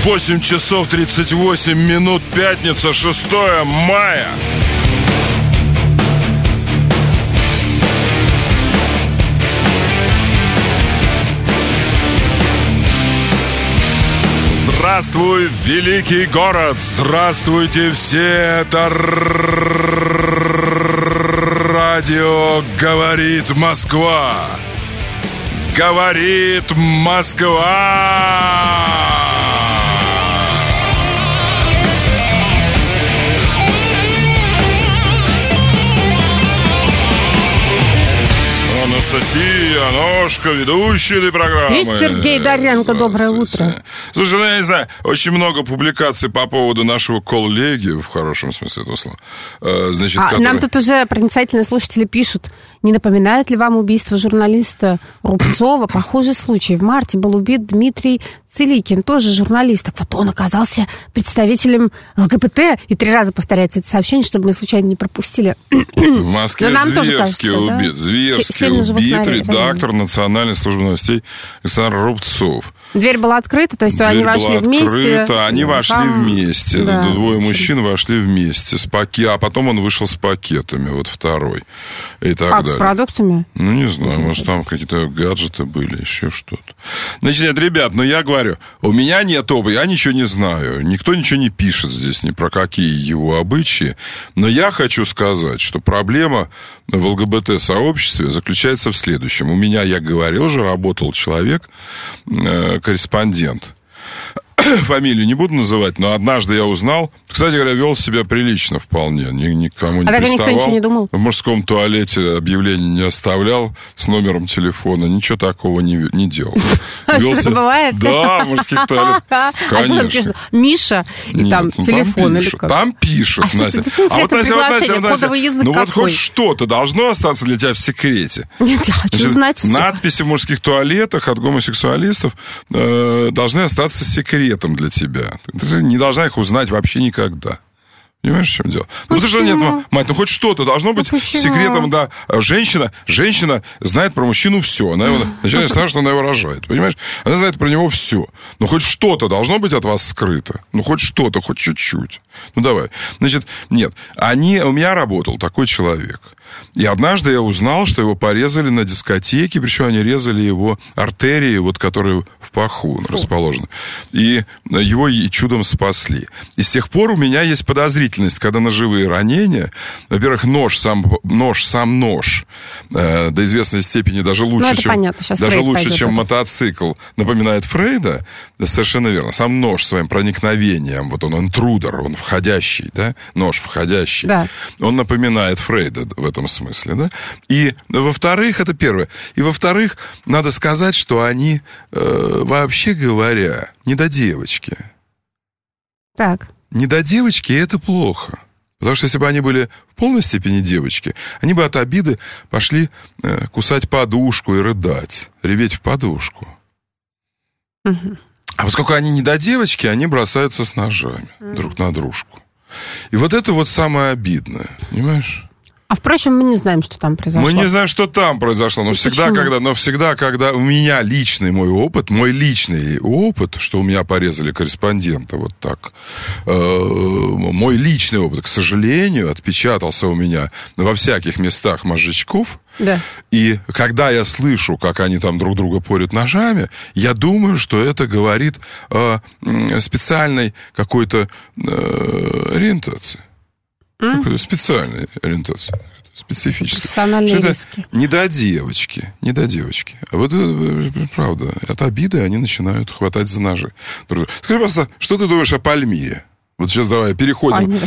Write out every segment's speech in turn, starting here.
8 часов 38 минут, пятница, 6 мая. Здравствуй, великий город! Здравствуйте все! Это радио «Говорит Москва». Говорит Москва! Анастасия Ножка, ведущая этой программы. И Сергей Доренко, доброе утро. Слушай, я не знаю, очень много публикаций по поводу нашего коллеги, в хорошем смысле этого слова. Значит, который... Нам тут уже проницательные слушатели пишут, не напоминает ли вам убийство журналиста Рубцова? Похожий случай. В марте был убит Дмитрий Целикин, тоже журналист. Так вот, он оказался представителем ЛГБТ. И 3 раза повторяется это сообщение, чтобы мы случайно не пропустили. В Москве зверски убит, убит редактор Национальной службы новостей Александр Рубцов. Дверь была открыта, то есть Дверь они вошли вместе. Они вошли вместе. Да. 2 мужчин вошли вместе. А потом он вышел с пакетами, вот второй. И так далее. С продуктами? Ну, не знаю, может, там какие-то гаджеты были, еще что-то. Значит, нет, ребят, я говорю, у меня нет опыта, я ничего не знаю. Никто ничего не пишет здесь ни про какие его обычаи. Но я хочу сказать, что проблема в ЛГБТ-сообществе заключается в следующем. У меня, я говорил же, работал человек, корреспондент. Фамилию не буду называть, но однажды я узнал. Кстати говоря, вел себя прилично вполне. Никому не приставал. Никто ничего не думал? В мужском туалете объявлений не оставлял с номером телефона. Ничего такого не делал. Что бывает? Да, в мужских туалетах. Конечно. Миша, и там телефон или как? Там пишут, Настя. А вот, Настя, кодовый язык какой? Ну вот хоть что-то должно остаться для тебя в секрете. Нет, я хочу знать все. Надписи в мужских туалетах от гомосексуалистов должны остаться секретом для тебя. Ты не должна их узнать вообще никогда. Понимаешь, в чем дело? Ну, ты же нет, мать, хоть что-то должно быть секретом, да. Женщина знает про мужчину все. Она его, начинает знать, что она его рожает. Понимаешь? Она знает про него все. Но хоть что-то должно быть от вас скрыто. Ну, хоть что-то, хоть чуть-чуть. Ну, давай. Значит, нет. У меня работал такой человек. И однажды я узнал, что его порезали на дискотеке, причем они резали его артерии, вот, которые в паху расположены. И его чудом спасли. И с тех пор у меня есть подозрительность, когда ножевые ранения, во-первых, нож, до известной степени даже лучше, чем мотоцикл, напоминает Фрейда, да, совершенно верно. Сам нож своим проникновением, вот он интрудер, он входящий, да, нож входящий, да. Он напоминает Фрейда в этом смысле, да. И, во-вторых, это первое. И, во-вторых, надо сказать, что они, вообще говоря, недодевочки. Так. Недодевочки, и это плохо. Потому что если бы они были в полной степени девочки, они бы от обиды пошли кусать подушку и рыдать, реветь в подушку. Угу. А поскольку они недодевочки, они бросаются с ножами друг на дружку. И вот это вот самое обидное, понимаешь? А впрочем, мы не знаем, что там произошло. Мы не знаем, что там произошло, но всегда, когда у меня мой личный опыт, что у меня порезали корреспондента вот так, мой личный опыт, к сожалению, отпечатался у меня во всяких местах мозжечков. Да. И когда я слышу, как они там друг друга порют ножами, я думаю, что это говорит о специальной какой-то ориентации. Какой-то специальной ориентации. Специфической. Профессиональные риски. Недодевочки. А вот правда, от обиды они начинают хватать за ножи. Скажи просто, что ты думаешь о Пальмире? Вот сейчас давай переходим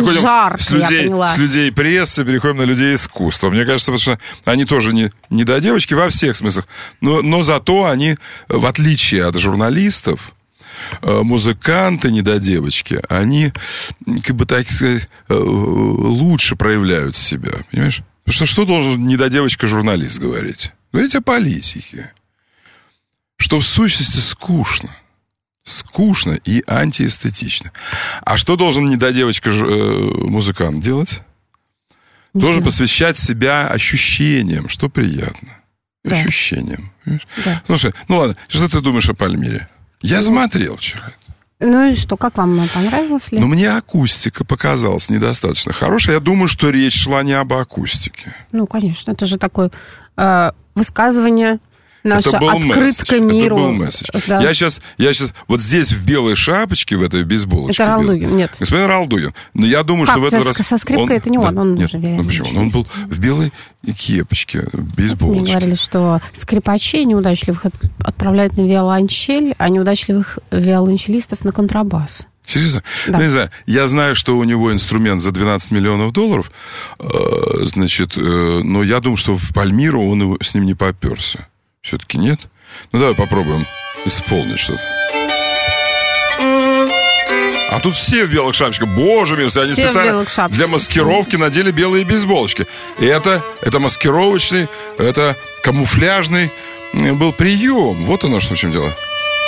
с людей прессы, переходим на людей искусства. Мне кажется, потому что они тоже недодевочки во всех смыслах. Но зато они, в отличие от журналистов, музыканты, недодевочки, они, как бы так сказать, лучше проявляют себя, понимаешь? Потому что должен недодевочка-журналист говорить? Говорить о политике. Что в сущности скучно. Скучно и антиэстетично. А что должен недодевочка-музыкант делать? Должен посвящать себя ощущениям, что приятно. Да. Ощущениям. Да. Слушай, ладно, что ты думаешь о Пальмире? Я смотрел вчера это. Ну и что, как вам понравилось ли? Ну, мне акустика показалась недостаточно хорошей. Я думаю, что речь шла не об акустике. Ну, конечно, это же такое высказывание... Наша открытка миру. Это был месседж. Да. Я сейчас вот здесь в белой шапочке, в этой бейсболочке. Это Ралдугин, нет. Господин Ралдугин. Но я думаю, что в этот раз... Со скрипкой это не он нет, уже ну почему? Он был в белой кепочке, бейсболочке. Мне говорили, что скрипачей неудачливых отправляют на виолончель, а неудачливых виолончелистов на контрабас. Серьезно? Да. Ну, не знаю. Я знаю, что у него инструмент за $12 миллионов, значит, но я думаю, что в Пальмиру он с ним не поперся. Все-таки нет? Ну, давай попробуем исполнить что-то. А тут все в белых шапочках. Боже мой, они все специально для маскировки надели белые бейсболочки. И это маскировочный, это камуфляжный был прием. Вот оно, что в чем дело.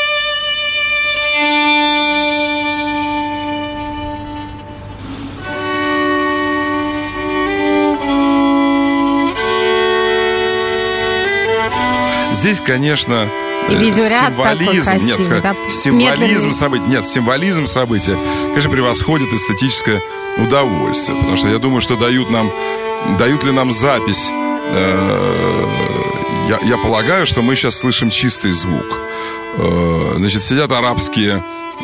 Здесь, конечно, символизм, красивый, символизм события, конечно, превосходит эстетическое удовольствие, потому что я думаю, что дают ли нам запись, я полагаю, что мы сейчас слышим чистый звук. Значит, сидят арабские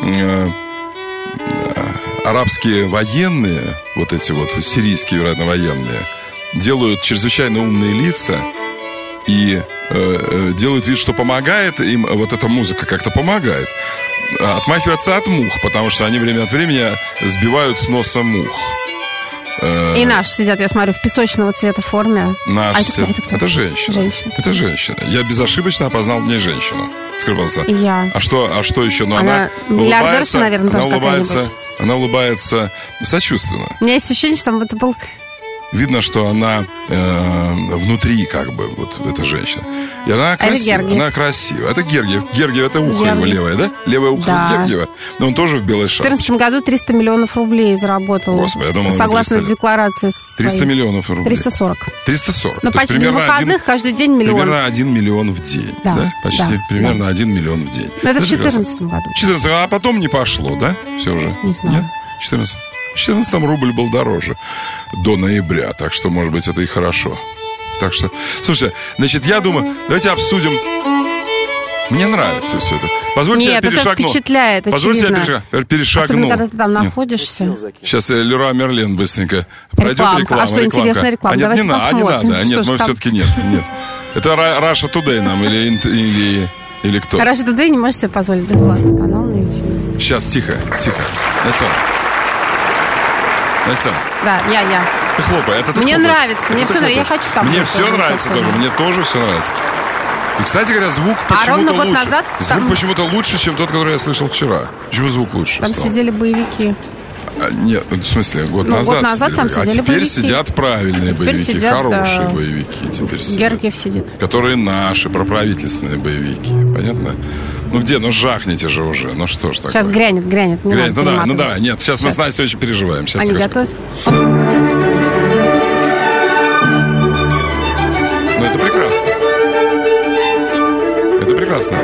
военные, вот эти вот сирийские, вероятно, военные, делают чрезвычайно умные лица и делают вид, что помогает им, вот эта музыка как-то помогает. Отмахиваться от мух, потому что они время от времени сбивают с носа мух. И наши сидят, я смотрю, в песочного цвета форме. Наши сидят. Это женщина. Это женщина. Я безошибочно опознал в ней женщину. И я. А что еще? Но она миллиардерша, наверное, тоже какая-нибудь. Она улыбается сочувственно. У меня есть ощущение, что там это был... Видно, что она внутри, как бы, вот эта женщина. И она красивая. Она красивая. Это Гергиев. Гергиев, это ухо его левое, да? Левое ухо Гергиева. Но он тоже в белой шапке. В 2014 году 300 миллионов рублей заработал. Господи, я думал, согласно декларации своей. 300 миллионов рублей. 340. 340. Но почти без выходных каждый день миллион. Примерно 1 миллион в день. Да? Почти примерно 1 миллион в день. Но это в 2014 году. 14, а потом не пошло, да? Все уже? Не знаю. Нет? 14. В 2014 рубль был дороже до ноября, так что, может быть, это и хорошо. Так что, слушайте, значит, я думаю, давайте обсудим. Мне нравится все это. Позвольте, я перешагну. Это впечатляет, позвольте, я перешагну. Особенно, когда ты там находишься. Сейчас Леруа Мерлен быстренько пройдет реклама. А что, интересная реклама? Нет, давайте посмотрим. Не надо. Нет, мы все-таки нет. Это Russia Today нам или кто? Russia Today не можете себе позволить бесплатный канал на YouTube. Сейчас, тихо. Настя. Да, я. Ты хлопай, это ты Мне хлопаешь. нравится, мне все нравится, я хочу там. Мне все нравится тоже, мне тоже все нравится. И, кстати говоря, звук почему-то лучше. Назад, звук почему-то лучше, чем тот, который я слышал вчера. Почему звук лучше там стал? Сидели боевики. Нет, в смысле, год назад там сидели теперь боевики. Сидят правильные боевики, сидят, хорошие боевики теперь сидят. Гергиев сидит. Которые наши, проправительственные боевики. Понятно? Ну где? Ну жахните же уже. Ну что ж такое? Сейчас грянет. Ну да. Нет, сейчас мы с Настей очень переживаем. Сейчас они готовятся. Ну это прекрасно. Это прекрасно.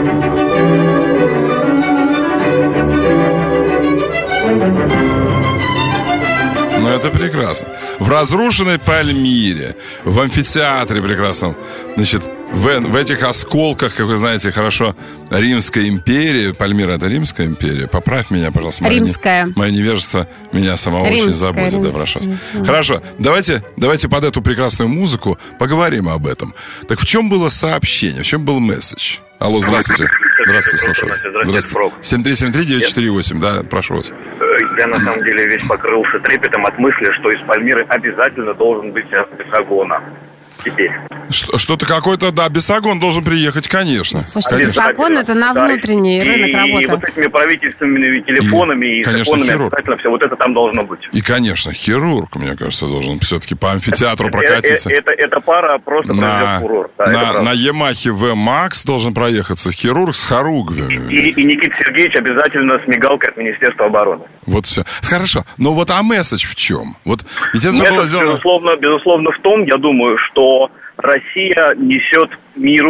Ну, это прекрасно. В разрушенной Пальмире, в амфитеатре прекрасном, значит, в этих осколках, как вы знаете хорошо, Римской империи. Пальмира — это Римская империя. Поправь меня, пожалуйста. Римская. Мое невежество меня самого очень заботит. Да, прошу вас. Хорошо, давайте под эту прекрасную музыку поговорим об этом. Так в чем было сообщение, в чем был месседж? Алло, здравствуйте. Здравствуйте, слушаю вас. Здравствуйте. 7373-948, да, прошу вас. Я, на самом деле, весь покрылся трепетом от мысли, что из Пальмиры обязательно должен быть бесогона. Теперь. Что-то какой-то, да, бесогон должен приехать, конечно. Слушайте, бесогон — это на внутренний рынок работает. И вот этими правительственными телефонами и законами обязательно все вот это там должно быть. И, конечно, хирург, мне кажется, должен все-таки по амфитеатру прокатиться. Это пара просто произведет фурор. На Ямахе V-Max должен проехаться хирург с хоругвями. И Никита Сергеевич обязательно с мигалкой от Министерства обороны. Вот все. Хорошо. Но вот месседж в чем? Вот, ведь это же было сделано... Безусловно, в том, я думаю, что Россия несет миру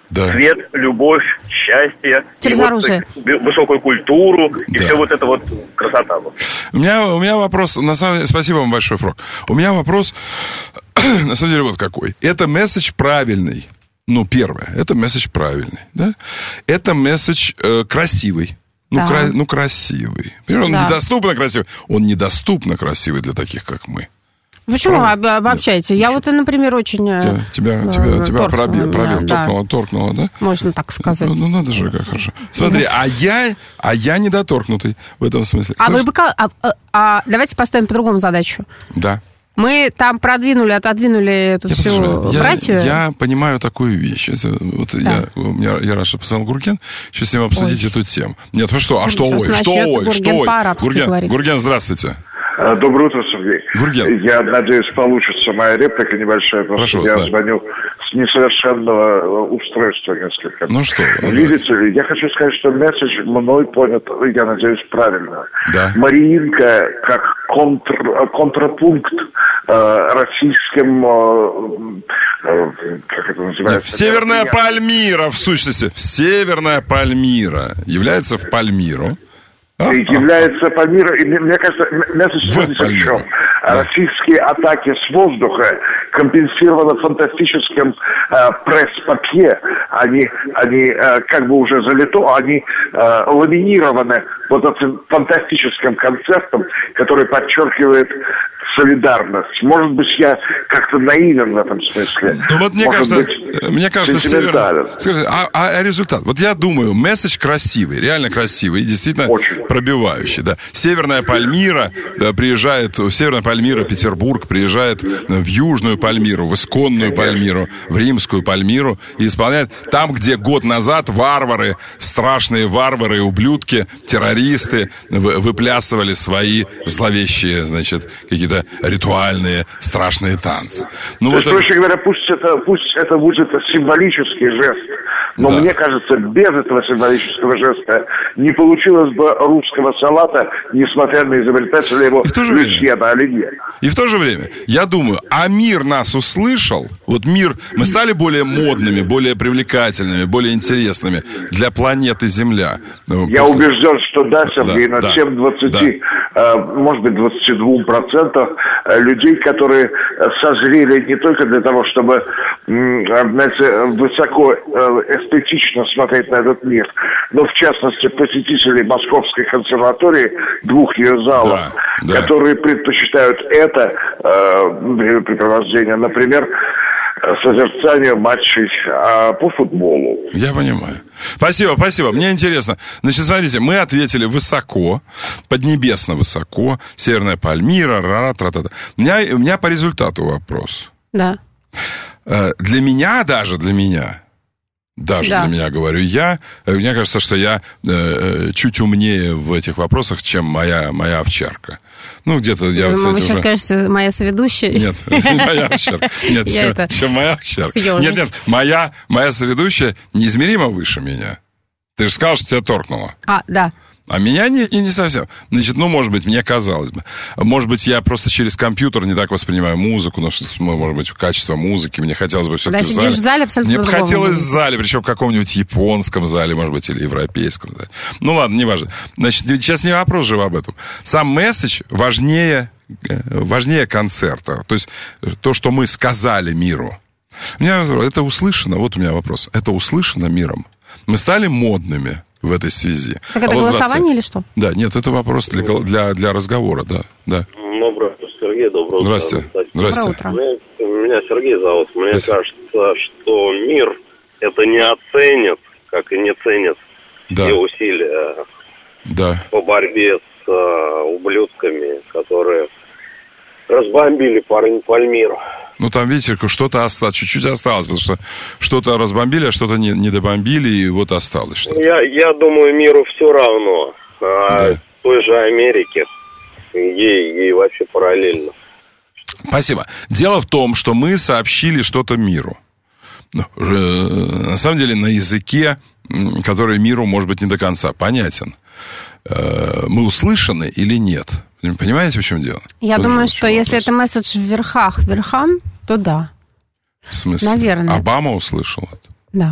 свет, любовь, счастье, через оружие, высокую культуру, и все вот это вот красота. У меня вопрос, на самом деле, спасибо вам большое, Фрог. У меня вопрос, на самом деле, вот какой. Это месседж правильный. Ну, первое, это месседж правильный, да? Это месседж красивый. Красивый. Он недоступно красивый. Он недоступно красивый для таких, как мы. Почему вы обобщаете? Я вот, например, очень... Тебя пробил, торкнуло, да? Можно так сказать. Ну, надо же, как хорошо. Смотри, а я недоторкнутый в этом смысле. Давайте поставим по-другому задачу. Да. Мы там отодвинули эту всю братью. Я понимаю такую вещь. Я рад, что позвонил Гурген. Сейчас с ним обсудить эту тему. Нет, вы что? Гурген, здравствуйте. Доброе утро, Сергей. Гурген. Я надеюсь, получится моя реплика небольшая, потому что я звоню с несовершенного устройства несколько. Ну что? Видите ли, я хочу сказать, что месседж мной понят, я надеюсь, правильно. Да. Мариинка как контрапункт российским, как это называется? Северная Пальмира, в сущности. Северная Пальмира является в Пальмиру. Является Пальмира, и мне кажется, месседж в чем? Российские атаки с воздуха компенсированы фантастическим пресс-папье. Они как бы уже они ламинированы вот этим фантастическим концертом, который подчеркивает солидарность. Может быть, я как-то наивен в этом смысле. Ну вот мне кажется, скажите, а результат? Вот я думаю, месседж красивый, реально красивый и действительно очень пробивающий. Да. Северная Пальмира Северная Пальмира, Петербург приезжает в Южную Пальмиру, в исконную Пальмиру, в Римскую Пальмиру и исполняет там, где год назад страшные варвары, ублюдки, террористы выплясывали свои зловещие, какие-то ритуальные страшные танцы. Проще говоря, пусть это будет символический жест, но мне кажется, без этого символического жеста не получилось бы русского салата, несмотря на изобретателя его Люсьена Оливье. И в то же время, я думаю, мир нас услышал, мы стали более модными, более привлекательными, более интересными для планеты Земля. Я убежден, что Сергей, на 7-20, может быть, 22% людей, которые созрели не только для того, чтобы, высоко эстетично смотреть на этот мир, но, в частности, посетителей Московской консерватории, 2 ее залов, которые предпочитают это времяпрепровождение, например, созерцанию матчей по футболу. Я понимаю. Спасибо. Мне интересно. Смотрите, мы ответили высоко, поднебесно высоко, Северная Пальмира, У меня по результату вопрос. Да. Для меня, говорю я, мне кажется, что я чуть умнее в этих вопросах, чем моя овчарка. Где-то я... Вы сейчас скажете, моя соведущая? Нет, моя овчарка. Нет, чем моя овчарка. Нет, моя соведущая неизмеримо выше меня. Ты же сказал, что тебя торкнуло. Да. А меня не совсем. Может быть, мне казалось бы. Может быть, я просто через компьютер не так воспринимаю музыку, может быть, качество музыки. Мне хотелось бы все-таки в зале. В зале абсолютно мне бы хотелось в зале, причем в каком-нибудь японском зале, может быть, или европейском зале. Ладно, неважно. Сейчас не вопрос же об этом. Сам месседж важнее концерта. То есть, то, что мы сказали миру. Это услышано, вот у меня вопрос. Это услышано миром? Мы стали модными в этой связи. Так это голосование или что? Да, нет, это вопрос для разговора, да. Доброе утро, Сергей, доброе утро. Здрасте. Меня Сергей зовут. Мне кажется, что мир это не оценит, как и не ценит все усилия по борьбе с ублюдками, которые разбомбили Пальмиру. Там, видите, что-то осталось, чуть-чуть осталось, потому что что-то разбомбили, а что-то не добомбили, и вот осталось что-то. Я думаю, миру все равно. Той же Америке, ей вообще параллельно. Спасибо. Дело в том, что мы сообщили что-то миру. На самом деле, на языке, который миру, может быть, не до конца понятен. Мы услышаны или нет? Понимаете, в чем дело? Я думаю, что если это месседж верхам, то да. В смысле? Наверное. Обама услышал это? Да.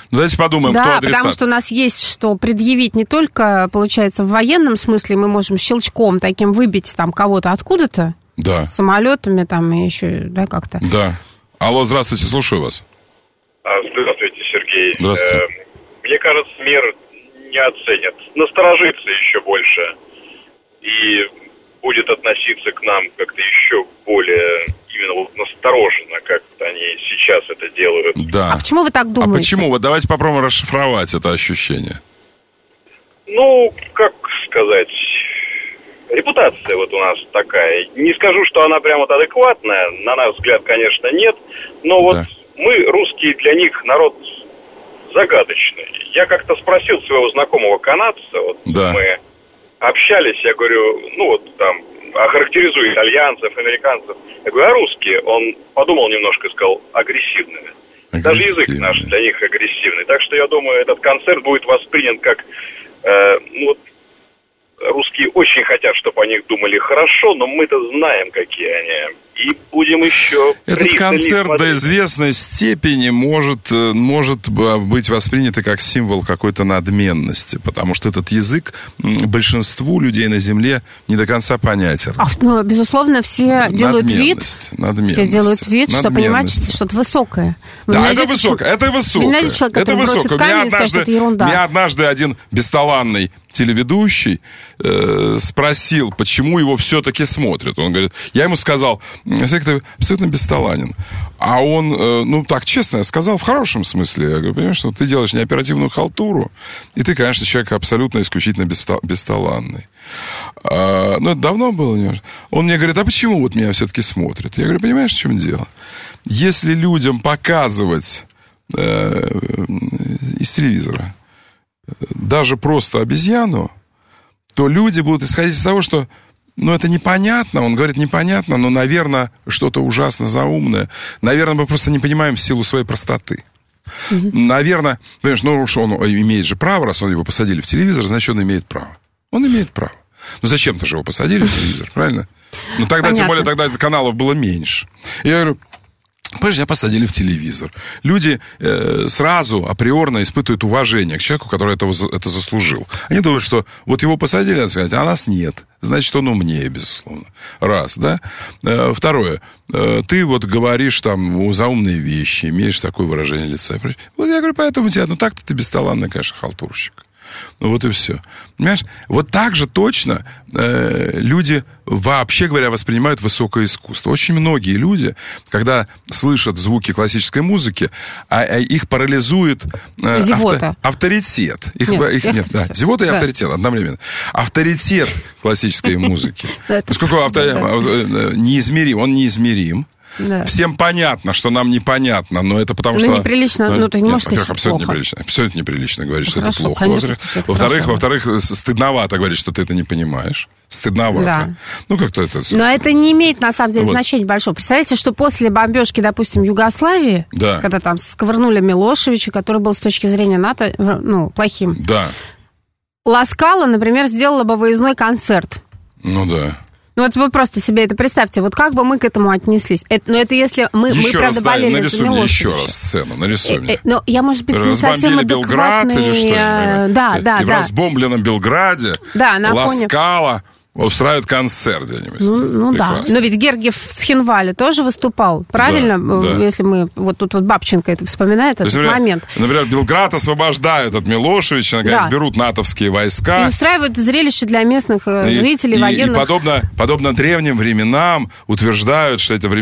давайте подумаем, да, кто адресат. Потому что у нас есть что предъявить не только, получается, в военном смысле, мы можем щелчком таким выбить там кого-то откуда-то, да. самолетами там и еще, да, как-то. Да. Алло, здравствуйте, слушаю вас. Здравствуйте, Сергей. Здравствуйте. Мне кажется, мир не оценит, насторожится еще больше и будет относиться к нам как-то еще более именно вот настороженно, как они сейчас это делают. Да. А почему вы так думаете? А почему? Вот давайте попробуем расшифровать это ощущение. Ну, как сказать, репутация вот у нас такая. Не скажу, что она прямо вот адекватная, на наш взгляд, конечно, нет, но вот мы, русские, для них народ загадочный. Я как-то спросил своего знакомого канадца, вот мы общались, я говорю, ну вот там, охарактеризую итальянцев, американцев. Я говорю, а русские? Он подумал немножко и сказал, агрессивными. Даже язык наш для них агрессивный. Так что я думаю, этот концерт будет воспринят как, ну вот, русские очень хотят, чтобы о них думали хорошо, но мы-то знаем, какие они. И будем еще... Этот концерт до известной степени может быть воспринят и как символ какой-то надменности, потому что этот язык большинству людей на Земле не до конца понятен. Ну, безусловно, все делают вид, что понимают, что что-то высокое. Да, это высокое, это высокое. Это высокое. Меня однажды один бесталанный телеведущий спросил, почему его все-таки смотрят. Он говорит, я ему сказал, ты абсолютно бесталанен. А он, ну так, честно, я сказал, в хорошем смысле. Я говорю, понимаешь, что ты делаешь неоперативную халтуру, и ты, конечно, человек абсолютно исключительно бесталанный. Ну, это давно было. Он мне говорит, а почему вот меня все-таки смотрят? Я говорю, понимаешь, в чем дело? Если людям показывать из телевизора даже просто обезьяну, то люди будут исходить из того, что, ну, это непонятно, он говорит, непонятно, но, наверное, что-то ужасно заумное. Наверное, мы просто не понимаем в силу своей простоты. Наверное, понимаешь, ну, уж он имеет же право, раз он его посадили в телевизор, значит, он имеет право. Он имеет право. Ну, зачем-то же его посадили в телевизор, правильно? Ну, тогда, тем более, тогда каналов было меньше. Я говорю, понимаешь, меня посадили в телевизор. Люди сразу априорно испытывают уважение к человеку, который это заслужил. Они думают, что вот его посадили, надо сказать, а нас нет. Значит, он умнее, безусловно. Раз, да? Второе. Ты вот говоришь там заумные вещи, имеешь такое выражение лица. Вот я говорю, поэтому тебя, ну так-то ты бесталанный, конечно, халтурщик. Ну вот и все. Понимаешь? Вот так же точно люди, вообще говоря, воспринимают высокое искусство. Очень многие люди, когда слышат звуки классической музыки, их парализует авторитет. Зевота и авторитет одновременно. Авторитет классической музыки. Поскольку неизмерим, он неизмерим. Да. Всем понятно, что нам непонятно, но это потому что... Ну, неприлично, ну, ты не можешь сказать, абсолютно плохо. Неприлично. Абсолютно неприлично говорить, что хорошо, это плохо. Конечно, Во-вторых, стыдновато говорить, что ты это не понимаешь. Стыдновато. Да. Ну, как-то это... Но это не имеет, на самом деле, значения большого. Представляете, что после бомбежки, допустим, Югославии, когда там сковырнули Милошевича, который был с точки зрения НАТО, ну, плохим. Да. Ла Скала, например, сделала бы выездной концерт. Ну, да. Ну, вот вы просто себе это представьте, вот как бы мы к этому отнеслись. Но это если мы правда болели за Милошевича. Нарисуй мне еще раз сцену, нарисуй мне. Но я, может быть, не совсем адекватный... Белград или что? Да. И в разбомбленном Белграде Ла Скала устраивают концерт где-нибудь. Ну да. Но ведь Гергиев в Схинвале тоже выступал, правильно? Да. Если мы... Вот тут вот Бабченко это вспоминает, этот момент. Например, Белград освобождают от Милошевича, наконец, берут натовские войска. И устраивают зрелище для местных жителей, военных. И подобно древним временам утверждают, что это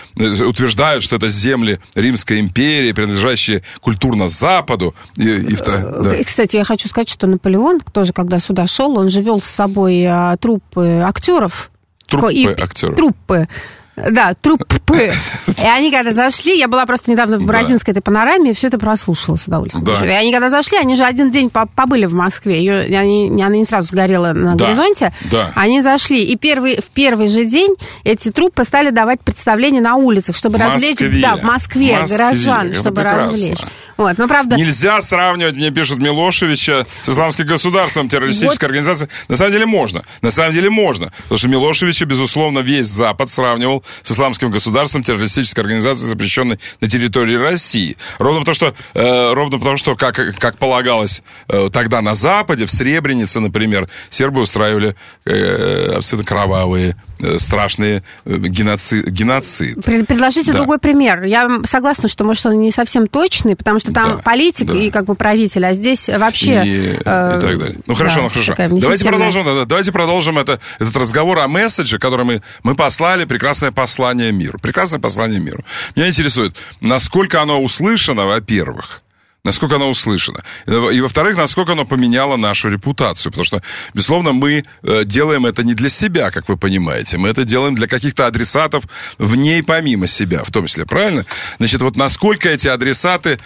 земли Римской империи, принадлежащие культурно Западу. Кстати, я хочу сказать, что Наполеон, тоже когда сюда шел, он же вел с собой труппы актеров. Труппы. Да, труппы. И они когда зашли, я была просто недавно в Бородинской этой панораме, и все это прослушала с удовольствием. Да. И они когда зашли, они же один день побыли в Москве. Она не сразу сгорела на горизонте. Да. Они зашли, и в первый же день эти труппы стали давать представления на улицах, чтобы развлечь... Да, в Москве горожан, чтобы развлечь. Вот, но правда... Нельзя сравнивать, мне пишут, Милошевича с исламским государством, террористической организацией. На самом деле можно. Потому что Милошевича, безусловно, весь Запад сравнивал с исламским государством, террористической организацией, запрещенной на территории России. Ровно потому, что как полагалось тогда на Западе, в Сребренице, например, сербы устраивали абсолютно кровавые, страшные геноцид. Предложите другой пример. Я согласна, что, может, он не совсем точный, потому что там политик и как бы правитель, а здесь вообще... И так далее. Ну, хорошо. Давайте продолжим этот разговор о месседже, который мы послали, прекрасное послание миру. Прекрасное послание миру. Меня интересует, насколько оно услышано, во-первых, насколько оно услышано. И, во-вторых, насколько оно поменяло нашу репутацию. Потому что, безусловно, мы делаем это не для себя, как вы понимаете. Мы это делаем для каких-то адресатов вне и помимо себя, в том числе. Правильно? Значит, вот насколько эти адресаты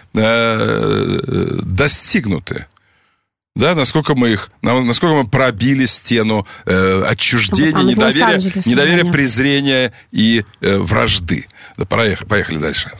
достигнуты. Да, насколько мы пробили стену отчуждения, недоверия, презрения и вражды. Да, поехали дальше.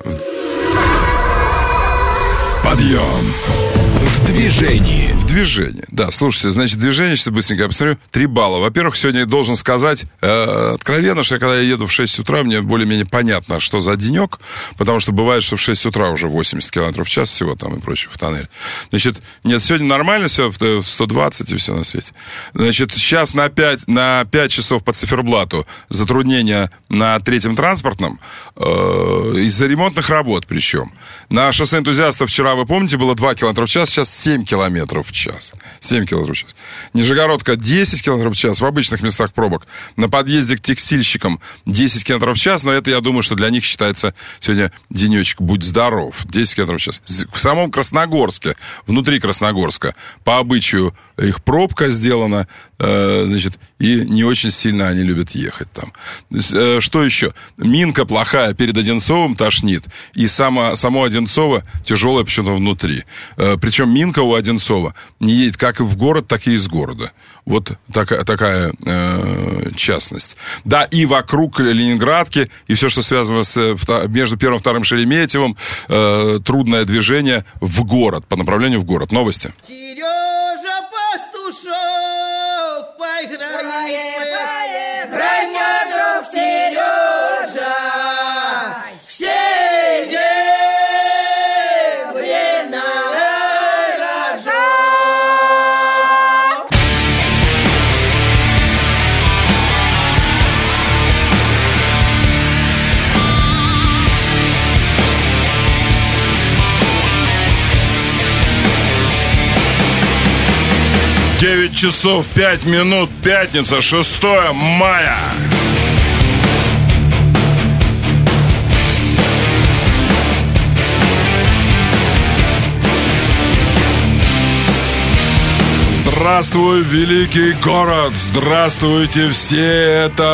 Подъем. В движении. В движении. Да, слушайте, значит, движение, сейчас быстренько я посмотрю, 3 балла. Во-первых, сегодня я должен сказать откровенно, что когда я еду в 6 утра, мне более-менее понятно, что за денек, потому что бывает, что в 6 утра уже 80 км в час всего там и прочее в тоннеле. Значит, нет, сегодня нормально все, в 120 и все на свете. Значит, сейчас на 5 часов по циферблату затруднения на 3-м транспортном из-за ремонтных работ причем. На шоссе энтузиастов вчера, вы помните, было 2 км в час, сейчас 7 км в час. 7 км в час. Нижегородка 10 км в час в обычных местах пробок. На подъезде к текстильщикам 10 км в час, но это, я думаю, что для них считается сегодня денечек «Будь здоров». 10 км в час. В самом Красногорске, внутри Красногорска, по обычаю их пробка сделана, значит, и не очень сильно они любят ехать там. Что еще? Минка плохая перед Одинцовым тошнит, и само Одинцово тяжелое почему-то внутри. Причем Минка у Одинцова не едет как и в город, так и из города. Вот такая частность. Да, и вокруг Ленинградки, и все, что связано между 1-м и 2-м Шереметьевым, трудное движение в город, по направлению в город. Новости. Сережа Пастушок, поиграй, мой друг Сережа, Девять часов 5 минут, пятница, 6 мая. Здравствуй, великий город! Здравствуйте все! Это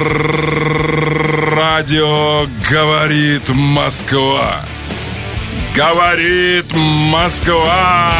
радио «Говорит Москва». Говорит Москва!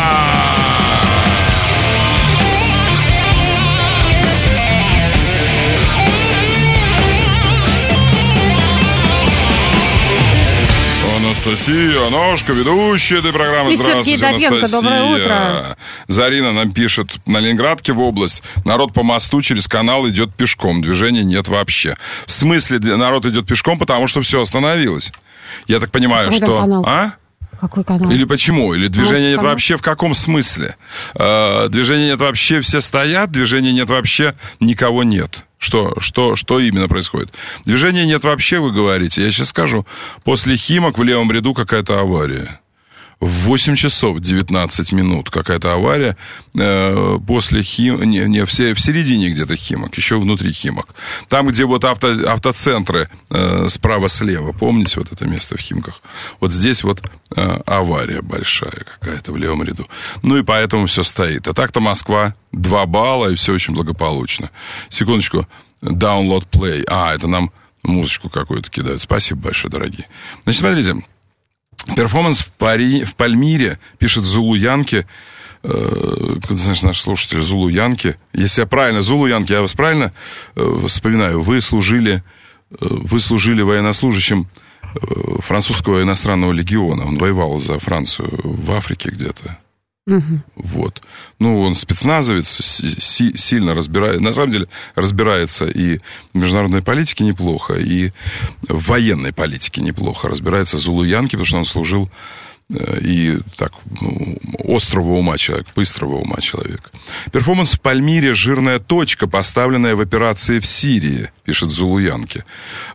Анастасия, Аношка, ведущая этой программы. Здравствуйте, Анастасия. Доброе утро. Зарина нам пишет, на Ленинградке в область народ по мосту через канал идет пешком, движения нет вообще. В смысле народ идет пешком, потому что все остановилось. Я так понимаю, что... Канал? А? Какой канал? Или почему? Или движения нет вообще в каком смысле? Движения нет вообще, все стоят, движения нет вообще, никого нет. Что именно происходит? Движения нет вообще, вы говорите. Я сейчас скажу. После Химок в левом ряду какая-то авария. В 8 часов 19 минут какая-то авария. После Химок... в середине где-то Химок. Еще внутри Химок. Там, где вот автоцентры справа-слева. Помните вот это место в Химках? Вот здесь вот авария большая какая-то в левом ряду. Ну и поэтому все стоит. А так-то Москва 2 балла, и все очень благополучно. Секундочку. Download play. Это нам музычку какую-то кидают. Спасибо большое, дорогие. Значит, смотрите. Перформанс в Пальмире, пишет Зулу Янки. Знаешь, наш слушатель Зулу Янки. Если я правильно, Зулу Янки, я вас правильно вспоминаю, вы служили военнослужащим французского иностранного легиона. Он воевал за Францию в Африке где-то. Вот. Ну, он спецназовец, сильно разбирается, на самом деле разбирается и в международной политике неплохо, и в военной политике неплохо. Разбирается в Зулу-Янке, потому что он служил и так, острого ума человек, быстрого ума человек. Перформанс в Пальмире — жирная точка, поставленная в операции в Сирии, пишет Зулу-Янке.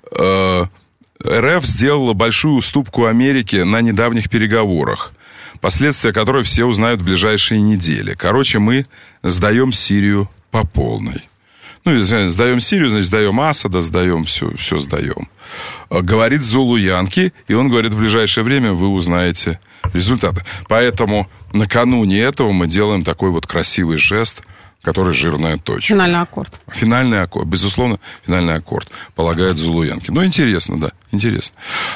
РФ сделала большую уступку Америке на недавних переговорах, последствия которой все узнают в ближайшие недели. Короче, мы сдаем Сирию по полной. Ну, сдаем Сирию, значит, сдаем Асада, сдаем все сдаем. Говорит Зулу-Янки, и он говорит, в ближайшее время вы узнаете результаты. Поэтому накануне этого мы делаем такой вот красивый жест, который жирная точка. Финальный аккорд. Финальный аккорд, безусловно, финальный аккорд, полагает Зулу-Янки. Ну, интересно, да, интересно.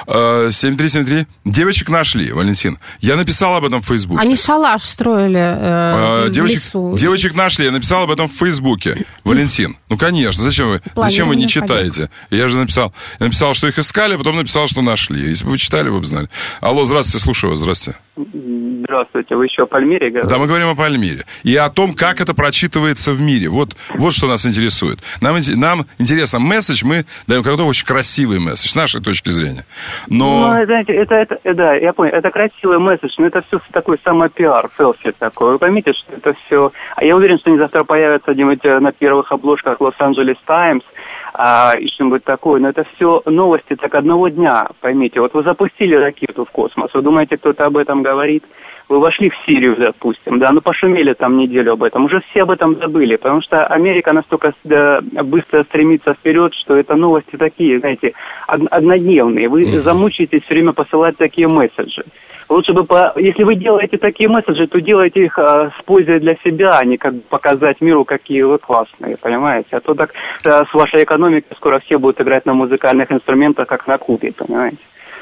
7373. Девочек нашли, Валентин. Я написал об этом в Фейсбуке. Они шалаш строили в лесу. Девочек нашли, я написал об этом в Фейсбуке. Валентин, ну, конечно, зачем вы не читаете? Я же написал, что их искали, а потом написал, что нашли. Если бы вы читали, вы бы знали. Алло, здравствуйте, слушаю вас, здравствуйте. Здравствуйте, вы еще о Пальмире говорите? Да, мы говорим о Пальмире. И о том, как это прочитывается в мире. Вот что нас интересует. Нам интересно месседж, мы даем какой-то очень красивый месседж, с нашей точки зрения. Но... Ну, знаете, да, я понял, это красивый месседж, но это все такой самопиар, селфи такой. Вы поймите, что это все... Я уверен, что они завтра появятся где-нибудь на первых обложках Лос-Анджелес Таймс, и что-нибудь такое, но это все новости так одного дня, поймите. Вот вы запустили ракету в космос, вы думаете, кто-то об этом говорит? Вы вошли в Сирию, допустим, да, ну пошумели там неделю об этом, уже все об этом забыли, потому что Америка настолько быстро стремится вперед, что это новости такие, знаете, однодневные. Вы замучаетесь все время посылать такие месседжи. Лучше бы, если вы делаете такие месседжи, то делайте их с пользой для себя, а не как бы показать миру, какие вы классные, понимаете? А то так с вашей экономикой скоро все будут играть на музыкальных инструментах, как на Кубе, понимаете?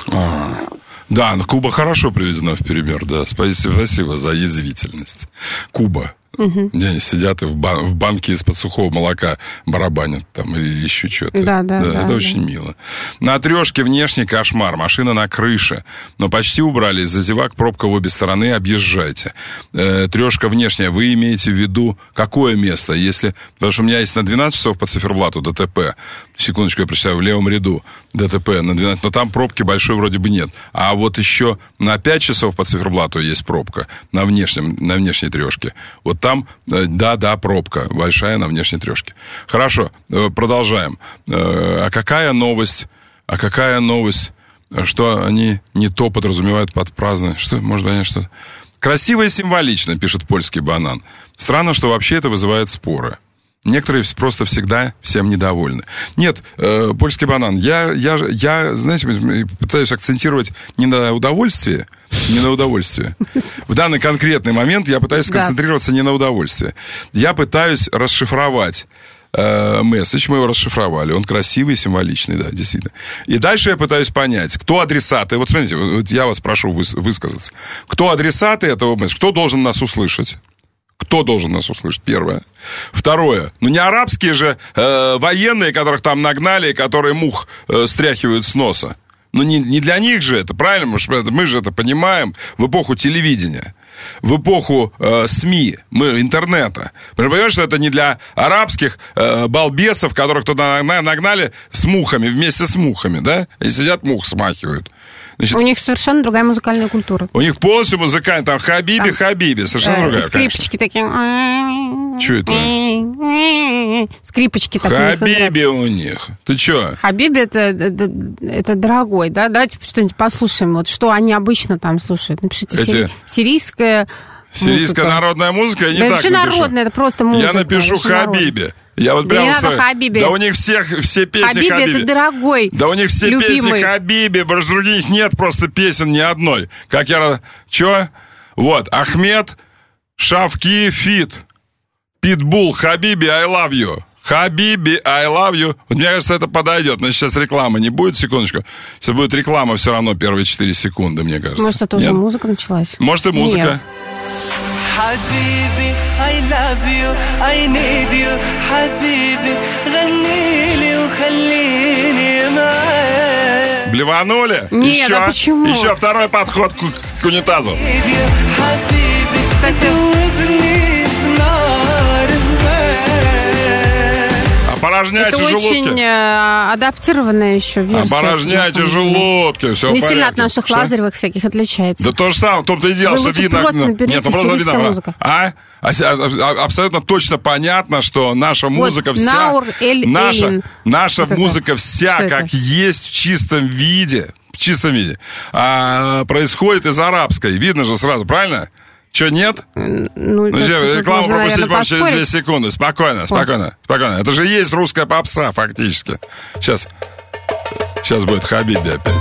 Да, но Куба хорошо приведена в пример, да. Спасибо за язвительность. Куба. Где они сидят и в банке из-под сухого молока барабанят там или еще что-то. Да, это очень мило. На трешке внешний кошмар. Машина на крыше. Но почти убрали. Из-за зевак пробка в обе стороны. Объезжайте. Трешка внешняя. Вы имеете в виду какое место? Потому что у меня есть на 12 часов по циферблату ДТП. Секундочку, я прочитаю. В левом ряду ДТП на 12. Но там пробки большой вроде бы нет. А вот еще на 5 часов по циферблату есть пробка. На внешней трешке. Вот там, да, пробка большая на внешней трешке. Хорошо, продолжаем. А какая новость, что они не то подразумевают под празднование? Что, может быть, они что-то... Красиво и символично, пишет польский банан. Странно, что вообще это вызывает споры. Некоторые просто всегда всем недовольны. Нет, польский банан, я, знаете, пытаюсь акцентировать не на удовольствие. В данный конкретный момент я пытаюсь сконцентрироваться не на удовольствие. Я пытаюсь расшифровать месседж, мы его расшифровали. Он красивый, символичный, да, действительно. И дальше я пытаюсь понять, кто адресаты. Вот смотрите, я вас прошу высказаться. Кто адресаты этого месседжа? Кто должен нас услышать? Кто должен нас услышать? Первое. Второе. Ну, не арабские же военные, которых там нагнали, которые мух стряхивают с носа. Ну, не для них же это, правильно? Мы же это понимаем в эпоху телевидения, в эпоху СМИ, интернета. Мы же понимаем, что это не для арабских балбесов, которых туда нагнали с мухами, вместе с мухами, да? И сидят, мух смахивают. Значит, у них совершенно другая музыкальная культура. У них полностью музыкальная, там Хабиби, совершенно другая. Скрипочки такие. Что это? Скрипочки такие. Хабиби у них. Ты что? Хабиби это дорогой, да? Давайте что-нибудь послушаем. Вот что они обычно там слушают. Напишите сирийская Сирийская народная музыка, я не так напишу. Народная, это просто музыка. Я напишу Хабиби. Я вот прямо не надо Хабиби. Да у них все песни Хабиби. Это дорогой, да у них все любимый. Песни Хабиби, потому что других нет просто песен ни одной. Чё? Вот, Ахмед, Шавки, Фит, Питбул, Хабиби, I love you. Хабиби, I love you. Вот мне кажется, это подойдет. Значит, сейчас рекламы не будет, секундочку. Сейчас будет реклама все равно первые 4 секунды, мне кажется. Может, это уже музыка началась? Может, и музыка. Нет. حبيبي I love you I need you حبيبي غنيلي وخليني معاك. Блеванули? Нет, а почему? Еще второй подход к унитазу. حبيبي кстати... Опорожняйте желудки. Это очень адаптированная еще версия. Опорожняйте желудки, все не сильно от наших Лазаревых всяких отличается. Да то же самое, в том-то и дело, что видно... Нет, просто видно. Абсолютно точно понятно, что наша музыка вся... Наша музыка вся, как есть, в чистом виде, происходит из арабской. Видно же сразу, правильно? Что, нет? Рекламу пропустить можно через 2 секунды. Спокойно. Это же есть русская попса, фактически. Сейчас будет Хабиби опять.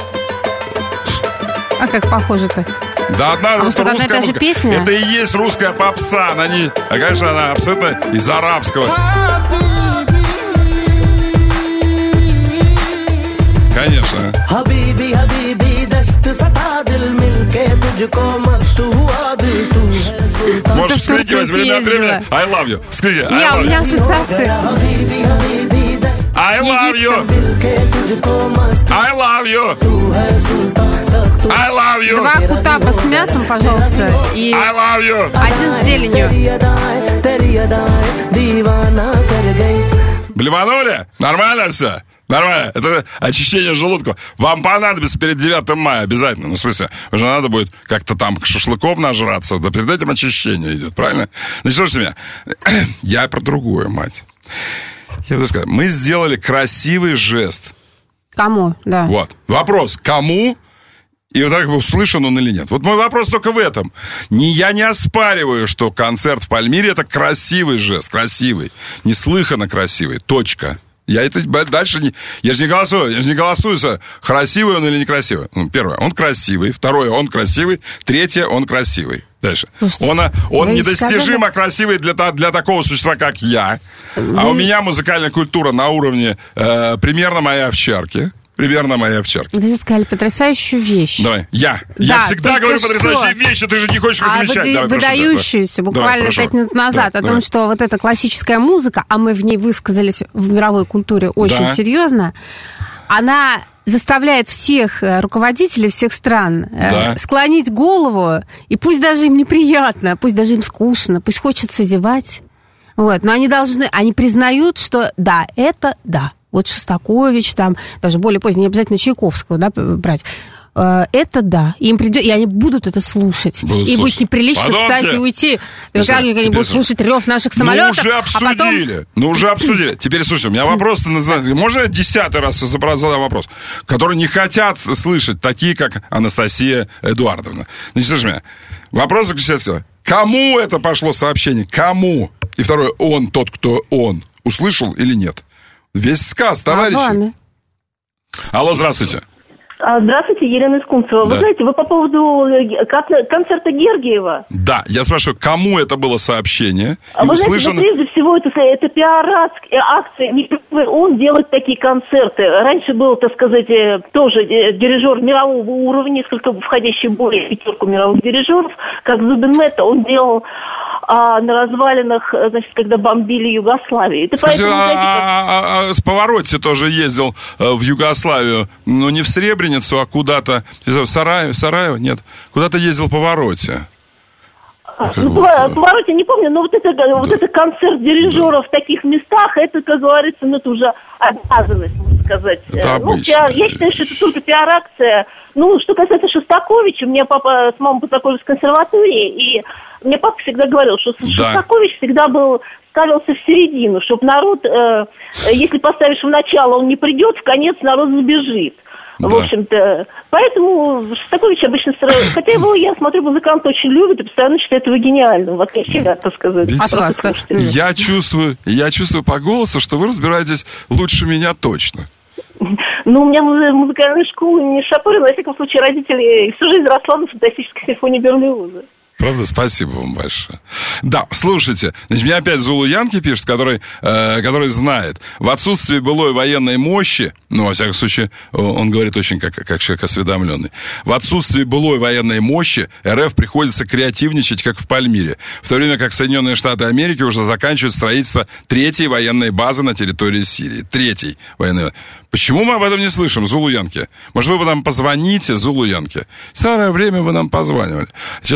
А как похоже-то? Да, одна русская музыка. Песня? Это и есть русская попса. Конечно, она абсолютно из арабского. Конечно. Можешь вскрикивать время от времени. I love you. Вскрики. У меня ассоциация. I love you. I love you. I love you. 2 кутаба с мясом, пожалуйста. И I love you. 1 с зеленью. Блеванули? Нормально все? Нормально. Это очищение желудка. Вам понадобится перед 9 мая обязательно. Ну, в смысле, уже надо будет как-то там шашлыков нажраться. Да перед этим очищение идет, правильно? Значит, слушайте меня. Я про другую, мать. Я буду сказать, мы сделали красивый жест. Кому, да. Вот. Вопрос, кому? И вот так услышан он или нет. Вот мой вопрос только в этом. Я не оспариваю, что концерт в Пальмире — это красивый жест. Красивый. Неслыханно красивый. Точка. Я это дальше не... Я же не голосую за красивый он или некрасивый. Первое, он красивый. Второе, он красивый. Третье, он красивый. Дальше. Слушайте, он недостижимо красивый для такого существа, как я. А у меня музыкальная культура на уровне примерно моей овчарки. Вы сказали потрясающую вещь. Давай, я всегда говорю потрясающие вещи, ты же не хочешь замечать. Выдающуюся, буквально 5 минут назад, о том, что вот эта классическая музыка, а мы в ней высказались в мировой культуре очень серьезно, она заставляет всех руководителей всех стран склонить голову, и пусть даже им неприятно, пусть даже им скучно, пусть хочется зевать, но они признают, что да, это да. Вот Шостакович, там, даже более поздно, не обязательно Чайковского, брать. Это да. И они будут это слушать. И будет неприлично встать и уйти. Они будут слушать рев наших самолетов. Уже обсудили. Теперь, слушайте, у меня вопрос, можно я 10-й раз задам вопрос? Которые не хотят слышать, такие, как Анастасия Эдуардовна. Значит, слушай меня. Вопрос заключается, кому это пошло сообщение? Кому? И второе, тот, кто услышал или нет? Весь сказ, товарищи. Алло, здравствуйте. Здравствуйте, Елена из Кунцева. Да. Вы знаете, вы по поводу концерта Гергиева. Да, я спрашиваю, кому это было сообщение? Вы знаете, прежде всего, это пиар-акция. Он делает такие концерты. Раньше был, так сказать, тоже дирижер мирового уровня, несколько входящий в более 5 мировых дирижеров, как Зубин Мета. Он делал на развалинах, значит, когда бомбили Югославию. Скажи, с Поворотти тоже ездил в Югославию, но не в Сребреницу, а куда-то, в Сараево, нет, куда-то ездил Поворотти. Поворотти не помню, но вот это концерт дирижеров в таких местах, это, как говорится, это уже обязанность, можно сказать. Я считаю, что это только пиар-акция. Что касается Шостаковича, у меня папа с мамой познакомились в консерватории, и мне папа всегда говорил, что Шостакович всегда ставился в середину, чтобы народ, если поставишь в начало, он не придет, в конец народ забежит. Да. В общем-то, поэтому Шостакович обычно старается. Хотя его, я смотрю, музыканты очень любят и постоянно считают его гениальным, в отличие от, так сказать, я чувствую по голосу, что вы разбираетесь лучше меня точно. У меня музыкальная школа не Шапорина, во всяком случае, родители всю жизнь росла на фантастической симфонии Берлиоза. Правда? Спасибо вам большое. Да, слушайте, значит, мне опять Зулу Янки пишет, который знает. В отсутствии былой военной мощи, во всяком случае, он говорит очень как человек осведомленный. В отсутствии былой военной мощи РФ приходится креативничать, как в Пальмире. В то время как Соединенные Штаты Америки уже заканчивают строительство 3-й военной базы на территории Сирии. 3-й военной базы. Почему мы об этом не слышим, Зулу Янки? Может, вы нам позвоните, Зулу Янки? Старое время вы нам позванивали. Сейчас он уже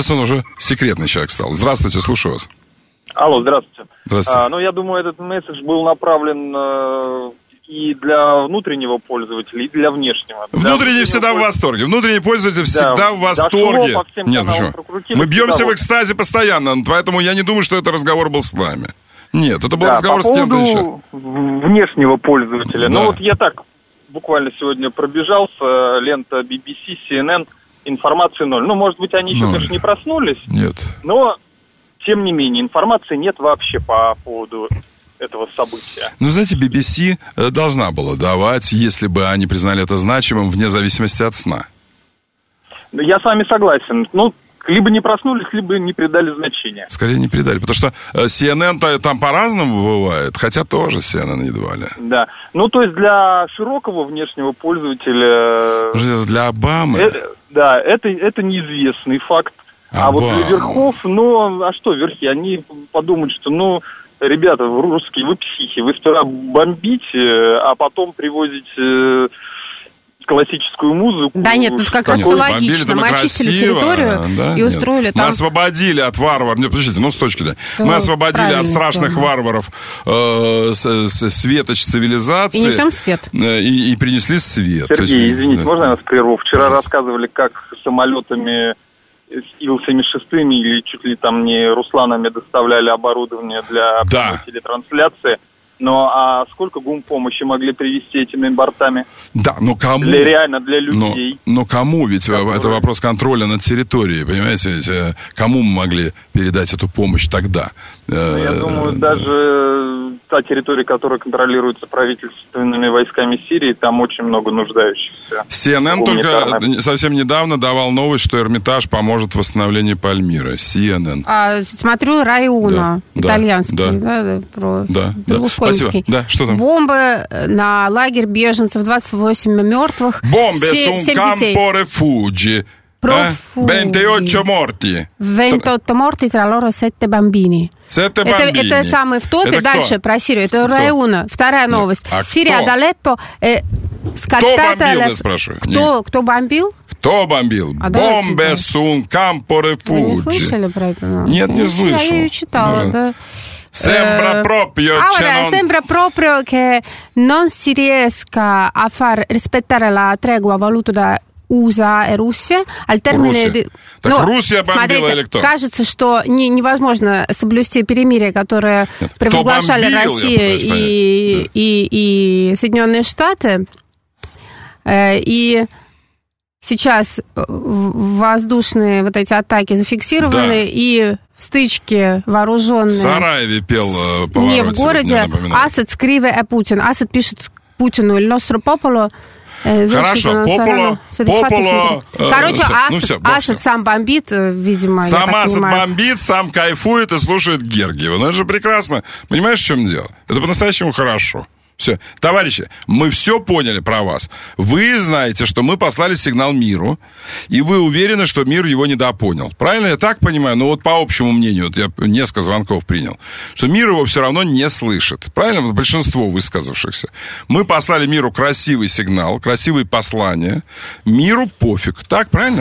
секретный человек стал. Здравствуйте, слушаю вас. Алло, здравствуйте. Здравствуйте. Я думаю, этот месседж был направлен и для внутреннего пользователя, и для внешнего. Внутренний всегда в восторге. Внутренний пользователь всегда в восторге. Нет, почему? Мы бьемся в экстазе постоянно, поэтому я не думаю, что это разговор был с нами. Нет, это был разговор с кем-то еще. Внешнего пользователя. Да. Я так буквально сегодня пробежался, лента BBC, CNN, информации ноль. Может быть, они еще, конечно, не проснулись. Нет. Но, тем не менее, информации нет вообще по поводу этого события. Знаете, BBC должна была давать, если бы они признали это значимым, вне зависимости от сна. Я с вами согласен. Либо не проснулись, либо не придали значения. Скорее не придали, потому что CNN-то там по-разному бывает, хотя тоже CNN едва ли. Да. То есть для широкого внешнего пользователя... Для Обамы? Это неизвестный факт. А вот для верхов, что верхи? Они подумают, что, ребята, русские, вы психи, вы сперва бомбите, а потом привозите классическую музыку. Да нет, тут как раз все логично. Мы очистили территорию и устроили там... Мы освободили от варваров... Нет, подождите, с точки зрения. Мы освободили от страшных варваров светоч цивилизации. И несем свет. И принесли свет. Сергей, извините, можно я вас прерву? Вчера рассказывали, как самолетами Ил-76 или чуть ли там не Русланами доставляли оборудование для телетрансляции. А сколько гумпомощи могли привезти этими бортами? Да, кому? Реально для людей. Но кому? Ведь это вопрос контроля над территорией, понимаете? Ведь кому мы могли передать эту помощь тогда? Я думаю, даже та территория, которая контролируется правительственными войсками Сирии, там очень много нуждающихся. CNN только совсем недавно давал новость, что Эрмитаж поможет в восстановлении Пальмиры. CNN. Смотрю, Райуна, итальянский, про Берлускониевский. Да, что там? Бомбы на лагерь беженцев, 28 мертвых. Бомбе su un campo refugi. 28 morti. 28 morti, tra loro 7 bambini. Это самый в топе. Дальше про Сирию. Это Райуна. Вторая новость. Сирия, Алеппо. Кто бомбил, я спрашиваю? Кто бомбил? Кто бомбил? Бомбе su un campo refugi. Вы не слышали про это? Нет, не слышал. Я ее читала, да. Sembra proprio che non si riesca a far rispettare la tregua voluta da USA и Russia. Руссия бомбила или кто? Кажется, что невозможно соблюсти перемирие, которое провозглашали Россия и Соединенные Штаты. И сейчас воздушные эти атаки зафиксированы, и стычки вооруженные. В Сараеве пел Паваротти. Не в городе. Асад скриве Путин. Асад пишет Путину: «Il nostro popolo». Хорошо, Пополо... Короче, Асад сам бомбит, видимо. Сам Асад бомбит, сам кайфует и слушает Гергиева. Это же прекрасно. Понимаешь, в чем дело? Это по-настоящему хорошо. Все. Товарищи, мы все поняли про вас. Вы знаете, что мы послали сигнал миру, и вы уверены, что мир его недопонял. Правильно я так понимаю? По общему мнению, я несколько звонков принял, что мир его все равно не слышит. Правильно? Большинство высказавшихся. Мы послали миру красивый сигнал, красивые послания. Миру пофиг. Так, правильно?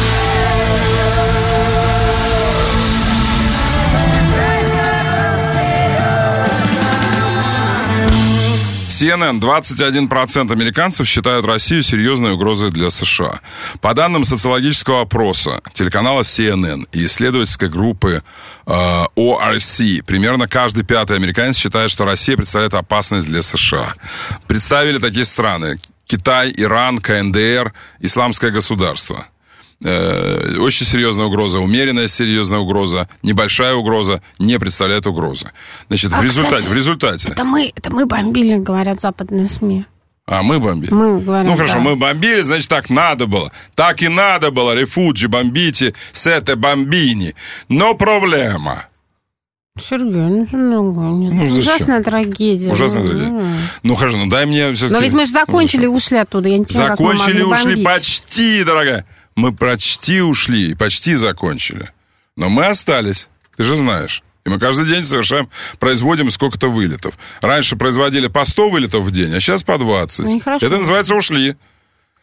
CNN. 21% американцев считают Россию серьезной угрозой для США. По данным социологического опроса телеканала CNN и исследовательской группы ORC, примерно каждый пятый американец считает, что Россия представляет опасность для США. Представили такие страны: Китай, Иран, КНДР, Исламское государство. Очень серьезная угроза, умеренная серьезная угроза, небольшая угроза не представляет угрозы. Значит, в результате... Это мы бомбили, говорят западные СМИ. Мы бомбили? Мы говорим, хорошо, мы бомбили, значит, так надо было. Так и надо было. Рефуджи, бомбите, сете бомбини. Но проблема... Сергей, ужасная трагедия. Ужасная трагедия. Хорошо, дай мне все-таки... Но ведь мы же закончили и ушли оттуда. Я не понимаю, закончили и ушли почти, дорогая. Мы почти ушли, почти закончили. Но мы остались, ты же знаешь. И мы каждый день производим сколько-то вылетов. Раньше производили по 100 вылетов в день, а сейчас по 20. Это называется ушли.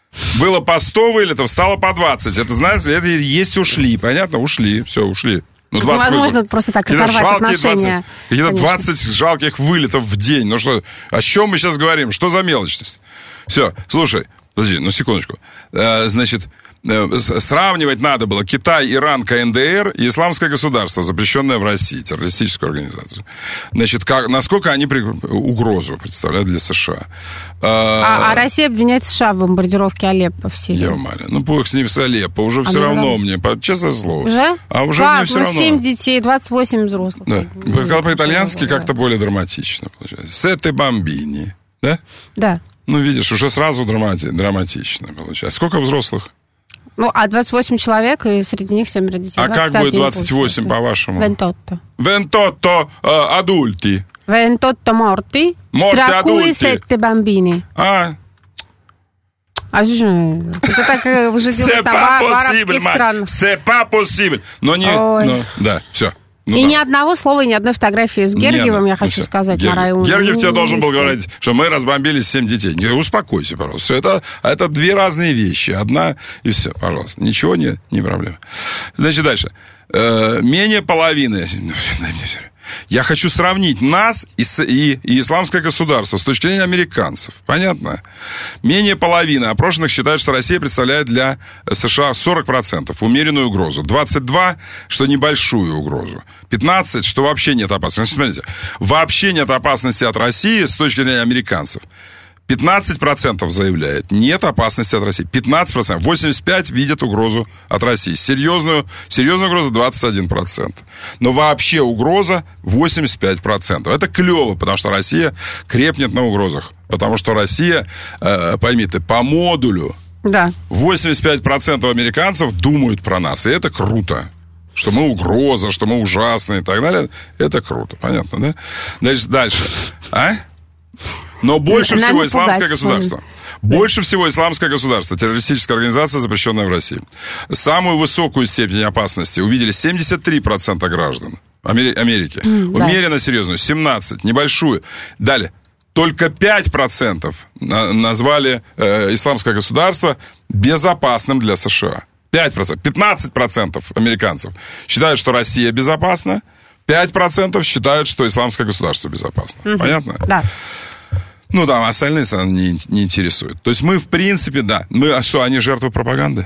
Было по 100 вылетов, стало по 20. Это, знаете, это есть ушли. Понятно? Ушли. Все, ушли. Ну, 20 возможно, вылетов. Просто так разорвать отношения. Какие-то 20 жалких вылетов в день. Ну что, о чем мы сейчас говорим? Что за мелочность? Все, слушай, подожди, ну секундочку. Значит, сравнивать надо было Китай, Иран, КНДР и Исламское государство, запрещенное в России, террористическую организацию. Значит, насколько они угрозу представляют для США. А Россия обвиняет США в бомбардировке Алеппо в Сирии. Я умоляю. Ну, бог с ним, с Алеппо. Уже все равно мне, честное слово. Уже? А уже мне все равно. 7 детей, 28 взрослых. Да. Когда по-итальянски как-то более драматично получается. Сетте бомбини. Да? Да. Ну, видишь, уже сразу драматично получается. Сколько взрослых? Ну, 28 человек, и среди них 7 детей. А как будет 28, по-вашему? Вентотто. Вентотто адульти. Вентотто морти. Tra cui 7 bambini. А что это так уже делают там в арабских странах? C'est pas possible. Но не... Ну, да, все. Ну, и да. Ни одного слова, ни одной фотографии с Гергиевым, я хочу сказать. Гергиев тебе должен был говорить, что мы разбомбили 7 детей. Успокойся, пожалуйста. Все это две разные вещи. Одна и все, пожалуйста. Ничего не проблема. Значит, дальше. Менее половины... Я хочу сравнить нас и исламское государство с точки зрения американцев. Понятно? Менее половины опрошенных считают, что Россия представляет для США 40% умеренную угрозу. 22%, что небольшую угрозу. 15%, что вообще нет опасности. Смотрите, вообще нет опасности от России с точки зрения американцев. 15% заявляет, нет опасности от России. 15%. 85% видят угрозу от России. Серьезную угрозу 21%. Но вообще угроза 85%. Это клево, потому что Россия крепнет на угрозах. Потому что Россия, пойми ты, по модулю, да. 85% американцев думают про нас. И это круто. Что мы угроза, что мы ужасные и так далее. Это круто. Понятно, да? Значит, дальше. Но больше всего исламское государство. Больше всего исламское государство, террористическая организация, запрещенная в России. Самую высокую степень опасности увидели 73% граждан Америки. Умеренно серьезную, 17%, небольшую. Далее. Только 5% назвали исламское государство безопасным для США. 5%. 15% американцев считают, что Россия безопасна. 5% считают, что исламское государство безопасно. Понятно? Да. Ну, да, остальные страны не интересуют. То есть мы, в принципе, да. А что, они жертвы пропаганды?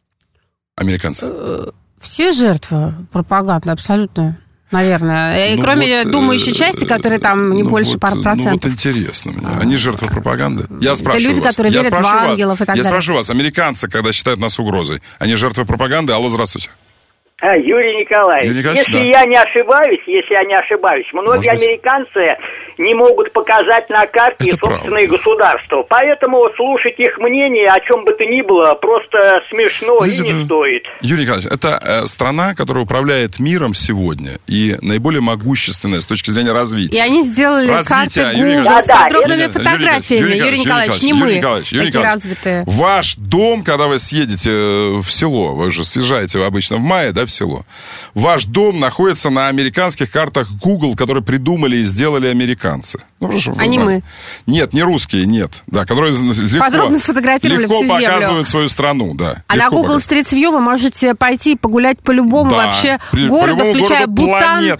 Американцы? Все жертвы пропаганды, абсолютно, наверное. И кроме думающей части, которые там не больше пары процентов. Ну, вот интересно мне. Они жертвы пропаганды? Я спрашиваю люди, вас. которые верят в ангелов и так далее. Я спрашиваю вас, американцы, когда считают нас угрозой, они жертвы пропаганды? Алло, здравствуйте. Юрий Николаевич, если я не ошибаюсь, многие американцы не могут показать на карте собственные государства. Поэтому слушать их мнение, о чем бы то ни было, просто смешно и не стоит. Юрий Николаевич, это страна, которая управляет миром сегодня и наиболее могущественная с точки зрения развития. И они сделали карты Google с подробными фотографиями. Юрий Николаевич, не мы такие развитые. Ваш дом, когда вы съедете в село, вы же съезжаете обычно в мае, да, в село. Ваш дом находится на американских картах Google, которые придумали и сделали американцы. Ну, прошу, а не мы. Нет, не русские, нет. Да, которые подробно сфотографировали всю землю. Легко показывают свою страну, да. А на Google Street View вы можете пойти погулять по любому вообще городу, включая Бутан,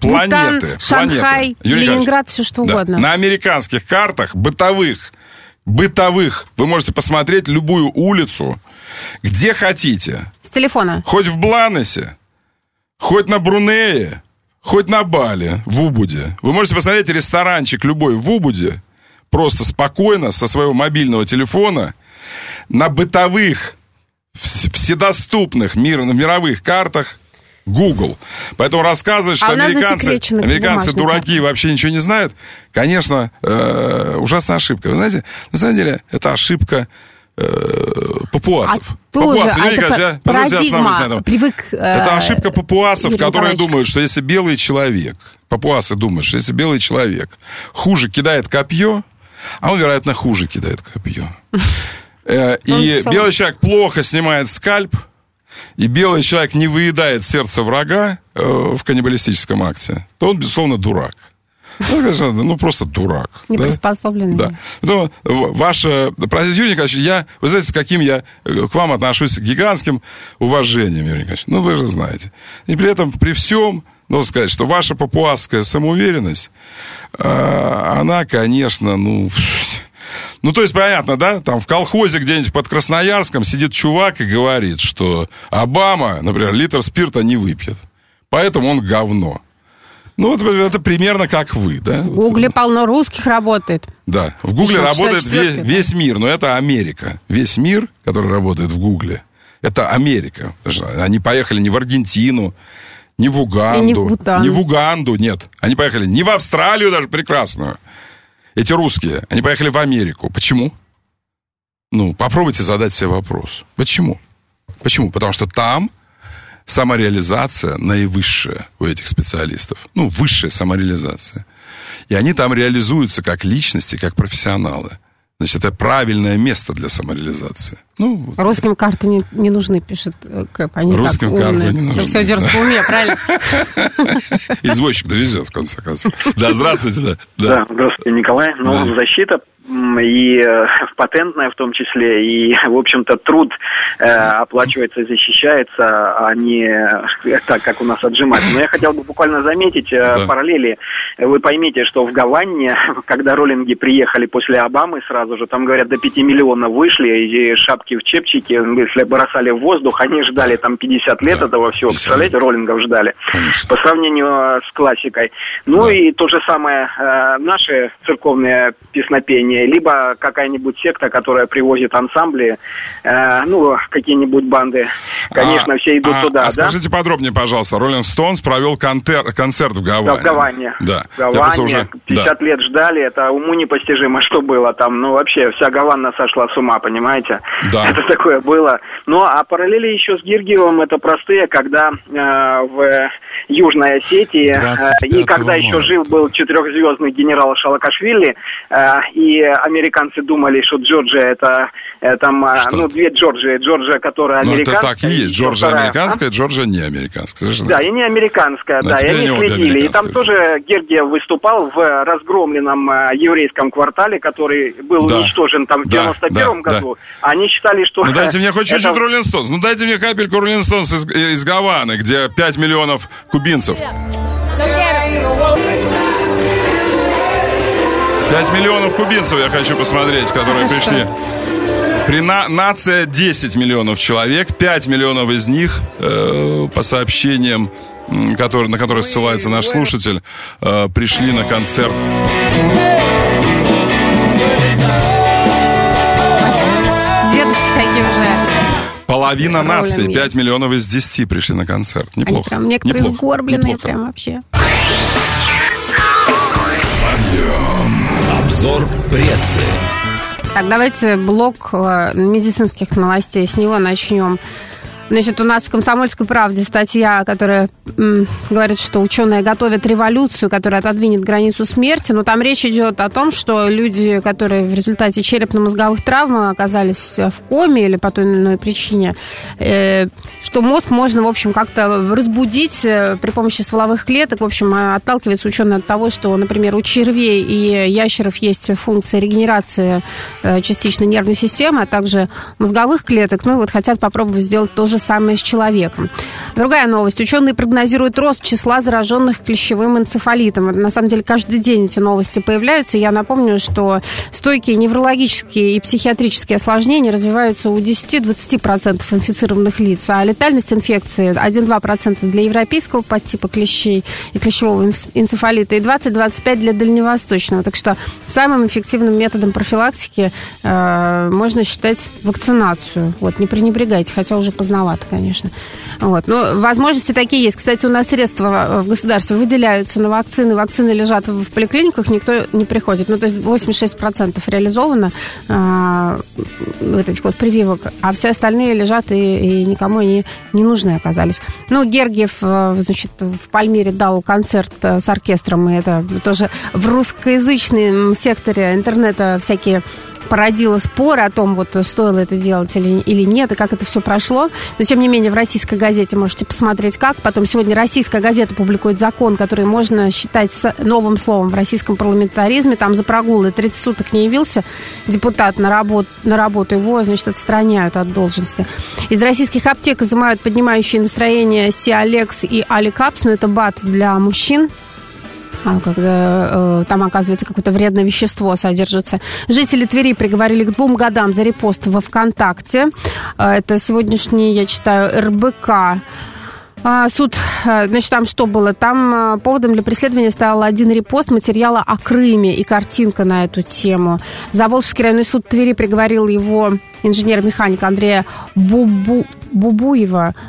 Шанхай, Ленинград, все что угодно. На американских картах бытовых, вы можете посмотреть любую улицу, где хотите. С телефона. Хоть в Бланесе, хоть на Брунее, хоть на Бали, в Убуде. Вы можете посмотреть ресторанчик любой в Убуде, просто спокойно, со своего мобильного телефона, на бытовых, вседоступных мировых картах Google. Поэтому рассказывать, что американцы дураки и вообще ничего не знают, конечно, ужасная ошибка. Вы знаете, на самом деле, это ошибка папуасов. Это ошибка папуасов, которые думают, что если белый человек, папуасы думают, что если белый человек хуже кидает копье, а он, вероятно, хуже кидает копье. И белый человек плохо снимает скальп, и белый человек не выедает сердце врага в каннибалистическом акте, то он, безусловно, дурак. конечно, просто дурак. Неприспособленный. Да. Но ваша... Простите, Юрий Николаевич, вы знаете, с каким я к вам отношусь к гигантским уважением, Юрий Николаевич. Вы же знаете. И при этом, при всем, нужно сказать, что ваша папуасская самоуверенность, она, конечно, то есть, понятно, да, там в колхозе где-нибудь под Красноярском сидит чувак и говорит, что Обама, например, литр спирта не выпьет. Поэтому он говно. Это примерно как вы, да? В Гугле полно русских работает. Да, в Гугле работает весь мир, но это Америка. Весь мир, который работает в Гугле, это Америка. Они поехали не в Аргентину, не в Уганду, не в Уганду, нет. Они поехали не в Австралию даже прекрасную. Эти русские, они поехали в Америку. Почему? Попробуйте задать себе вопрос. Почему? Потому что там самореализация наивысшая у этих специалистов. Высшая самореализация. И они там реализуются как личности, как профессионалы. Значит, это правильное место для самореализации. Русским карты не нужны, пишет Кэп. Они русским карты не нужны. Все держится в уме, правильно? Извозчик довезет, в конце концов. Да, здравствуйте. Да, здравствуйте, Николай. Защита и патентная в том числе, и, в общем-то, труд оплачивается, защищается, а не так, как у нас отжимать. Но я хотел бы буквально заметить параллели. Вы поймите, что в Гаване, когда роллинги приехали после Обамы сразу же, там, говорят, до 5 миллионов вышли, и шапки в чепчике, если бросали в воздух, они ждали там 50 лет этого всего, представляете, роллингов ждали, по сравнению с классикой. И то же самое наши церковные песнопения, либо какая-нибудь секта, которая привозит ансамбли, какие-нибудь банды, конечно, все идут туда. Скажите подробнее, пожалуйста, Rolling Stones провел концерт в Гаване. В Гаване. Да. В Гаване 50 лет ждали, это уму непостижимо, что было там. Вообще, вся Гавана сошла с ума, понимаете? Да. Это такое было. А параллели еще с Гиргиевым, это простые, когда в Южной Осетии, и когда еще был 4-звездный генерал Шалакашвили, и американцы думали, что Джорджия это две Джорджии. Джорджия, которая американская. Это так и есть. Джорджия американская, Джорджия не американская. Да, и не американская, да, и они следили. И там тоже Гергиев выступал в разгромленном еврейском квартале, который был уничтожен там в 91-м году. Они считали, что... дайте мне хоть чуть-чуть Rolling Stones. Дайте мне капельку Rolling Stones из Гаваны, где 5 миллионов кубинцев. 5 миллионов кубинцев я хочу посмотреть, которые пришли. Нация 10 миллионов человек, 5 миллионов из них, по сообщениям, на которые ссылается наш слушатель, пришли на концерт. Дедушки такие уже. Половина нации, 5 миллионов из 10 пришли на концерт. Неплохо. Они прям некоторые сгорбленные, прям вообще. Обзор прессы. Так, давайте блок медицинских новостей, с него начнем. Значит, у нас в «Комсомольской правде» статья, которая говорит, что ученые готовят революцию, которая отодвинет границу смерти. Но там речь идет о том, что люди, которые в результате черепно-мозговых травм оказались в коме или по той или иной причине, что мозг можно, в общем, как-то разбудить при помощи стволовых клеток. В общем, отталкиваются ученые от того, что, например, у червей и ящеров есть функция регенерации частично нервной системы, а также мозговых клеток. Хотят попробовать сделать то же самое с человеком. Другая новость. Ученые прогнозируют рост числа зараженных клещевым энцефалитом. На самом деле, каждый день эти новости появляются. Я напомню, что стойкие неврологические и психиатрические осложнения развиваются у 10-20% инфицированных лиц, а летальность инфекции 1-2% для европейского подтипа клещей и клещевого энцефалита и 20-25% для дальневосточного. Так что самым эффективным методом профилактики можно считать вакцинацию. Не пренебрегайте, хотя уже поздновато, конечно. Но возможности такие есть. Кстати, у нас средства в государстве выделяются на вакцины. Вакцины лежат в поликлиниках, никто не приходит. То есть 86% реализовано этих прививок, а все остальные лежат и никому они не нужны оказались. Гергиев, значит, в Пальмире дал концерт с оркестром, и это тоже в русскоязычном секторе интернета всякие породило споры о том, вот стоило это делать или нет, и как это все прошло. Но, тем не менее, в «Российской газете» можете посмотреть, как. Потом сегодня «Российская газета» публикует закон, который можно считать новым словом в российском парламентаризме. Там за прогулы 30 суток не явился депутат на работу, его, значит, отстраняют от должности. Из российских аптек изымают поднимающие настроение Сиалекс и Аликапс, но это БАД для мужчин. Когда там, оказывается, какое-то вредное вещество содержится. Жители Твери приговорили к 2 годам за репост во ВКонтакте. Это сегодняшний, я читаю, РБК. Суд, значит, там что было? Там поводом для преследования стал один репост материала о Крыме и картинка на эту тему. Заволжский районный суд Твери приговорил его инженер-механика Андрея Бубеева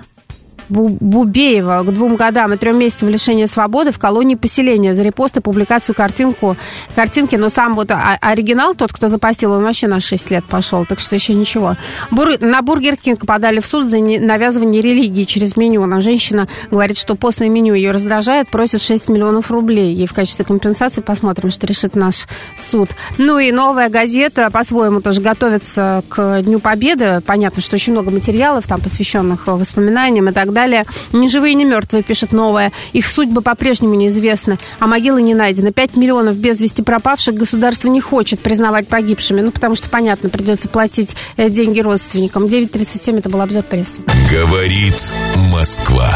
к 2 годам и 3 месяцам лишения свободы в колонии поселения за репост и публикацию картинки. Но сам вот оригинал, тот, кто запостил, он вообще на 6 лет пошел, так что еще ничего. На Бургер Кинг подали в суд за навязывание религии через меню. Она, женщина, говорит, что постное меню ее раздражает, просит 6 миллионов рублей. Ей в качестве компенсации. Посмотрим, что решит наш суд. Ну и «Новая газета» по-своему тоже готовится к Дню Победы. Понятно, что очень много материалов, там, посвященных воспоминаниям и так далее. Ни живые, ни мертвые, пишет «Новая». Их судьбы по-прежнему неизвестны, а могилы не найдены. 5 миллионов без вести пропавших государство не хочет признавать погибшими. Ну, потому что, понятно, придется платить деньги родственникам. 9:37, это был обзор прессы. Говорит Москва.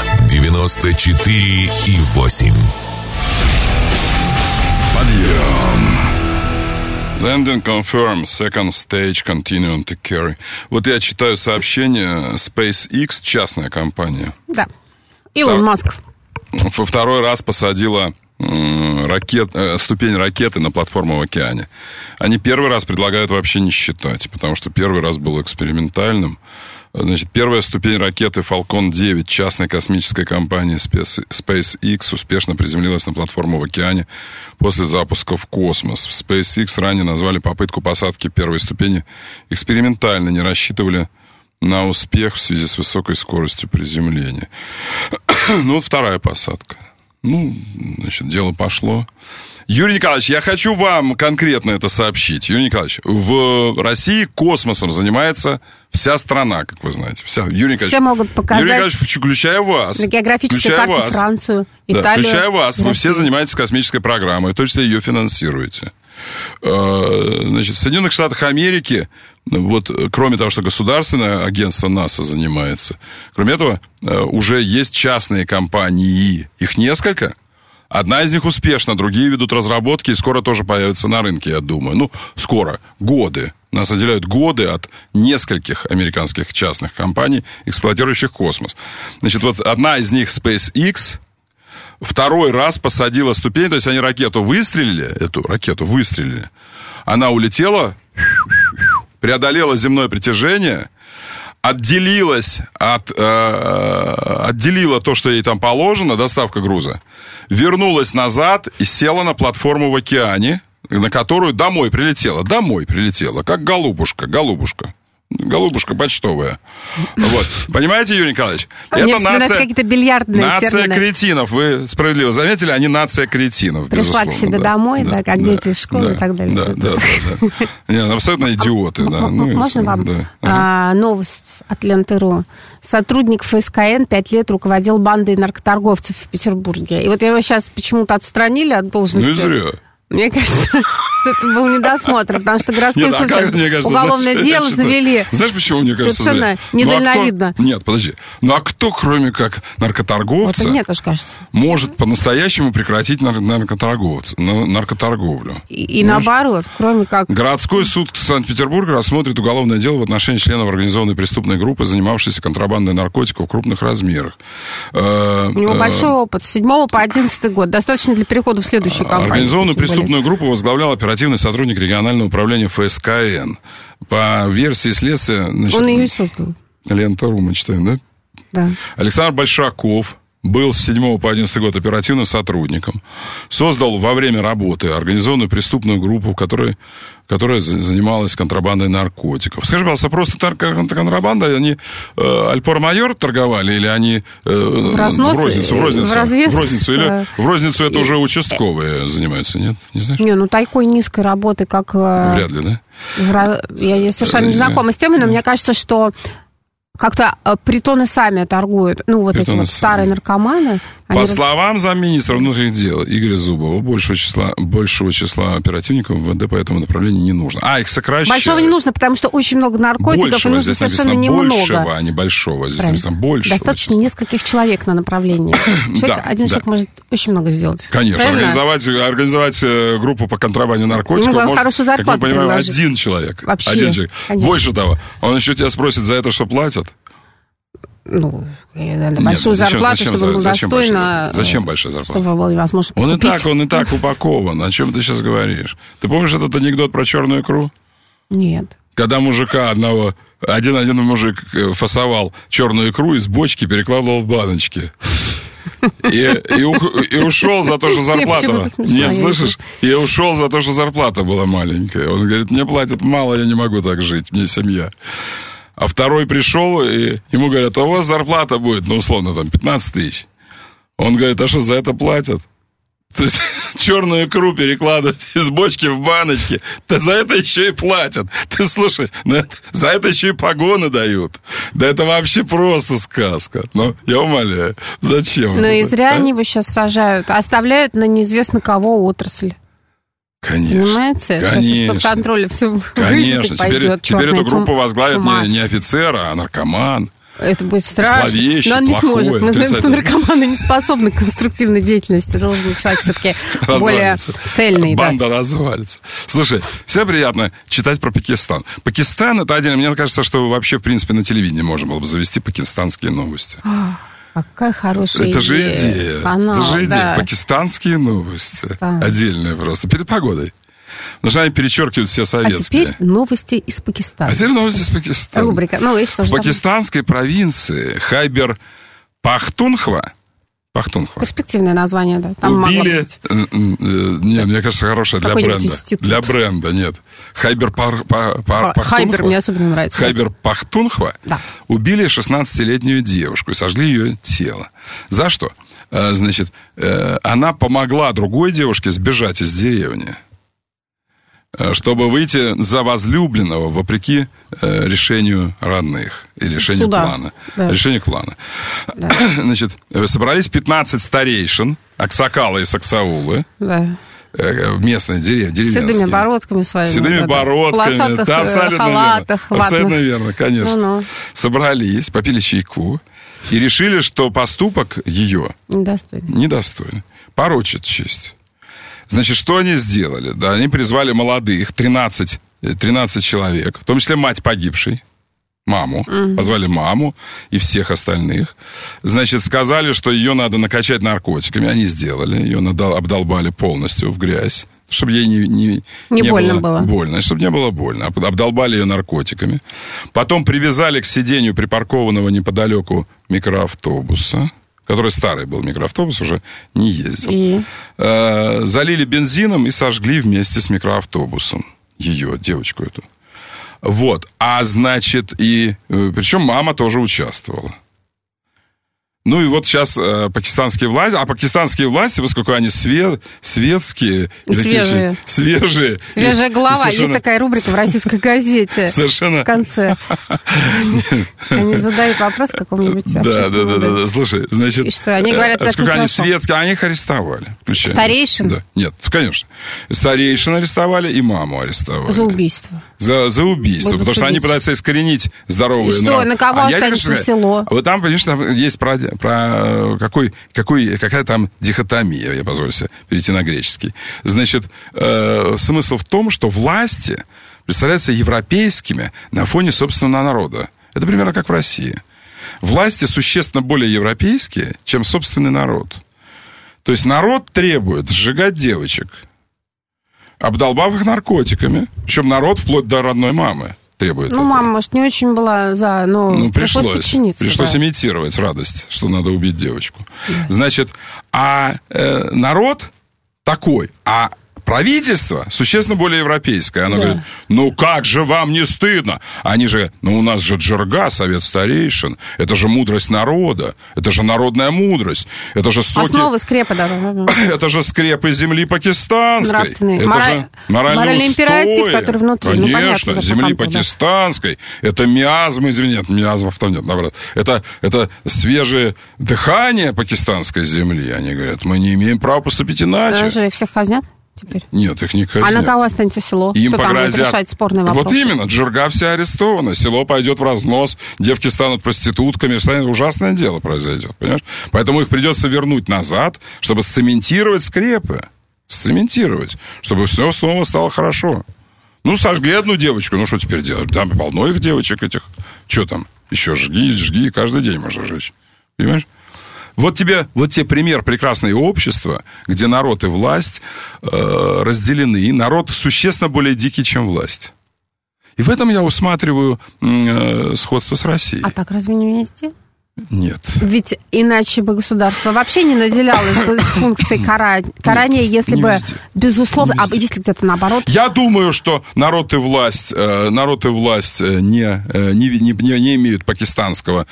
94,8. Подъем. Landing confirmed, second stage continuing to carry. Вот я читаю сообщение, SpaceX, частная компания. Да, Илон Маск. Во второй раз посадила ступень ракеты на платформу в океане. Они первый раз предлагают вообще не считать, потому что первый раз был экспериментальным. Значит, первая ступень ракеты Falcon 9 частной космической компании SpaceX успешно приземлилась на платформу в океане после запуска в космос. SpaceX ранее назвали попытку посадки первой ступени экспериментально, не рассчитывали на успех в связи с высокой скоростью приземления. Ну, вот вторая посадка. Ну, значит, дело пошло. Юрий Николаевич, я хочу вам конкретно это сообщить. Юрий Николаевич, в России космосом занимается вся страна, как вы знаете. Юрий Николаевич, все могут показать. Юрий Николаевич, включая вас. На географической карте Францию, Италию. Да, включая вас. Вы все занимаетесь космической программой, в том числе ее финансируете. Значит, в Соединенных Штатах Америки, вот, кроме того, что государственное агентство НАСА занимается, кроме этого, уже есть частные компании, их несколько. Одна из них успешна, другие ведут разработки и скоро тоже появятся на рынке, я думаю. Ну, скоро, годы. Нас отделяют годы от нескольких американских частных компаний, эксплуатирующих космос. Значит, вот одна из них, SpaceX, второй раз посадила ступень, то есть они ракету выстрелили, она улетела, преодолела земное притяжение, отделила то, что ей там положено, доставка груза, вернулась назад и села на платформу в океане, на которую домой прилетела, как голубушка почтовая. Вот. Понимаете, Юрий Николаевич? Это нация, какие-то бильярдные нация термины. Кретинов. Вы справедливо заметили, они нация кретинов. Пришла к себе домой, да, как дети из школы и так далее. Да. Нет, абсолютно идиоты. Можно вам новость от Ленты.ру? Сотрудник ФСКН 5 лет руководил бандой наркоторговцев в Петербурге. И вот его сейчас почему-то отстранили от должности. Ну и зря. Мне кажется, что это был недосмотр, потому что городской суд уголовное дело завели. Знаешь, почему, мне кажется, совершенно недальновидно. Нет, подожди. Ну, а кто, кроме как наркоторговца, вот мне тоже кажется, может по-настоящему прекратить наркоторговлю? И наоборот, кроме как... Городской суд Санкт-Петербурга рассмотрит уголовное дело в отношении членов организованной преступной группы, занимавшейся контрабандой наркотиков в крупных размерах. У него большой опыт. С 7 по 11 год. Достаточно для перехода в следующую компанию. Организованную преступную группу возглавлял оперативный сотрудник регионального управления ФСКН. По версии следствия... Значит, он ее и создал. Лента.ру мы читаем, да? Да. Александр Большаков был с 7 по 11 год оперативным сотрудником, создал во время работы организованную преступную группу, которая занималась контрабандой наркотиков. Скажи, пожалуйста, просто контрабанда, они Альпор-Майор торговали, или они в розницу? Или в розницу это уже участковые занимаются, нет? Не знаешь? Не, ну такой низкой работы, как... Вряд ли, да? Я совершенно не знакома с темой, но мне кажется, что как-то притоны сами торгуют. Ну, вот притоны эти вот старые наркоманы. По словам замминистра внутренних дел Игоря Зубова, большего числа оперативников в МВД по этому направлению не нужно. Их сокращают. Большого не нужно, потому что очень много наркотиков, большего, и нужно совершенно немного. Большего, а не большого. Здесь написано большего. Достаточно числа. Нескольких человек на направлении. Один человек может очень много сделать. Конечно. Организовать группу по контрабанде наркотиков может, как мы понимаем, один человек. Вообще. Один человек. Больше того, он еще тебя спросит за это, что платят. Ну, большую зарплату, чтобы было достойно. Зачем большая зарплата? Чтобы было невозможно купить. Он и так упакован. О чем ты сейчас говоришь? Ты помнишь этот анекдот про черную икру? Нет. Когда мужика один мужик фасовал черную икру, из бочки перекладывал в баночки. И ушел за то, что зарплата... Нет, слышишь? И ушел за то, что зарплата была маленькая. Он говорит, мне платят мало, я не могу так жить, мне семья. А второй пришел, и ему говорят, у вас зарплата будет, условно, 15 тысяч. Он говорит, а что, за это платят? То есть черную икру перекладывать из бочки в баночки, за это еще и платят. Ты слушай, за это еще и погоны дают. Да это вообще просто сказка. Я умоляю, зачем? И зря они его сейчас сажают, оставляют на неизвестно кого отрасль. Конечно. Понимаете? Сейчас из-под контроля все выйдет и пойдет. Теперь эту группу возглавит не офицер, а наркоман. Это будет страшно. Зловещий, но он не плохой, сможет. Мы знаем, что наркоманы не способны к конструктивной деятельности. Должен быть человек все-таки более цельный. Банда развалится. Слушай, всем приятно читать про Пакистан. Пакистан — это отдельно. Мне кажется, что вообще, в принципе, на телевидении можно было бы завести пакистанские новости. Какая хорошая идея. Это же идея. Канал, это же идея. Да. Пакистанские новости. Да. Отдельные просто. Перед погодой. Потому что они перечеркивают все советские. А теперь новости из Пакистана. Рубрика. В пакистанской провинции Хайбер-Пахтунхва. Перспективное название, да. Там убили... Нет, мне кажется, хорошее для бренда. Институт. Для бренда, нет. Хайбер мне особенно нравится. Хайбер-Пахтунхва убили 16-летнюю девушку и сожгли ее тело. За что? Значит, она помогла другой девушке сбежать из деревни, чтобы выйти за возлюбленного, вопреки решению родных и решению клана. Да. Решению клана. Да. Значит, собрались 15 старейшин, аксакалы и саксаулы. Да. Местные деревенские. Седыми бородками своими. Седыми бородками. Полосатых халатах. Абсолютно верно, конечно. Собрались, попили чайку и решили, что поступок ее недостойный. Порочит честь. Значит, что они сделали? Да, они призвали молодых, 13 человек, в том числе мать погибшей, маму. Позвали маму и всех остальных. Значит, сказали, что ее надо накачать наркотиками. Они сделали. Ее обдолбали полностью в грязь, чтобы ей не было больно. Чтобы не было больно. Обдолбали ее наркотиками. Потом привязали к сиденью припаркованного неподалеку микроавтобуса, который старый был микроавтобус, уже не ездил. Залили бензином и сожгли вместе с микроавтобусом ее, девочку эту. Вот. Значит, причем мама тоже участвовала. Ну и вот сейчас пакистанские власти, поскольку они светские... Свежие. Свежая голова. Совершенно... Есть такая рубрика в российской газете. Совершенно. В конце. Они задают вопрос какому-нибудь общественному. Да. Слушай, значит... И что, они говорят, поскольку они светские, они их арестовали. Старейшин? Да. Нет, конечно. Старейшин арестовали и маму арестовали. За убийство. За убийство. Потому что они пытаются искоренить здоровые нравы. И что, на кого останется село? Вот там, конечно, есть какая там дихотомия, я позволю себе перейти на греческий. Значит, смысл в том, что власти представляются европейскими на фоне собственного народа. Это примерно как в России. Власти существенно более европейские, чем собственный народ. То есть народ требует сжигать девочек, обдолбав их наркотиками. Причем народ вплоть до родной мамы требует этого. Мама, может, не очень была за, но пришлось подчиниться. Пришлось имитировать радость, что надо убить девочку. Да. Значит, народ такой, правительство существенно более европейское. Оно говорит, ну как же вам не стыдно? Они же, у нас же джерга, совет старейшин. Это же мудрость народа. Это же народная мудрость. Это же соки... Основы скрепы, да. Это же скрепы земли пакистанской. Нравственный. Это же моральный императив, который внутри. Конечно, земли пакистанской. Это миазмы, нет, миазмов там нет, наоборот. Это свежее дыхание пакистанской земли. Они говорят, мы не имеем права поступить иначе. Даже их всех казнят? Теперь. Нет, их не казнят. А на кого останется село? Им кто погрозят. Там решать спорные вопросы? Вот именно, джерга вся арестована, село пойдет в разнос, девки станут проститутками, ужасное дело произойдет, понимаешь? Поэтому их придется вернуть назад, чтобы сцементировать скрепы. Сцементировать, чтобы все снова стало хорошо. Сожгли одну девочку, что теперь делать? Там полно их девочек этих. Что там? Еще жги, каждый день можно жечь. Понимаешь? Вот тебе пример прекрасного общества, где народ и власть разделены. Народ существенно более дикий, чем власть. И в этом я усматриваю сходство с Россией. А так разве не везде? Нет. Ведь иначе бы государство вообще не наделялось бы функцией карания, если бы, безусловно, а если где-то наоборот. Я думаю, что народ и власть не имеют пакистанского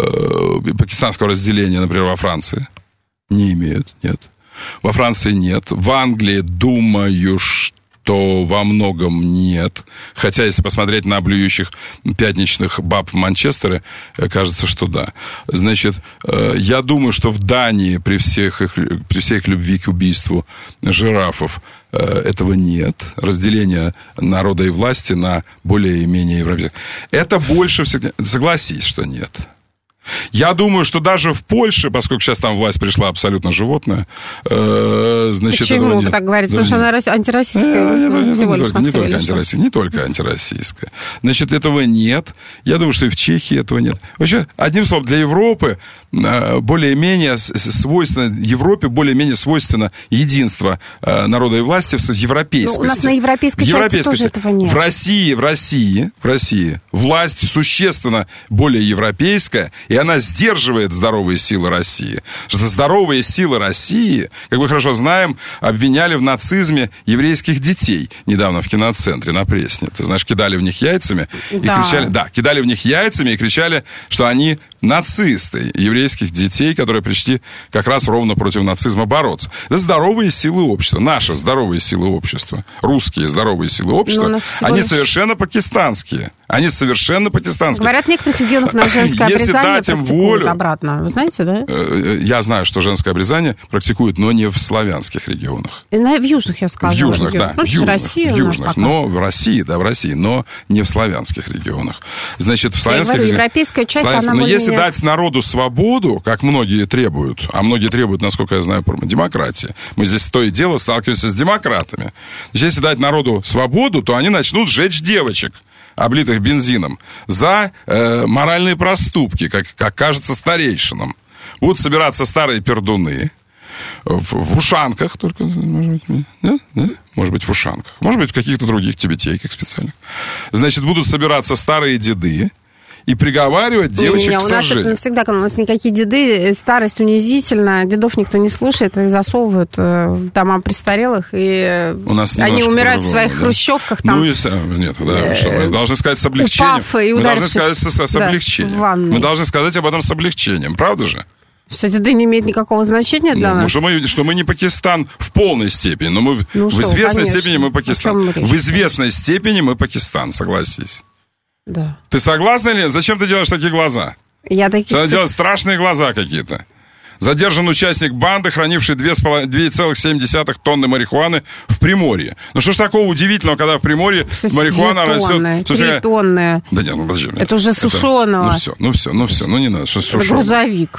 разделения, например, во Франции. Не имеют, нет. Во Франции нет. В Англии, думаю, что во многом нет. Хотя, если посмотреть на блюющих пятничных баб в Манчестере, кажется, что да. Значит, я думаю, что в Дании при всей их любви к убийству жирафов этого нет. Разделения народа и власти на более и менее европейских. Это больше всегда... Согласись, что нет. Я думаю, что даже в Польше, поскольку сейчас там власть пришла абсолютно животная, значит... Почему вы так говорите? Потому что она антироссийская. Не только антироссийская. Значит, этого нет. Я думаю, что и в Чехии этого нет. Вообще, одним словом, для Европы более-менее свойственно единство народа и власти в европейскости. У нас на европейской части тоже этого нет. В России власть существенно более европейская, и она сдерживает здоровые силы России. Что здоровые силы России, как мы хорошо знаем, обвиняли в нацизме еврейских детей недавно в киноцентре на Пресне. Ты знаешь, кидали в них яйцами и кричали... Да, кидали в них яйцами и кричали, что они нацисты, еврейских детей, которые пришли как раз ровно против нацизма бороться. Это здоровые силы общества. Наши здоровые силы общества. Русские здоровые силы общества. Они совершенно пакистанские. Говорят, в некоторых регионах на женское обрезание практикуют обратно. Вы знаете, да? Я знаю, что женское обрезание практикуют, но не в славянских регионах. В южных, я сказала. В южных, да. В южных. Но в России, но не в славянских регионах. Значит, в славянских регионах... Европейская часть, она но если дать народу свободу, как многие требуют, а многие требуют, насколько я знаю, демократии. Мы здесь то и дело сталкиваемся с демократами. Значит, если дать народу свободу, то они начнут сжечь девочек, облитых бензином, за моральные проступки, как кажется старейшинам. Будут собираться старые пердуны в ушанках только, может быть, да? Может быть, в ушанках. Может быть, в каких-то других тюбетейках специальных. Значит, будут собираться старые деды и приговаривать девочек к сожжению. У нас всегда, у нас никакие деды, старость унизительна, дедов никто не слушает, их засовывают в дома престарелых, и они умирают в своих хрущевках. Там, нет, да, что мы должны сказать с облегчением. Мы должны сказать с облегчением. Мы должны сказать об этом с облегчением, правда же? Что деды не имеют никакого значения для нас? Что мы не Пакистан в полной степени, но мы в известной степени мы Пакистан. В известной степени мы Пакистан, согласись. Да. Ты согласна или нет? Зачем ты делаешь такие глаза? Надо делать страшные глаза какие-то. Задержан участник банды, хранивший 2,7 тонны марихуаны в Приморье. Ну что ж такого удивительного, когда в Приморье марихуана растет... 3 тонны. Да нет, подожди. Это уже сушеного. Ну все, не надо. Это грузовик.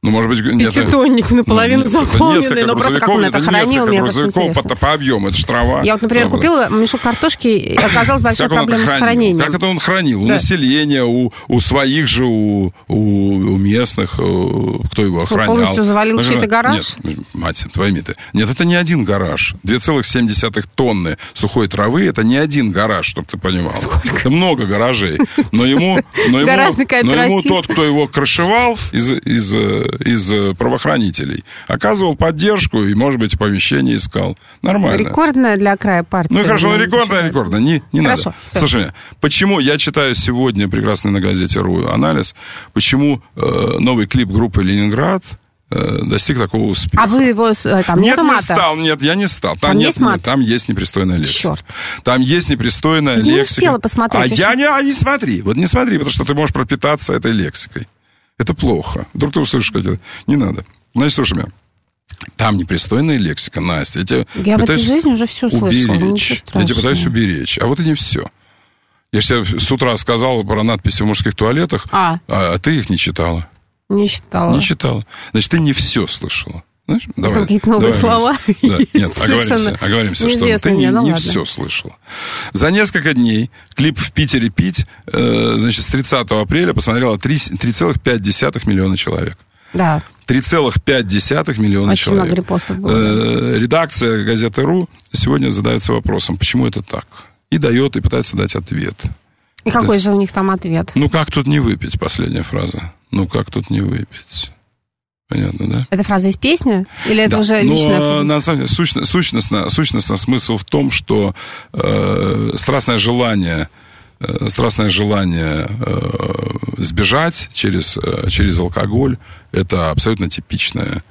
Ну, может быть, пятитонник наполовину заполненный, но просто как он это хранил, мне просто интересно. По объему, это же трава. Я вот, например, купила мешок картошки, и оказалась большая проблема с хранением. Как это он хранил? У населения, у своих же, у местных, кто его охранял. Полностью завалил чей-то гараж? Нет, мать, пойми ты. Нет, это не один гараж. 2,7 тонны сухой травы, это не один гараж, чтобы ты понимал. Сколько? Это много гаражей. Но ему тот, кто его крышевал из правоохранителей, оказывал поддержку и, может быть, помещение искал. Нормально. Рекордная для края партия. Ну, хорошо, рекордная. Не надо. Слушай, почему, я читаю сегодня прекрасный на газете РУ анализ, почему новый клип группы «Ленинград» достиг такого успеха. А вы его там нету мата? Я не стал. Там есть мат? Там есть непристойная лексика. Черт. Там есть непристойная лексика. Я не успела посмотреть. Не смотри. Вот не смотри, потому что ты можешь пропитаться этой лексикой. Это плохо. Вдруг ты услышишь, как это. Не надо. Значит, слушай меня. Там непристойная лексика, Настя. Я в этой жизни уже все слышала. Я тебя пытаюсь уберечь. А вот и не все. Я же тебе с утра сказал про надписи в мужских туалетах, а ты их не читала. Не читала. Не читала. Значит, ты не все слышала. Знаешь, давай. Какие-то новые слова. Да. Нет, оговоримся, что ты не все слышала. За несколько дней клип «В Питере пить», значит, с 30 апреля посмотрело 3,5 миллиона человек. Да. 3,5 миллиона очень человек. Много репостов было. Редакция газеты «Ру» сегодня задается вопросом, почему это так? И дает, и пытается дать ответ. И какой же у них там ответ? Ну, как тут не выпить, последняя фраза. Ну, как тут не выпить? Понятно, да? Это фраза из песни? Или это уже личная? Но, на самом деле, сущностно смысл в том, что страстное желание сбежать через алкоголь, это абсолютно типичная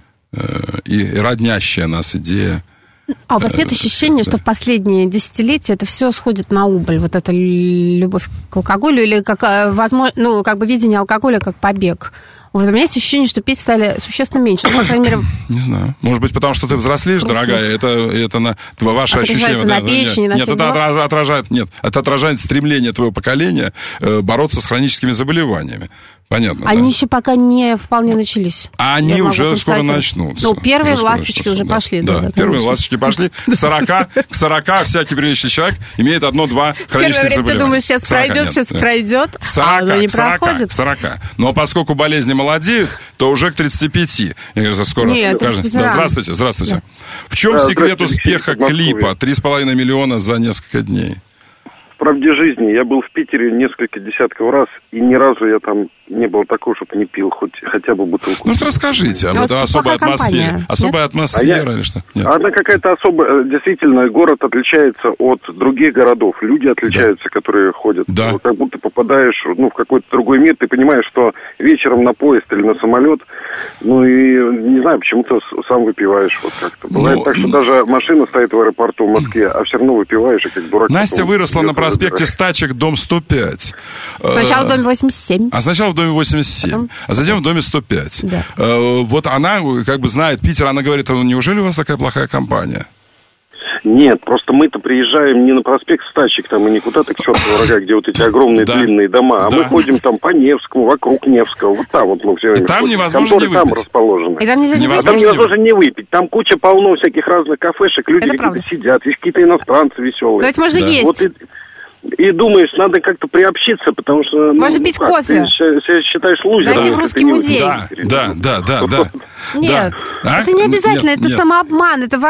и роднящая нас идея. А у вас нет ощущения, что в последние десятилетия это все сходит на убыль? Вот эта любовь к алкоголю или как, возможно, как бы видение алкоголя как побег? У меня есть ощущение, что пить стали существенно меньше. Ну, по крайней мере... Не знаю. Может быть, потому что ты взрослеешь, дорогая, это на ваше ощущение. На печени, нет, это отражает стремление твоего поколения бороться с хроническими заболеваниями. Понятно. Они еще пока не вполне начались. А они уже скоро начнутся. Ну, первые ласточки уже пошли. Да, первые ласточки пошли. К 40 всякий приличный человек имеет 1-2 хронических заболевания. Ты думаешь, сейчас пройдет, а оно не проходит? К 40. Но поскольку болезни молодеют, то уже к 35. Я говорю, скоро. Нет, здравствуйте. Да. В чем секрет успеха клипа? 3,5 миллиона за несколько дней. В правде жизни я был в Питере несколько десятков раз, и ни разу я там не был такой, чтобы не пил хотя бы бутылку. Ну, расскажите об этой особой атмосфере. Особая атмосфера или что? Нет. Она какая-то особая. Действительно, город отличается от других городов. Люди отличаются, которые ходят. Да. Как будто попадаешь в какой-то другой мир. Ты понимаешь, что вечером на поезд или на самолет, и не знаю, почему-то сам выпиваешь. Вот как-то. Бывает так, что даже машина стоит в аэропорту в Москве, а все равно выпиваешь, и как дурак. Настя выросла на проспекте Стачек, дом 105. Сначала в доме 87. Сначала в доме 87, а затем в доме 105. Да. Вот она как бы знает Питер, она говорит, неужели у вас такая плохая компания? Нет, просто мы-то приезжаем не на проспект Стачек, там, и не куда-то к чертову рога, где вот эти огромные длинные дома, а мы ходим там по Невскому, вокруг Невского, вот там вот мы все время. И там невозможно не выпить. Там расположены. И там невозможно не выпить. Там куча полно всяких разных кафешек, люди какие-то сидят, есть какие-то иностранцы веселые. Но это можно есть. Вот и думаешь, надо как-то приобщиться, потому что... Можно пить кофе. Ты считаешь лузером. Зайти в русский музей. Да. Нет, это не обязательно, это самообман, это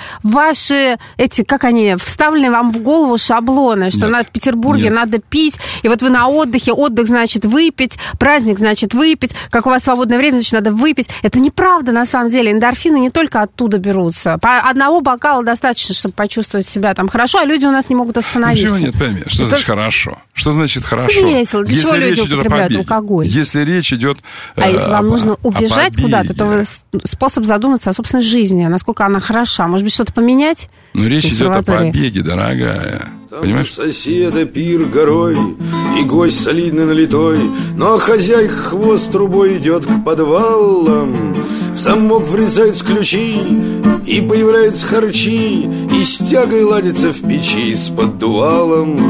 ваши эти, как они, вставлены вам в голову шаблоны, что в Петербурге надо пить, и вот вы на отдыхе, отдых значит выпить, праздник значит выпить, как у вас свободное время, значит надо выпить. Это неправда на самом деле, эндорфины не только оттуда берутся. По одного бокала достаточно, чтобы почувствовать себя там хорошо, а люди у нас не могут остановиться. Ничего нет, пойми. Что значит хорошо? Что значит хорошо? Весело. Для чего люди употребляют алкоголь? Если речь идет А если вам нужно убежать куда-то, то способ задуматься о собственной жизни, насколько она хороша. Может быть, что-то поменять? Но речь идет о побеге, дорогая. Понимаешь? Там у соседа пир горой, и гость солидный налитой, но хозяйка хвост трубой идет к подвалам. В замок врезаются ключи, и появляются харчи, и с тягой ладится в печи с поддувалом.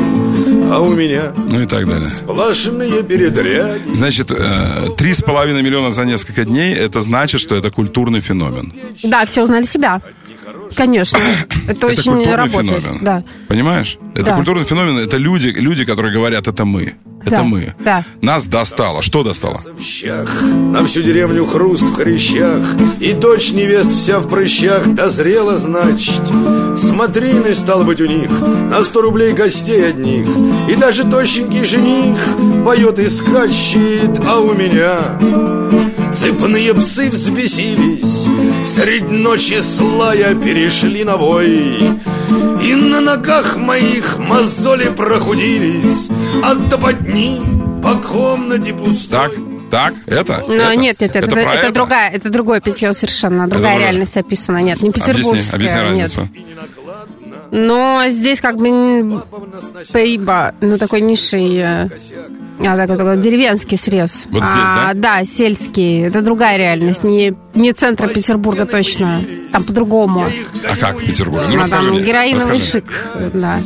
а у меня ну и так далее. Сплошные передряги. Значит, 3,5 миллиона за несколько дней, это значит, что это культурный феномен. Да, все узнали себя. Конечно, это очень работает. Феномен. Да. Понимаешь? Это культурный феномен, это люди, которые говорят, это мы. Это мы. Да. Нас достало. Что достало? На всю деревню хруст в хрящах, и дочь невест вся в прыщах дозрела, значит. Смотрины, стал быть, у них на 100 рублей гостей одних, и даже тощенький жених поет и скачет, а у меня цепные псы взбесились, средь ночи слая перешли на вой, и на ногах моих мозоли прохудились от топотни по комнате пустой. Так, это? Но это? Нет, это другое питье совершенно, другая реальность описана, нет, не петербургская. Объясни разницу. Но здесь как бы пейба, такой низший, такой деревенский срез. Вот здесь, да? Да, сельский. Это другая реальность, не центра Петербурга точно, там по-другому. А как в Петербурге? Ну, расскажи мне. Героиновый шик, да.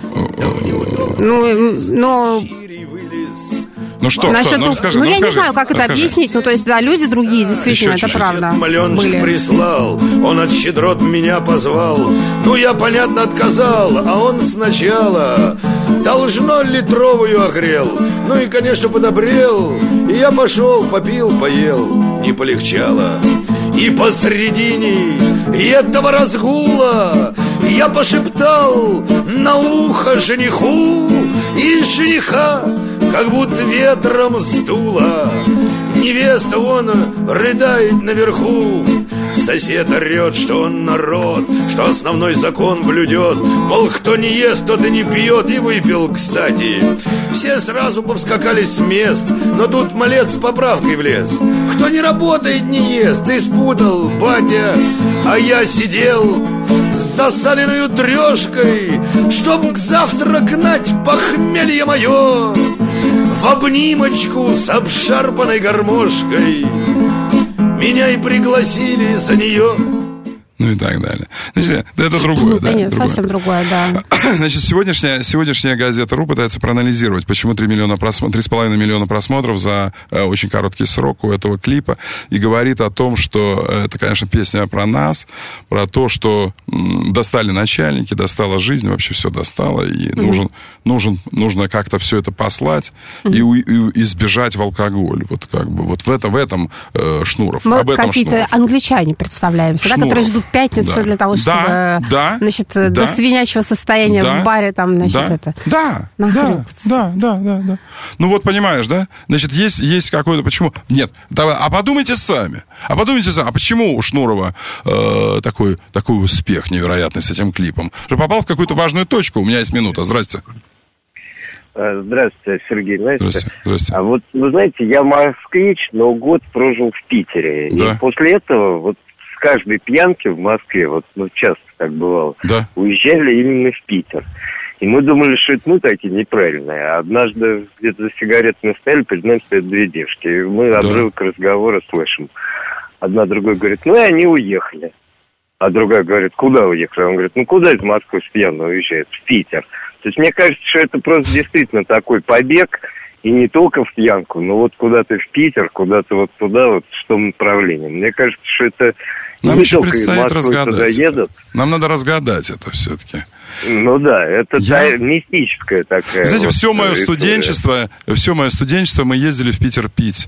Ну что, расскажи. Я не знаю, как это объяснить. То есть, да, люди другие, действительно, это правда. Маленчик прислал, он от щедрот меня позвал. Я, понятно, отказал, а он сначала должно литровую огрел. И, конечно, подобрел. И я пошел, попил, поел. Не полегчало. И посредине этого разгула я пошептал на ухо жениху, и жениха как будто ветром сдуло. Невеста вон рыдает наверху, сосед орет, что он народ, что основной закон блюдет. Мол, кто не ест, тот и не пьет. И выпил, кстати. Все сразу повскакали с мест, но тут малец с поправкой влез. Кто не работает, не ест. Ты спутал, батя. А я сидел с засаленную трешкой, чтоб к завтра гнать похмелье мое в обнимочку с обшарпанной гармошкой. Меня и пригласили за нее. Ну и так далее. Значит, это другое, да? Нет, совсем другое, да. Значит, сегодняшняя газета РУ пытается проанализировать, почему 3,5 миллиона просмотров за очень короткий срок у этого клипа, и говорит о том, что это, конечно, песня про нас, про то, что достали начальники, достала жизнь, вообще все достало, и нужно как-то все это послать и избежать в алкоголь. Вот как бы вот в этом Шнуров. Мы какие-то англичане представляемся, да, которые ждут пятницы для того, чтобы, до свинячьего состояния в баре там, это... Да. Ну вот, понимаешь, да? Значит, есть какое-то... Почему? Нет. А подумайте сами. А почему у Шнурова такой успех невероятный с этим клипом? Что попал в какую-то важную точку. У меня есть минута. Здрасте. Здравствуйте, Сергей. Здрасте. А вот, вы знаете, я москвич, но год прожил в Питере. Да. И после этого вот с каждой пьянки в Москве, часто так бывало, уезжали именно в Питер. И мы думали, что это, такие неправильные. А однажды где-то за сигаретами стояли, перед нами стоят две девушки. И мы обрывок разговора слышим. Одна другой говорит, и они уехали. А другая говорит, куда уехали? Он говорит, куда из Москвы с пьяного уезжает? В Питер. То есть мне кажется, что это просто действительно такой побег, и не только в пьянку, но куда-то в Питер, куда-то туда, в том направлении. Мне кажется, что это нам еще предстоит разгадать. Нам надо разгадать это все-таки. Это мистическая такая. Знаете, все мое студенчество мы ездили в Питер пить.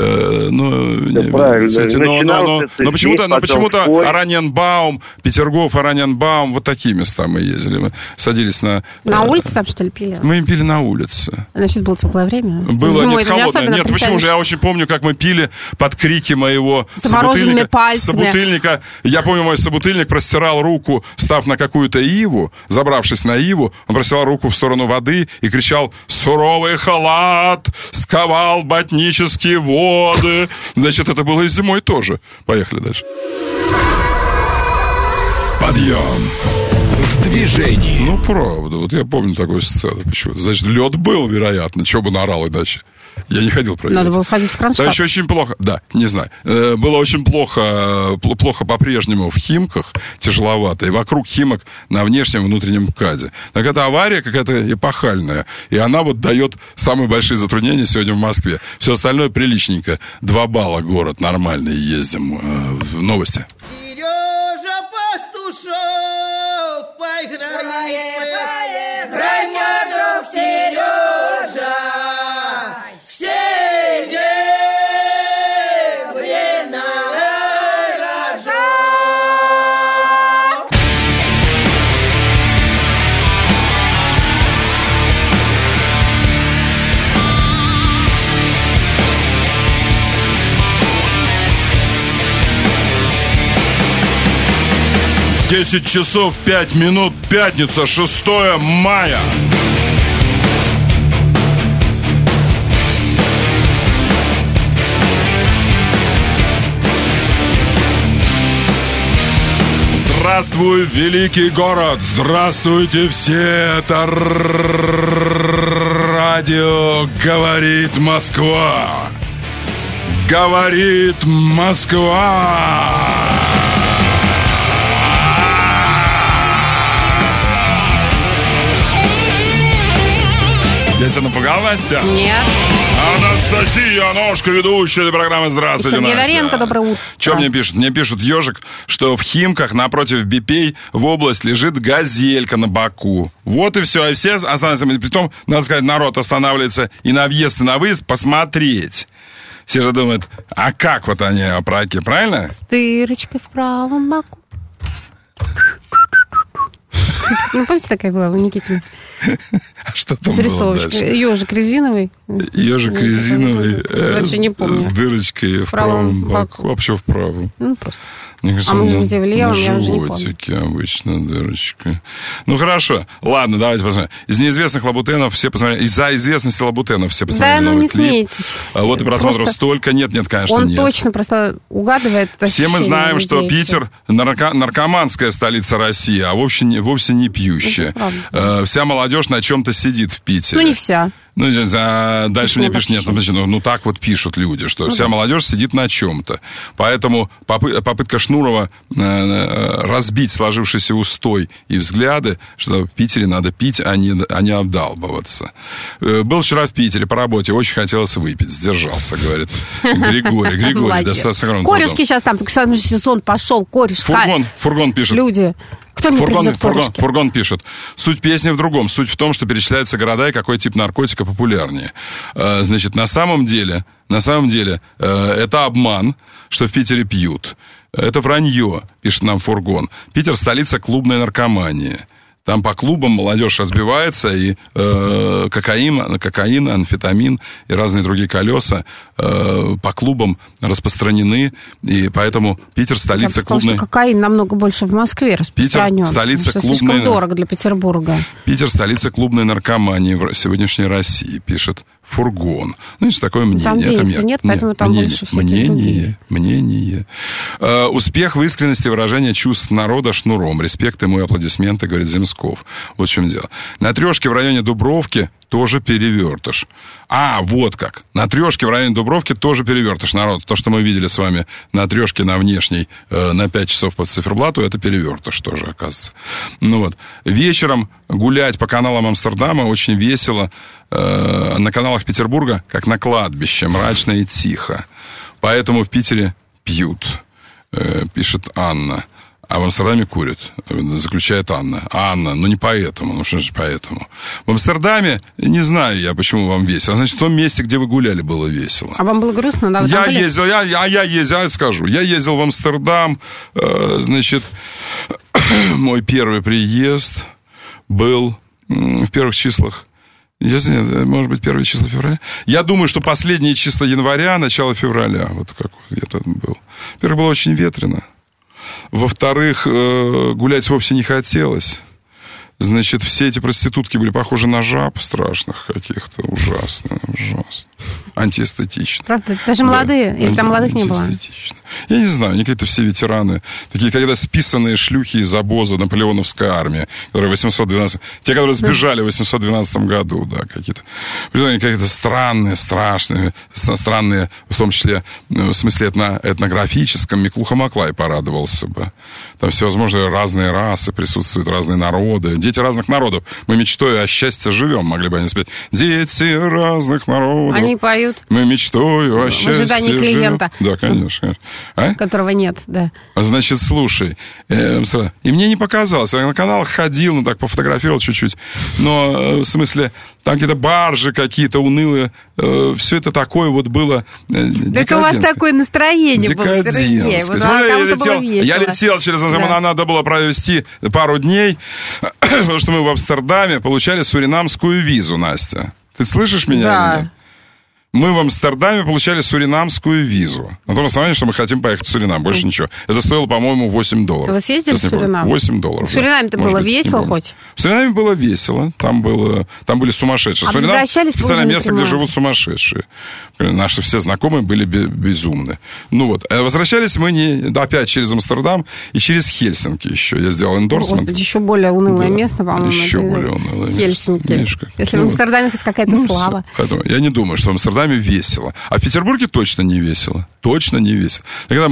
Правильно. Но почему-то Ораньенбаум, Петергоф, Ораньенбаум, вот такие места мы ездили. Мы садились на улице там, что ли, пили? Мы пили на улице. Значит, было теплое время? Было, нет, холодное. Нет, почему же? Я очень помню, как мы пили под крики моего собутыльника. Я помню, мой собутыльник простирал руку, став на какую-то иву, забравшись на иву, он простирал руку в сторону воды и кричал: «Суровый халат сковал ботнические воды». Значит, это было и зимой тоже. Поехали дальше. Подъем в движении. Правда, я помню такую сцену. Почему-то. Значит, лед был, вероятно. Чего бы наорал иначе? Я не ходил проверять. Надо было сходить в Кронштадт. Да, еще очень плохо, да, не знаю. Было очень плохо по-прежнему в Химках, тяжеловато, и вокруг Химок на внешнем и внутреннем МКАДе. Так это авария какая-то эпохальная, и она вот дает самые большие затруднения сегодня в Москве. Все остальное приличненько. 2 балла город, нормальный, ездим. В новости. Сережа Пастушок, поиграем, играй, мой друг Сережа. Десять часов 5 минут, пятница, 6 мая. Здравствуй, великий город! Здравствуйте все! Это радио «Говорит Москва». Говорит Москва. Я тебя напугал, Настя? Нет. Анастасия Ножка, ведущая этой программы. Здравствуйте, Настя. Геворенко, доброе утро. Что мне пишут? Мне пишут, ежик, что в Химках напротив Бипей в область лежит газелька на боку. Вот и все. И все останавливаются. Притом, надо сказать, народ останавливается и на въезд, и на выезд посмотреть. Все же думают, а как вот они опроки, правильно? С дырочкой в правом боку. Ну, помните, такая была у Никитина? А что там было дальше? Ежик резиновый. Ежик резиновый вообще не помню. С дырочкой в правом боку. Вообще в правом. Ну, просто. Мне кажется, а может быть, и в левом, я уже не помню. На животике обычно дырочка. Ну, хорошо. Ладно, давайте посмотрим. Из неизвестных лабутенов все посмотрели. Из-за известности лабутенов все посмотрели новый клип. Да, ну не смейтесь. Вот и просмотров столько. Нет, конечно, нет. Он точно просто угадывает это. Все мы знаем, что Питер наркоманская столица России, а вовсе не пьющая. Вся молодежь на чем-то сидит в Питере. Ну, не вся. Ну, дальше мне пишут, нет, ну так вот пишут люди, что вся молодежь сидит на чем-то. Поэтому попытка Шнурова разбить сложившийся устой и взгляды, что в Питере надо пить, а не обдалбываться. Был вчера в Питере по работе, очень хотелось выпить, сдержался, говорит Григорий. Достаточно. Корешки сейчас там, только сам сезон пошел, корешка. Фургон пишет. Люди. Кто мне привезет корешки? Фургон пишет. Суть песни в другом. Суть в том, что перечисляются города и какой тип наркотика популярнее. Значит, на самом деле, это обман, что в Питере пьют. Это вранье, пишет нам Фургон. Питер – столица клубной наркомании. Там по клубам молодежь разбивается, и кокаин, амфетамин и разные другие колеса по клубам распространены, и поэтому Питер столица клубной... Что кокаин намного больше в Москве распространен. Питер столица клубной... Слишком дорого для Петербурга. Питер столица клубной наркомании в сегодняшней России, пишет Фургон. Ну, это такое мнение. Там денег нет, поэтому там больше всяких людей. Мнение. Успех в искренности выражения чувств народа Шнуром. Респект ему и аплодисменты, говорит Земсков. Вот в чем дело. На Трешке в районе Дубровки тоже перевертыш. Вот как. На Трешке в районе Дубровки тоже перевертыш, народ. То, что мы видели с вами на Трешке, на внешней, на 5 часов по циферблату, это перевертыш тоже, оказывается. Ну вот. Вечером гулять по каналам Амстердама очень весело. На каналах Петербурга, как на кладбище, мрачно и тихо. Поэтому в Питере пьют, пишет Анна. А в Амстердаме курят, заключает Анна. Анна, ну не поэтому, ну что же поэтому. В Амстердаме, не знаю я, почему вам весело. Значит, в том месте, где вы гуляли, было весело. А вам было грустно? Да, я ездил, я скажу. Я ездил в Амстердам, значит, мой первый приезд был в первых числах. Может быть, первые числа февраля. Я думаю, что последние числа января, начало февраля. Вот как я там был. Во-первых, было очень ветрено. Во-вторых, гулять вовсе не хотелось. Значит, все эти проститутки были похожи на жаб страшных каких-то. Ужасно. Антиэстетично. Правда? Даже молодые? Или там молодых не было? Я не знаю, они какие-то все ветераны. Такие, когда списанные шлюхи из обоза наполеоновской армии, которые 812... Те, которые сбежали в 812 году, да, какие-то. Они какие-то странные, страшные, странные, в том числе, в смысле этнографическом. Миклуха Маклай порадовался бы. Там всевозможные разные расы присутствуют, разные народы. Дети разных народов. Мы мечтой о счастье живем, могли бы они спеть. Дети разных народов. Они поют. Мы мечтой о счастье живем. В ожидании клиента. Да, конечно. Которого нет, да. Значит, слушай. И мне не показалось. Я на канал ходил, так пофотографировал чуть-чуть. Но, в смысле, там какие-то баржи какие-то унылые. Все это такое вот было декадентское. Это у вас такое настроение было, Сергей. Вот, я летел через Азамана, надо было провести пару дней, потому что мы в Амстердаме получали суринамскую визу, Настя. Ты слышишь меня? Да. Или нет? Мы в Амстердаме получали суринамскую визу. На том основании, что мы хотим поехать в Суринам. Больше ничего. Это стоило, по-моему, $8. Вы съездили в Суринам? $8. В Суринаме-то было весело хоть? В Суринаме было весело. Там были сумасшедшие. Суринам — специальное место, где живут сумасшедшие. Наши все знакомые были безумны. Ну вот. Возвращались мы опять через Амстердам и через Хельсинки еще. Я сделал эндорсмент. Господи, еще более унылое место, по-моему. Еще более унылое место. Хельсинки. Если в Амстердаме хоть какая-то слава. Я не думаю, что в Амстердаме весело. А в Петербурге точно не весело. Точно не весело. Когда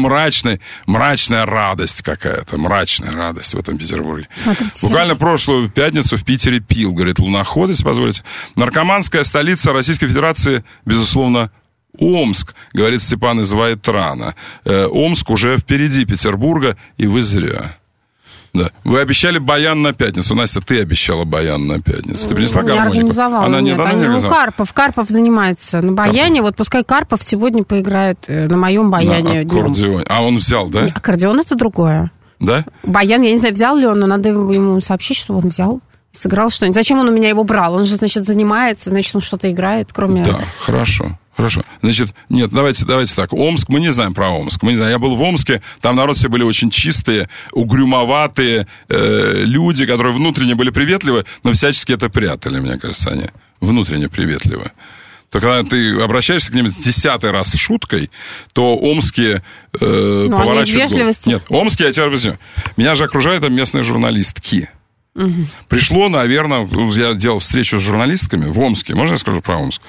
мрачная радость какая-то. Мрачная радость в этом Петербурге. Смотрите. Буквально прошлую пятницу в Питере пил, говорит, луноходец, позволите. Наркоманская столица Российской Федерации, безусловно, Омск, говорит Степан из Вайтрана. Омск уже впереди Петербурга, и вы зря. Да. Вы обещали баян на пятницу. Настя, ты обещала баян на пятницу. Ты принесла гармонику? Я организовала. Она не организовала. Карпов занимается на баяне. Вот пускай Карпов сегодня поиграет на моем баяне. На аккордеоне. А он взял, да? Аккордеон — это другое. Да? Баян, я не знаю, взял ли он, но надо ему сообщить, что он взял. Сыграл что-нибудь. Зачем он у меня его брал? Он же, значит, занимается, значит, он что-то играет, кроме... Да, хорошо. Значит, нет, давайте так. Омск, мы не знаем про Омск. Мы не знаем. Я был в Омске, там народ все были очень чистые, угрюмоватые люди, которые внутренне были приветливы, но всячески это прятали, мне кажется, они. Внутренне приветливы. То когда ты обращаешься к ним с 10-й раз с шуткой, то омские поворачивают голову. Нет, омские, я тебя объясню. Меня же окружают там местные журналистки. Угу. Пришло, наверное, я делал встречу с журналистками в Омске. Можно я скажу про Омск?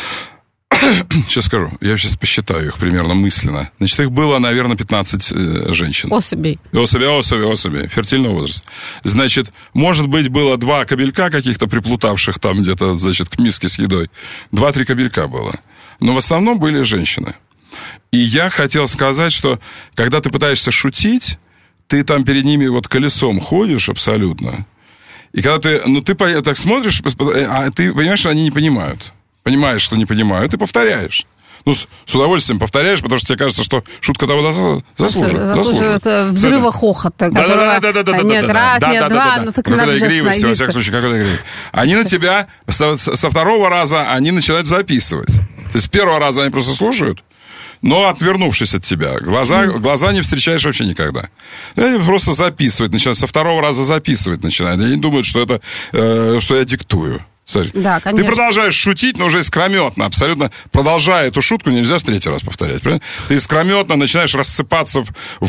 Сейчас скажу. Я сейчас посчитаю их примерно мысленно. Значит, их было, наверное, 15 женщин. Особей. Фертильного возраста. Значит, может быть, было 2 кабелька каких-то приплутавших там где-то, значит, к миске с едой. 2-3 кабелька было. Но в основном были женщины. И я хотел сказать, что когда ты пытаешься шутить, ты там перед ними вот колесом ходишь абсолютно. И когда ты так смотришь, а ты понимаешь, что они не понимают. Понимаешь, что не понимают, и повторяешь. Ну, с удовольствием повторяешь, потому что тебе кажется, что шутка того заслуживает. Взрыва хохота. Да. Нет, раз, нет, два, ну так надо же остановиться. Во всяком случае, какой-то игривость. Они на тебя со второго раза они начинают записывать. То есть с первого раза они просто слушают, но отвернувшись от тебя. Глаза не встречаешь вообще никогда. Они просто записывать начинают. Со второго раза записывать начинают. Они думают, что я диктую. Смотри, да, ты продолжаешь шутить, но уже искрометно, абсолютно. Продолжая эту шутку, нельзя в 3-й раз повторять. Правильно? Ты искрометно начинаешь рассыпаться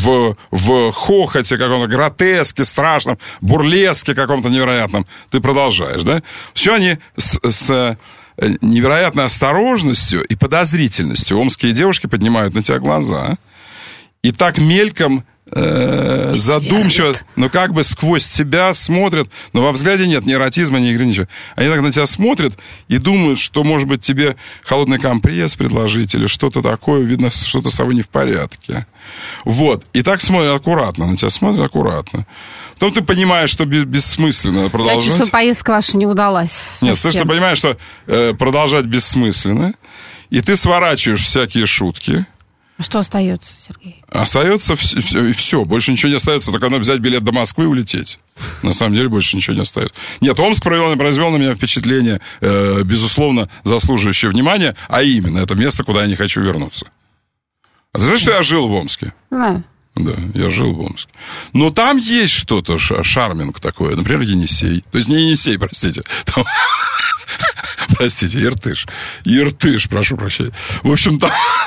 в хохоте каком-то, гротеске страшном, бурлеске каком-то невероятном. Ты продолжаешь, да? Все они с невероятной осторожностью и подозрительностью омские девушки поднимают на тебя глаза и так мельком задумчиво, но как бы сквозь тебя смотрят, но во взгляде нет ни эротизма, ни игры, ничего. Они так на тебя смотрят и думают, что, может быть, тебе холодный компресс предложить или что-то такое, видно, что-то с тобой не в порядке. Вот. И так смотрят аккуратно, на тебя смотрят аккуратно. Потом ты понимаешь, что бессмысленно продолжать. Я чувствую, поездка ваша не удалась. Нет, слушай, ты понимаешь, что продолжать бессмысленно, и ты сворачиваешь всякие шутки. Что остается, Сергей? Остается все. Больше ничего не остается. Только надо взять билет до Москвы и улететь. На самом деле больше ничего не остается. Нет, Омск произвел на меня впечатление, безусловно, заслуживающее внимания, а именно это место, куда я не хочу вернуться. А ты знаешь, что я жил в Омске? Да. Да, я жил в Омске. Но там есть что-то, шарминг такое. Например, Енисей. То есть не Енисей, простите. Там... Простите, Иртыш, прошу прощения. В общем,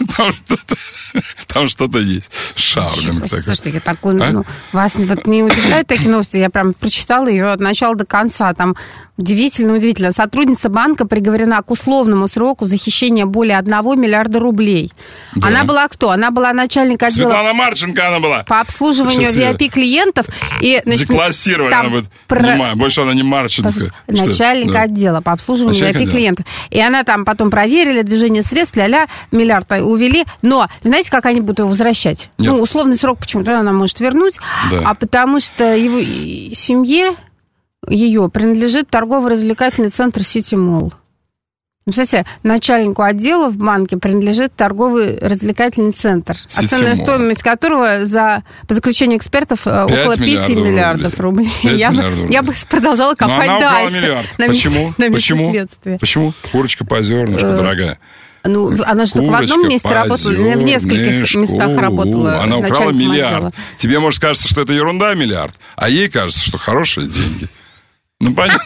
там что-то есть. Шарминг такой. Слушайте, такой, вас вот не удивляют такие новости? Я прям прочитала ее от начала до конца. Там удивительно. Сотрудница банка приговорена к условному сроку за хищение более 1 миллиарда рублей. Да. Она была кто? Она была начальник отдела... Светлана Марченко она была. По обслуживанию VIP-клиентов. Деклассировать она будет. Больше она не Марченко. Начальник отдела по обслуживанию VIP-клиентов. И она там потом проверили движение средств, миллиард увели. Но знаете, как они будут его возвращать? Нет. Условный срок почему-то она может вернуть. Да. А потому что его семье ее принадлежит торгово-развлекательный центр «Сити Молл». Кстати, начальнику отдела в банке принадлежит торговый развлекательный центр, оценочная стоимость которого по заключению экспертов около 5 миллиардов рублей. Я бы продолжала копать дальше. Почему? Почему? Курочка по зернышку, дорогая. Она же только в одном месте работала, в нескольких местах работала. Она украла миллиард. Отдела. Тебе, может, кажется, что это ерунда, миллиард, а ей кажется, что хорошие деньги. Понятно.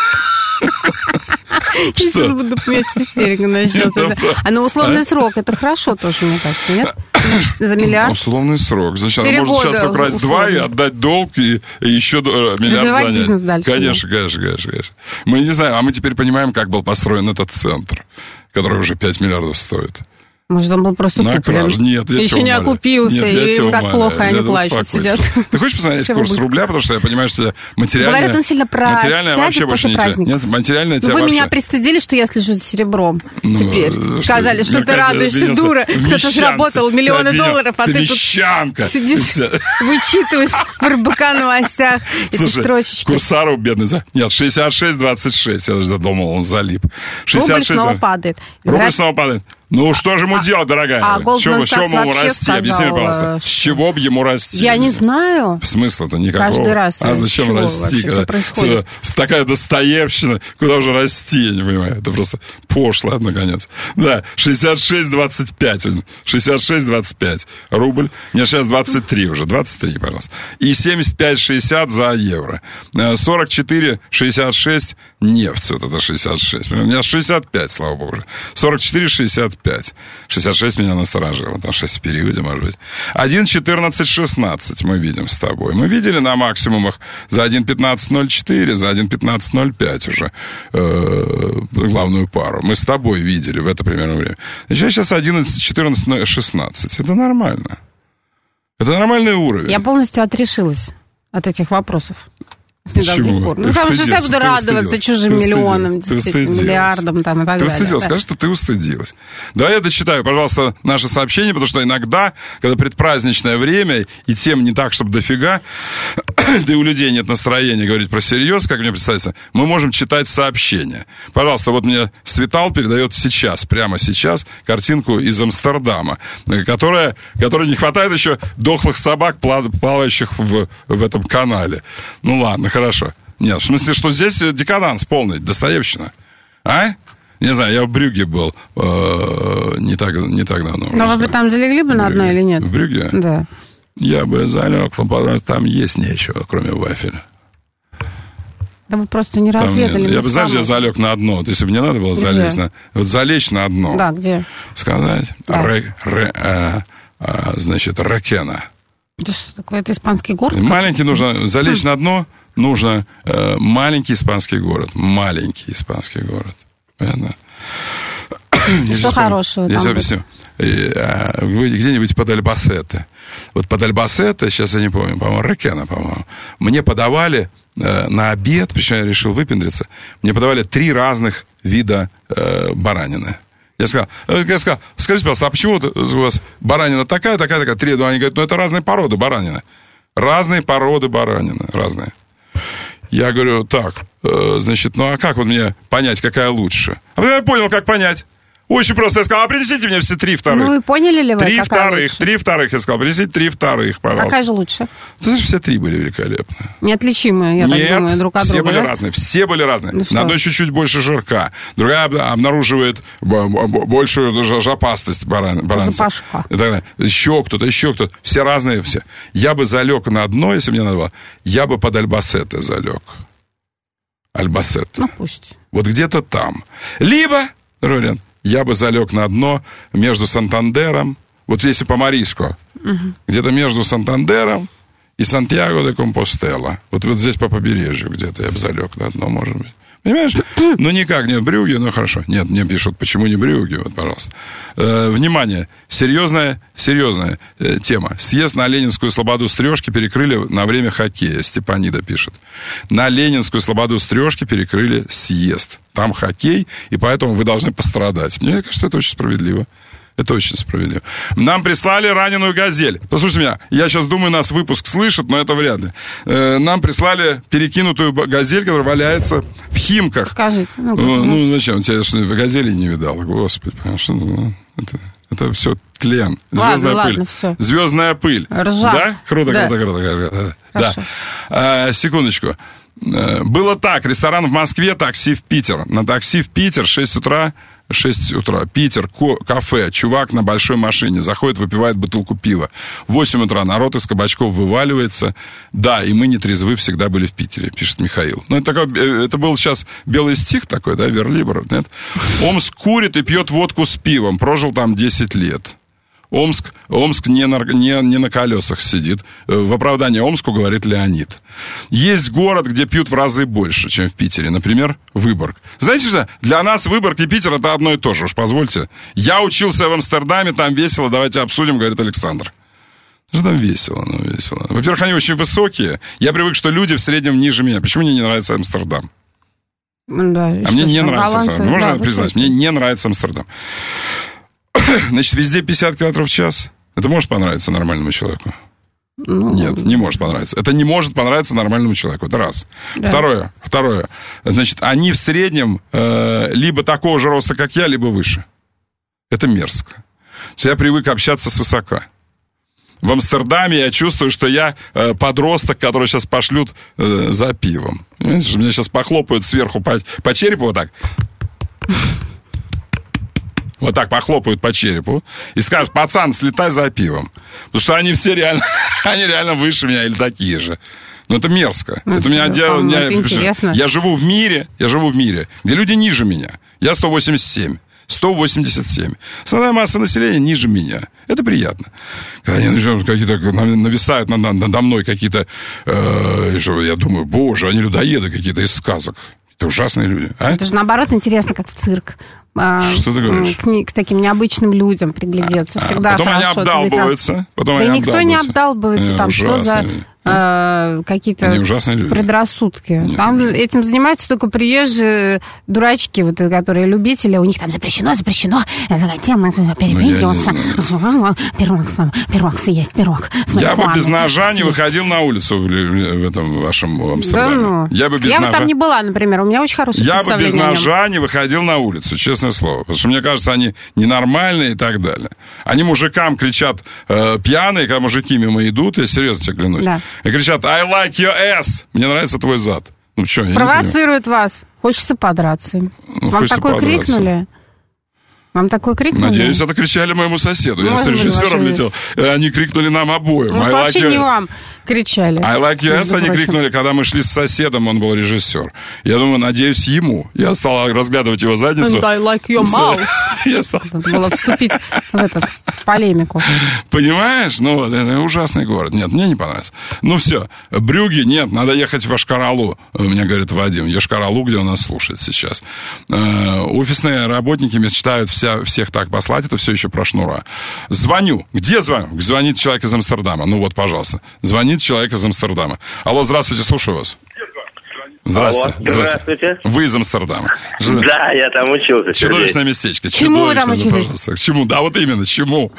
Сейчас буду вместе истерика начнется. Условный срок, это хорошо тоже, мне кажется, нет? За миллиард. Условный срок. Значит, она может сейчас украсть 2 и отдать долг, и еще миллиард занять. Бизнес дальше. Конечно. Мы не знаем, а мы теперь понимаем, как был построен этот центр, который уже 5 миллиардов стоит. Может, он был просто куплен? Нет, я еще не окупился, и им так плохо, они плачут, сидят. Ты хочешь посмотреть курс рубля, потому что я понимаю, что материальное... Говорят, он сильно просядет после праздника. Нет, материальное тебя вообще... Вы меня вообще... пристыдили, что я слежу за серебром теперь. Сказали, что ты радуешься, дура. Кто-то заработал миллионы долларов, а ты тут сидишь, вычитываешь в РБК новостях эти строчечки. Курсару бедный... Нет, 66-26, я даже задумал, он залип. Рубль снова падает. Рубль снова падает. Ну, что же ему делать, дорогая? С чего ему расти? Объясни мне, пожалуйста. С чего бы ему расти? Я не знаю. Смысла-то никакого. Каждый раз. А зачем расти? Такая достоевщина. Куда уже расти, я не понимаю. Это просто пошло, наконец. Да, 66-25. 66-25 рубль. Нет, сейчас 23 уже. 23, пожалуйста. И 75-60 за евро. 44-66 нефть. Вот это 66. У меня 65, слава богу. 44-65. 66 меня насторожило. Там 6 в периоде, может быть. 1.14.16 мы видим с тобой. Мы видели на максимумах за 1.15.04, за 1.15.05 уже главную пару. Мы с тобой видели в это примерно время. Сейчас 11.14.16. Это нормально. Это нормальный уровень. Я полностью отрешилась от этих вопросов. Почему? Потому что я буду радоваться чужим миллионам, миллиардам там, и так далее. Устыдилась. Скажи, что ты устыдилась. Давай я дочитаю, пожалуйста, наше сообщение, потому что иногда, когда предпраздничное время, и тем не так, чтобы дофига, да и у людей нет настроения говорить про серьез, как мне представляется, мы можем читать сообщения. Пожалуйста, вот мне Светал передает сейчас, прямо сейчас, картинку из Амстердама, которая не хватает еще дохлых собак, плавающих в этом канале. Ну ладно, хорошо. Нет, в смысле, что здесь декаданс полный, достоевщина. А? Не знаю, я в Брюгге был не так давно. Но вы бы там залегли бы на одно или нет? В Брюгге? Да. Я бы залег, но там есть нечего, кроме вафеля. Да вы просто не разведали. Я бы, знаешь, я залег на одно. Вот если бы мне надо было залезть залечь на одно. Да, где? Сказать. Да. Значит, Ракена. Это что такое? Это испанский город? Маленький нужно залечь на дно. Нужно маленький испанский город. Маленький испанский город. Понятно? Что хорошего там? Я тебе объясню. Вы где-нибудь под Альбасете. Вот под Альбасете, сейчас я не помню, по-моему, Ракена, по-моему. Мне подавали на обед, причем я решил выпендриться, мне подавали 3 разных вида баранины. Я сказал, скажите, пожалуйста, а почему у вас баранина такая, 3? Они говорят, это разные породы баранины. Разные породы баранины, разные. Я говорю, так, значит, а как вот мне понять, какая лучше? А потом я понял, как понять. Очень просто. Я сказал, а принесите мне все 3 вторых. Ну и поняли ли вы, 3 вторых, 3 вторых. Я сказал, принесите 3 вторых, пожалуйста. Какая же лучше? Ты знаешь, все 3 были великолепны. Неотличимые, я так думаю, друг от друга. Все были разные. Все были разные. Ну, на одной чуть-чуть больше жирка. Другая обнаруживает большую жопастость баранца. Запашка. Еще кто-то. Все разные все. Я бы залег на дно, если мне надо было. Я бы под Альбасетте залег. Альбасетте. Ну, пусть. Вот где-то там. Либо, Рорин, я бы залег на дно между Сантандером, вот если по Мариско, где-то между Сантандером и Сантьяго де Компостела. Вот здесь по побережью где-то я бы залег на дно, может быть. Понимаешь? Ну, никак нет Брюгге, ну, хорошо. Нет, мне пишут, почему не Брюгге, вот, пожалуйста. Внимание, серьезная тема. Съезд на Ленинскую слободу Стрёжки перекрыли на время хоккея, Степанида пишет. На Ленинскую слободу Стрёжки перекрыли съезд. Там хоккей, и поэтому вы должны пострадать. Мне кажется, это очень справедливо. Это очень справедливо. Нам прислали раненую газель. Послушайте меня, я сейчас думаю, нас выпуск слышит, но это вряд ли. Нам прислали перекинутую газель, которая валяется в Химках. Скажите. Ну, зачем? Тебя что, газели не видал? Господи, что это все тлен. Звездная пыль. Все. Звездная пыль. Ржа. Да? Круто. Да. Секундочку. Было так. Ресторан в Москве, такси в Питер. На такси в Питер 6 утра, Питер, кафе, чувак на большой машине, заходит, выпивает бутылку пива. В 8 утра народ из кабачков вываливается. Да, и мы не трезвы всегда были в Питере, пишет Михаил. Ну, это был сейчас белый стих такой, да, верлибр, нет? Омск курит и пьет водку с пивом, прожил там 10 лет. Омск не на колесах сидит. В оправдании Омску говорит Леонид. Есть город, где пьют в разы больше, чем в Питере. Например, Выборг. Знаете что? Для нас Выборг и Питер это одно и то же, уж позвольте. Я учился в Амстердаме, там весело, давайте обсудим, говорит Александр. Что там весело? Во-первых, они очень высокие. Я привык, что люди в среднем ниже меня. Почему мне не нравится Амстердам? Да, а мне не нравится Амстердам. Можно признать, мне не нравится Амстердам. Значит, везде 50 км в час. Это может понравиться нормальному человеку? Нет, не может понравиться. Это не может понравиться нормальному человеку. Это раз. Да. Второе. Значит, они в среднем либо такого же роста, как я, либо выше. Это мерзко. Я привык общаться свысока. В Амстердаме я чувствую, что я подросток, который сейчас пошлют за пивом. Понимаете, что меня сейчас похлопают сверху по черепу вот так. Вот так похлопают по черепу и скажут: пацан, слетай за пивом. Потому что они все реально выше меня или такие же. Но это мерзко. Это меня интересно. Я живу в мире, где люди ниже меня. Я 187. Основная масса населения ниже меня. Это приятно. Когда они начинают нависают надо мной какие-то... я думаю, боже, они людоеды какие-то из сказок. Это ужасные люди. А? Это же наоборот интересно, как в цирк. Что ты говоришь? К таким необычным людям приглядеться. Всегда потом хорошо, они обдалбываются. Никто не обдалбывается. Там что за какие-то предрассудки. Нет, там этим занимаются только приезжие дурачки, вот, которые любители. У них там запрещено. Эта тема переведется. Пирог съесть, пирог. Я бы без ножа не выходил на улицу в этом вашем Амстердаме. Я бы там не была, например. У меня очень хорошее представление. Я бы без ножа не выходил на улицу, честное слово. Потому что, мне кажется, они ненормальные и так далее. Они мужикам кричат пьяные, когда мужики мимо идут, я серьезно тебе клянусь. Да. И кричат: I like your ass. Мне нравится твой зад. Ну, что, провоцирует вас. Хочется подраться. Вам такое крикнули? Надеюсь, это кричали моему соседу. Я с режиссером летел. Они крикнули нам обоим. Может, вообще не вам кричали. I like your ass они крикнули, когда мы шли с соседом, он был режиссер. Я думаю, надеюсь, ему. Я стал разглядывать его задницу. And I like your mouse. Надо было вступить в полемику. Понимаешь? Ну вот, это ужасный город. Нет, мне не понравился. Ну все, Брюгге нет, надо ехать в Йошкар-Олу, мне говорит Вадим. Йошкар-Олу, где он нас слушает сейчас. Офисные работники мечтают всех так послать, это все еще про шнура. Звоню. Где звоню? Звонит человек из Амстердама. Ну вот, пожалуйста. Звонит человек из Амстердама. Алло, здравствуйте, слушаю вас. Здравствуйте. Вы из Амстердама. Да, я там учился. Чудовищное местечко. Чему вы там учились? К чему? Да, вот именно, чему?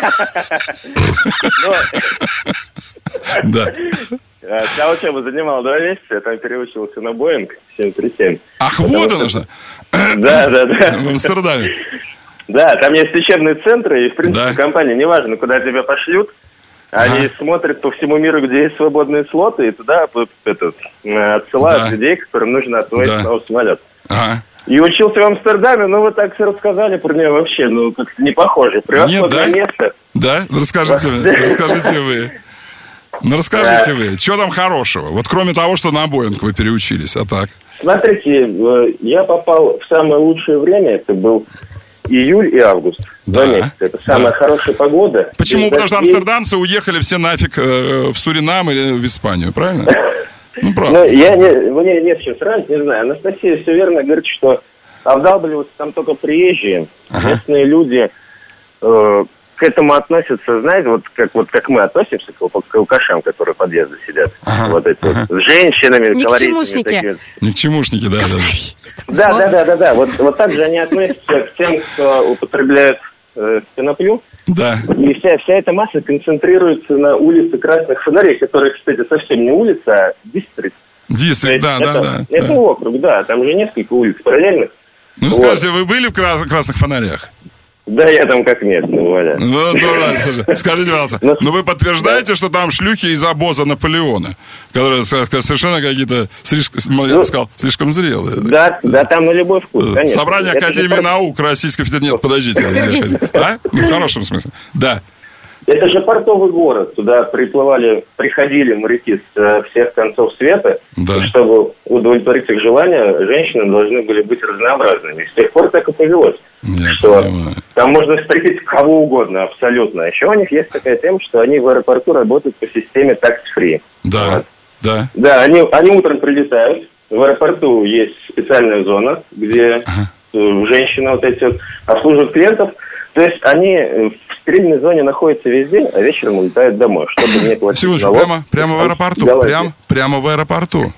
Да. Я учебу занимал 2 месяца, я там переучился на Боинг 737. Ах, вот оно что. Да. В Амстердаме. Да, там есть учебные центры, и, в принципе, компания, неважно, куда тебя пошлют, они смотрят по всему миру, где есть свободные слоты, и туда отсылают людей, которым нужно освоить снова самолет. И учился в Амстердаме, ну, вы так все рассказали про нее вообще, ну, как-то не похоже. Превосходное место. Да? Расскажите вы. Ну, расскажите вы, что там хорошего? Вот кроме того, что на Боинг вы переучились, а так? Смотрите, я попал в самое лучшее время, это был июль и август. 2 месяца. Это самая хорошая погода. Почему? Потому что амстердамцы уехали все нафиг в Суринам или в Испанию, правильно? Ну, правда. Мне нет чем сравнить, не знаю. Анастасия все верно говорит, что обдалбливаются там только приезжие. Местные люди к этому относятся, знаете, вот как мы относимся к алкашам, которые в подъезде сидят. Вот эти вот, с женщинами, никчемушники. Никчемушники, да. Да. Вот так же они относятся к тем, кто употребляет коноплю. Да. И вся эта масса концентрируется на улице Красных Фонарей, которая, кстати, совсем не улица, а дистрикт. Дистрикт, да. Это округ, да, там же несколько улиц параллельных. Ну, скажите, вы были в Красных Фонарях? Да, я там как местный, Валя. Ну, скажите, пожалуйста, но вы подтверждаете, что там шлюхи из обоза Наполеона, которые совершенно какие-то, я бы сказал, слишком зрелые? Да, там на любой вкус, конечно. Собрание Академии наук Российской Федерации. Нет, подождите. Ну, в хорошем смысле. Да. Это же портовый город. Туда приходили моряки с всех концов света. Да. И чтобы удовлетворить их желания, женщины должны были быть разнообразными. И с тех пор так и повелось. Там можно встретить кого угодно, абсолютно. Еще у них есть такая тема, что они в аэропорту работают по системе tax-free. Да, да. Да, они утром прилетают. В аэропорту есть специальная зона, где женщины вот эти вот обслуживают клиентов. То есть они в стерильной зоне находятся весь день, а вечером улетают домой, чтобы не платить налог. Прямо в аэропорту? Прямо в аэропорту?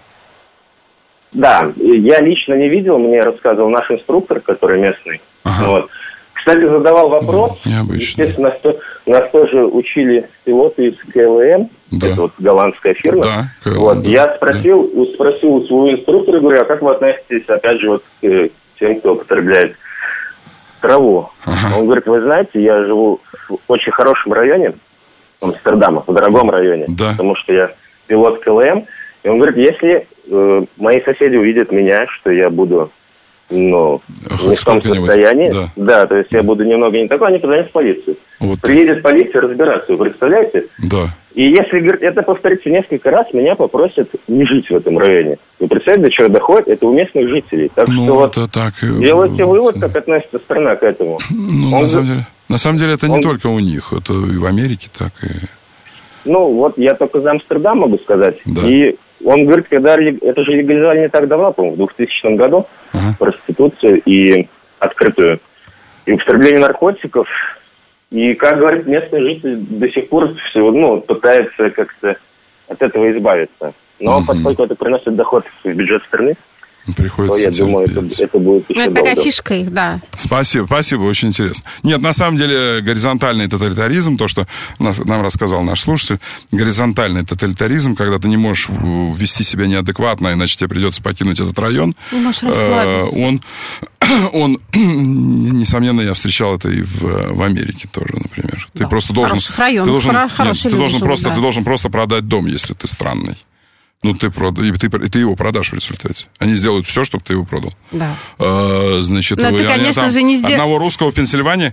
Да, я лично не видел, мне рассказывал наш инструктор, который местный. Вот. Кстати, задавал вопрос. Необычно. Естественно, нас тоже учили пилоты из КЛМ, это вот голландская фирма. Да, КЛМ, вот. Да, я спросил у своего инструктора, говорю, а как вы относитесь, опять же, вот к тем, кто употребляет траву? Он говорит, вы знаете, я живу в очень хорошем районе Амстердама, в дорогом районе, потому что я пилот КЛМ. И он говорит, если мои соседи увидят меня, что я буду, не в том состоянии, да, то есть я буду немного не такой, они позвонят в полицию. Вот. Приедет полиция разбираться, вы представляете? Да. И если, говорит, это повторится несколько раз, меня попросят не жить в этом районе. Вы представляете, до чего доходит? Это у местных жителей. Так что вот делайте вывод, как относится страна к этому. На самом деле это не только у них, это и в Америке так. Ну, вот я только за Амстердам могу сказать. Да. И он говорит, когда это же легализовали не так давно, по-моему, в 2000 году, проституцию и открытую, и употребление наркотиков. И, как говорит местный житель, до сих пор пытается как-то от этого избавиться. Но поскольку это приносит доход в бюджет страны, приходится я думаю, это будет еще долго. Это такая фишка их, да. Спасибо, очень интересно. Нет, на самом деле, горизонтальный тоталитаризм, то, что нам рассказал наш слушатель, горизонтальный тоталитаризм, когда ты не можешь вести себя неадекватно, иначе тебе придется покинуть этот район, он, несомненно, я встречал это и в Америке тоже, например. Ты просто должен... Ты должен просто продать дом, если ты странный. Ну, ты его продашь в результате. Они сделают все, чтобы ты его продал. Да. Значит, но ты, конечно же, не сделал. Одного русского в Пенсильвании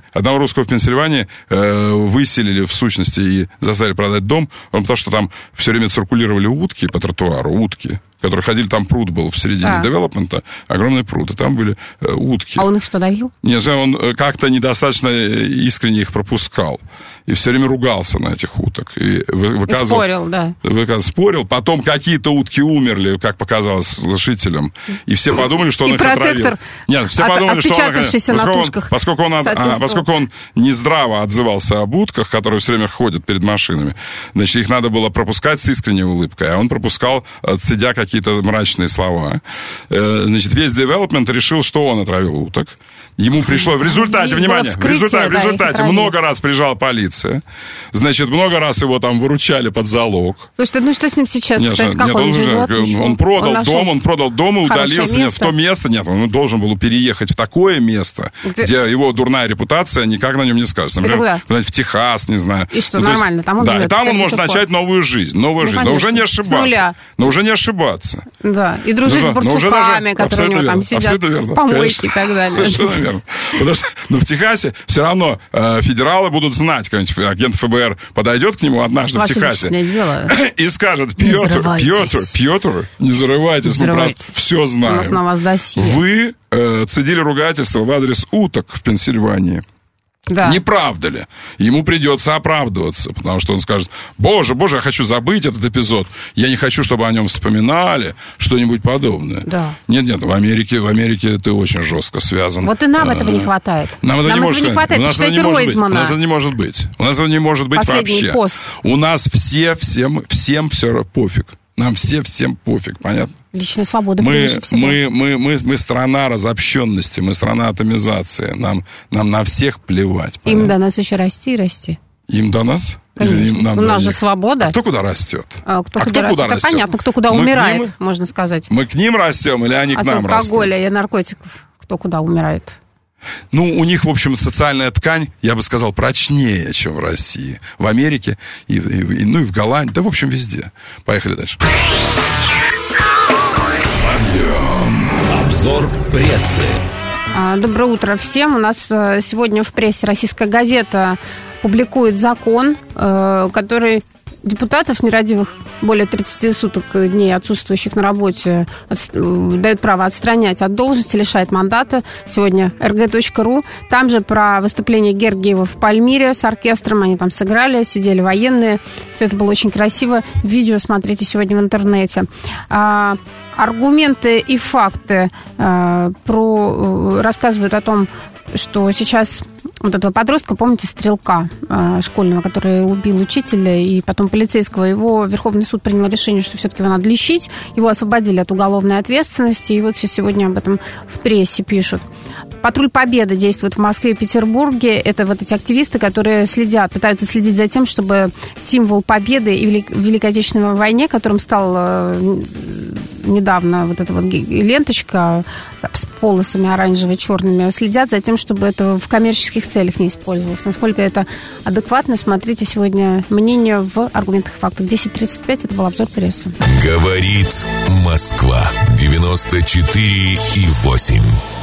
выселили в сущности и заставили продать дом, потому что там все время циркулировали утки по тротуару, которые ходили, там пруд был в середине девелопмента, огромный пруд, и там были утки. А он их что, давил? Нет, он как-то недостаточно искренне их пропускал. И все время ругался на этих уток. И спорил, да. Спорил. Потом какие-то утки умерли, как показалось жителям. И все подумали, что он их отравил. Нет, все подумали, что он их... Поскольку он нездраво отзывался об утках, которые все время ходят перед машинами, значит, их надо было пропускать с искренней улыбкой. А он пропускал, цедя какие-то мрачные слова. Значит, весь девелопмент решил, что он отравил уток. Ему пришло в результате, внимание, в результате много раз приезжала полиция. Значит, много раз его там выручали под залог. Слушайте, ну что с ним сейчас? Нет, кстати, как он продал дом и удалился в то место. Нет, он должен был переехать в такое место, где его дурная репутация никак на нем не скажется. Например, в Техас, не знаю. И что, нормально? Там он да, и там он может начать новую жизнь, но уже не ошибаться. Да, и дружить с барсуками, которые у него там сидят в помойке и так далее. Совершенно верно. Потому что в Техасе все равно федералы будут знать, какой-нибудь агент ФБР подойдет к нему однажды в Техасе и скажет: Пьотр, не зарывайтесь, мы все знаем. У нас на вас досье. Вы цедили ругательство в адрес уток в Пенсильвании. Да. Не правда ли? Ему придется оправдываться, потому что он скажет: боже, я хочу забыть этот эпизод, я не хочу, чтобы о нем вспоминали, что-нибудь подобное. Да. Нет, в Америке ты очень жестко связан. Вот и нам этого не хватает. Нам этого не хватает, почитайте Ройзмана. У нас это не может быть. У нас этого не может быть вообще. Пост. У нас всем все пофиг. Нам всем пофиг, понятно? Личная свобода прежде всего. Мы страна разобщенности, мы страна атомизации. Нам на всех плевать. Понятно? Им до нас еще расти и расти. Им до нас? Конечно. У нас же свобода. А кто куда растет? Кто куда растет? Понятно, кто куда умирает, можно сказать. Мы к ним растем или они к нам растут? От алкоголя и наркотиков кто куда умирает? Ну, у них, в общем, социальная ткань, я бы сказал, прочнее, чем в России. В Америке, и в Голландии, да, в общем, везде. Поехали дальше. Обзор прессы. Доброе утро всем. У нас сегодня в прессе «Российская газета» публикует закон, который депутатов нерадивых более 30 суток дней отсутствующих на работе дает право отстранять от должности, лишает мандата. Сегодня rg.ru. Там же про выступление Гергиева в Пальмире с оркестром. Они там сыграли, сидели военные. Все это было очень красиво. Видео смотрите сегодня в интернете. Аргументы и факты рассказывают о том, что сейчас вот этого подростка, помните, стрелка школьного, который убил учителя и потом полицейского, его Верховный суд принял решение, что все-таки его надо лечить, его освободили от уголовной ответственности, и вот сегодня об этом в прессе пишут. Патруль Победы действует в Москве и Петербурге. Это вот эти активисты, которые пытаются следить за тем, чтобы символ победы и Великой Отечественной войне, которым стал недавно вот эта вот ленточка с полосами оранжево-черными, следят за тем, чтобы это в коммерческих целях не использовалось. Насколько это адекватно, смотрите сегодня мнение в «Аргументах и фактах». 10:35, это был обзор прессы. Говорит Москва. 94,8.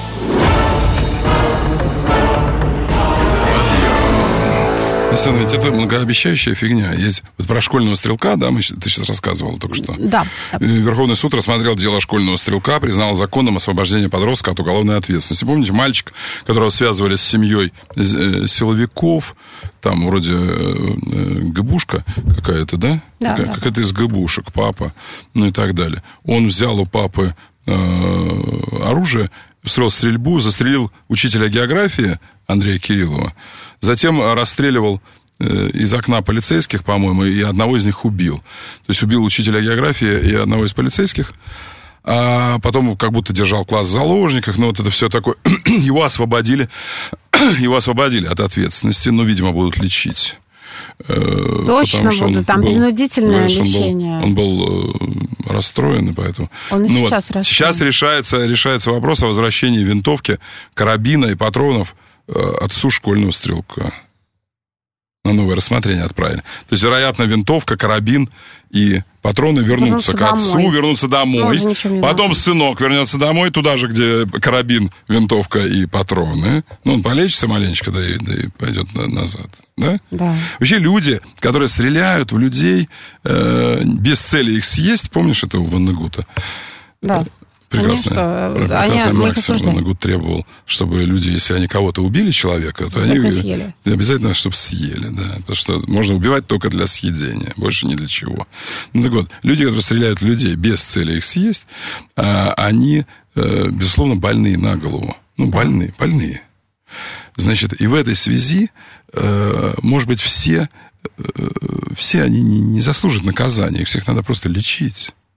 Ведь это многообещающая фигня. Есть вот про школьного стрелка, да, ты сейчас рассказывала только что. Да. Верховный суд рассмотрел дело школьного стрелка, признал законным освобождение подростка от уголовной ответственности. Помните, мальчик, которого связывали с семьей силовиков, там вроде ГБушка какая-то, да? Да. Какая-то из ГБушек, папа, ну и так далее. Он взял у папы оружие, устроил стрельбу, застрелил учителя географии Андрея Кириллова, затем расстреливал из окна полицейских, по-моему, и одного из них убил. То есть убил учителя географии и одного из полицейских, а потом как будто держал класс в заложниках, ну вот это все такое. Его освободили от ответственности, но, видимо, будут лечить. Точно будут, там принудительное лечение. Он был расстроен, и поэтому... Он и сейчас расстроен. Сейчас решается вопрос о возвращении винтовки, карабина и патронов отцу школьного стрелка. На новое рассмотрение отправили. То есть, вероятно, винтовка, карабин и патроны вернутся к отцу, вернутся домой. Потом сынок вернется домой, туда же, где карабин, винтовка и патроны. Ну, он полечится маленечко, да и пойдет назад. Да? Да. Вообще люди, которые стреляют в людей без цели их съесть, помнишь этого Ваннегута? Да. Прекрасный Максим Ваннегут требовал, чтобы люди, если они кого-то убили, человека, то они обязательно, чтобы съели, да. Потому что можно убивать только для съедения, больше ни для чего. Ну так вот, люди, которые стреляют в людей без цели их съесть, они, безусловно, больные на голову. Ну, больные. Значит, и в этой связи, может быть, все они не заслужат наказания, их всех надо просто лечить.